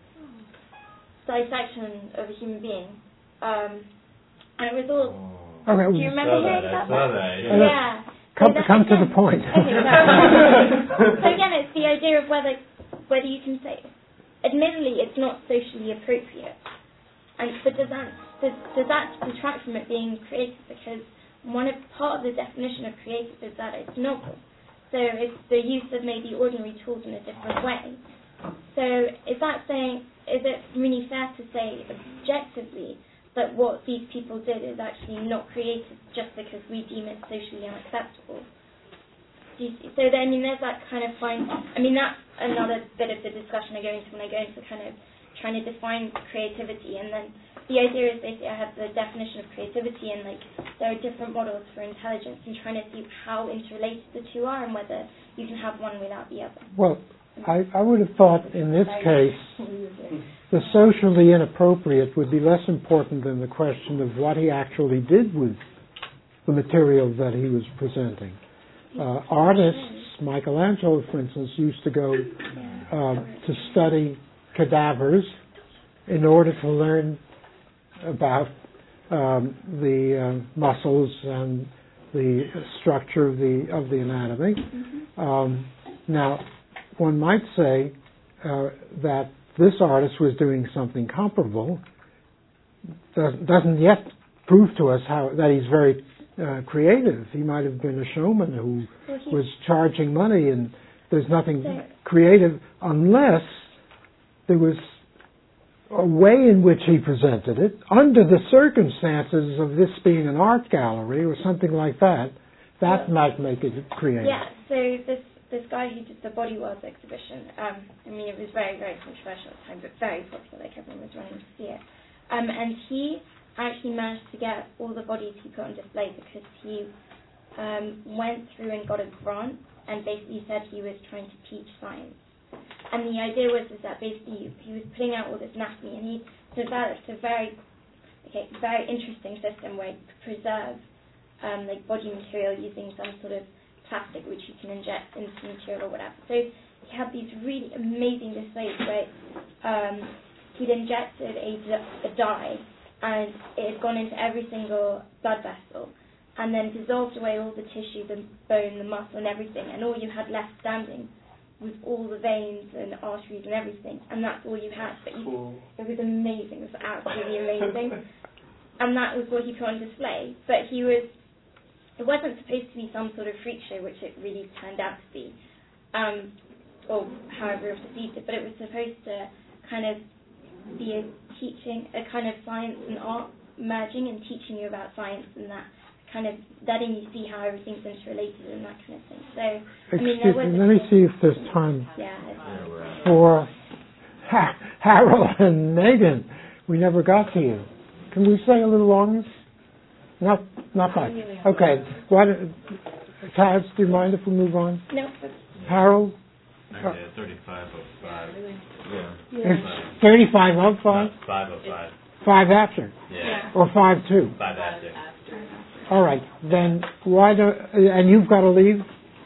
dissection of a human being, um, and it was all. Oh. Okay, do you remember hearing that? about that? that? Yeah. yeah. Come, so come to again, the point. Okay, so again, it's the idea of whether whether you can say, admittedly, it's not socially appropriate, and but does that does, does that detract from it being creative? Because one of part of the definition of creative is that it's novel. So it's the use of maybe ordinary tools in a different way. So is that saying, is it really fair to say objectively that what these people did is actually not creative just because we deem it socially unacceptable? Do you see? So then, I mean, there's that kind of fine, I mean, that's another bit of the discussion I go into when I go into kind of trying to define creativity, and then the idea is basically I have the definition of creativity, and like there are different models for intelligence, and trying to see how interrelated the two are and whether you can have one without the other. Well, I, I would have thought in this case the socially inappropriate would be less important than the question of what he actually did with the material that he was presenting. Uh, artists, Michelangelo, for instance, used to go uh, to study cadavers in order to learn about um, the uh, muscles and the structure of the of the anatomy. Mm-hmm. Um, now, one might say uh, that this artist was doing something comparable. Does, doesn't yet prove to us how that he's very uh, creative. He might have been a showman who well, was charging money, and there's nothing there. creative unless there was a way in which he presented it under the circumstances of this being an art gallery or something like that. That well, might make it creative. Yeah. So this. This guy who did the Body Worlds exhibition, um, I mean, it was very, very controversial at the time, but very popular, like everyone was running to see it. Um, and he actually managed to get all the bodies he put on display because he um, went through and got a grant and basically said he was trying to teach science. And the idea was is that basically he was putting out all this anatomy, and he developed a very, okay, very interesting system where he could preserve um, like body material using some sort of plastic which you can inject into the material or whatever. So he had these really amazing displays where um, he'd injected a, a dye and it had gone into every single blood vessel and then dissolved away all the tissue, the bone, the muscle and everything, and all you had left standing was all the veins and arteries and everything, and that's all you had. But you, cool. It was amazing. It was absolutely amazing. And that was what he put on display. But he was It wasn't supposed to be some sort of freak show, which it really turned out to be, um, or however it perceived it, but it was supposed to kind of be a teaching, a kind of science and art merging and teaching you about science and that, kind of letting you see how everything's interrelated and that kind of thing. So, I mean, there was... Excuse me, let me see if there's time yeah, for ha- Harold and Megan. We never got to you. Can we stay a little longer? Not, not much. Okay. What, Taz, do you mind if we move on? No. Harold? Okay, thirty-five of five. Yeah. yeah. It's thirty-five of five? No, five of five. Five after? Yeah. Or five two? Five after. All right. Then why do, and you've got to leave?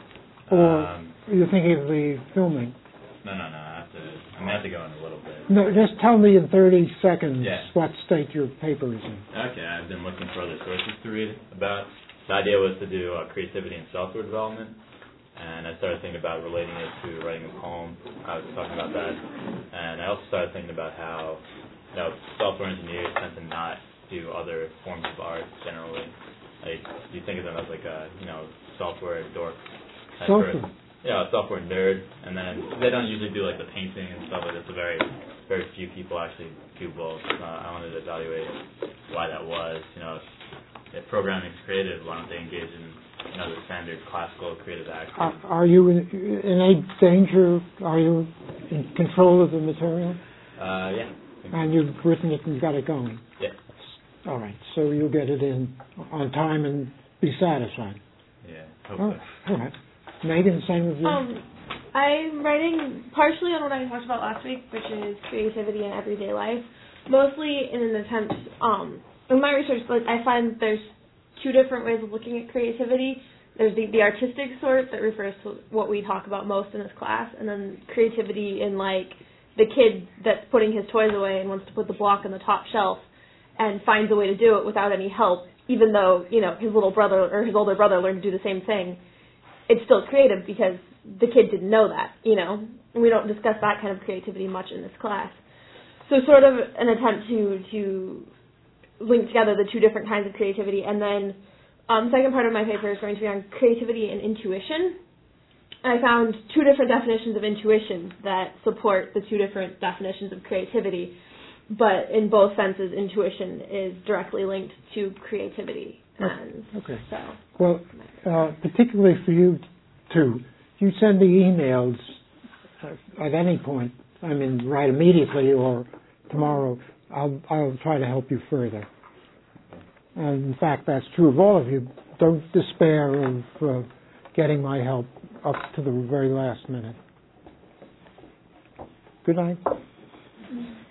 Or um, you're thinking of the filming? No, no, no. I have to, I mean, I have to go in a little bit. No, just tell me in thirty seconds yeah. what state your paper is in. Okay, I've been looking for other sources to read about. The idea was to do uh, creativity and software development, and I started thinking about relating it to writing a poem. I was talking about that, and I also started thinking about how, you know, software engineers tend to not do other forms of art generally. Like, you think of them as like a, you know, software dork. Software. Yeah, a software nerd, and then they don't usually do like the painting and stuff like that. It's a very, very few people actually do both. Uh, I wanted to evaluate why that was. You know, if, if programming is creative, why don't they engage in, you know, the standard classical creative act? Are, are you in, in any danger? Are you in control of the material? Uh, yeah. And you've written it and you've got it going? Yeah. All right, so you'll get it in on time and be satisfied. Yeah, hopefully. Oh, all right. Megan, same with you? Um, I'm writing partially on what I talked about last week, which is creativity in everyday life, mostly in an attempt, um, in my research, like, I find there's two different ways of looking at creativity. There's the, the artistic sort that refers to what we talk about most in this class, and then creativity in, like, the kid that's putting his toys away and wants to put the block on the top shelf and finds a way to do it without any help, even though, you know, his little brother or his older brother learned to do the same thing. It's still creative because the kid didn't know that, you know. And we don't discuss that kind of creativity much in this class. So sort of an attempt to to link together the two different kinds of creativity. And then um, the second part of my paper is going to be on creativity and intuition. And I found two different definitions of intuition that support the two different definitions of creativity. But in both senses, intuition is directly linked to creativity. And okay. So, well, uh, particularly for you two, you send me emails uh, at any point. I mean, right immediately or tomorrow. I'll, I'll try to help you further. And in fact, that's true of all of you. Don't despair of uh, getting my help up to the very last minute. Good night.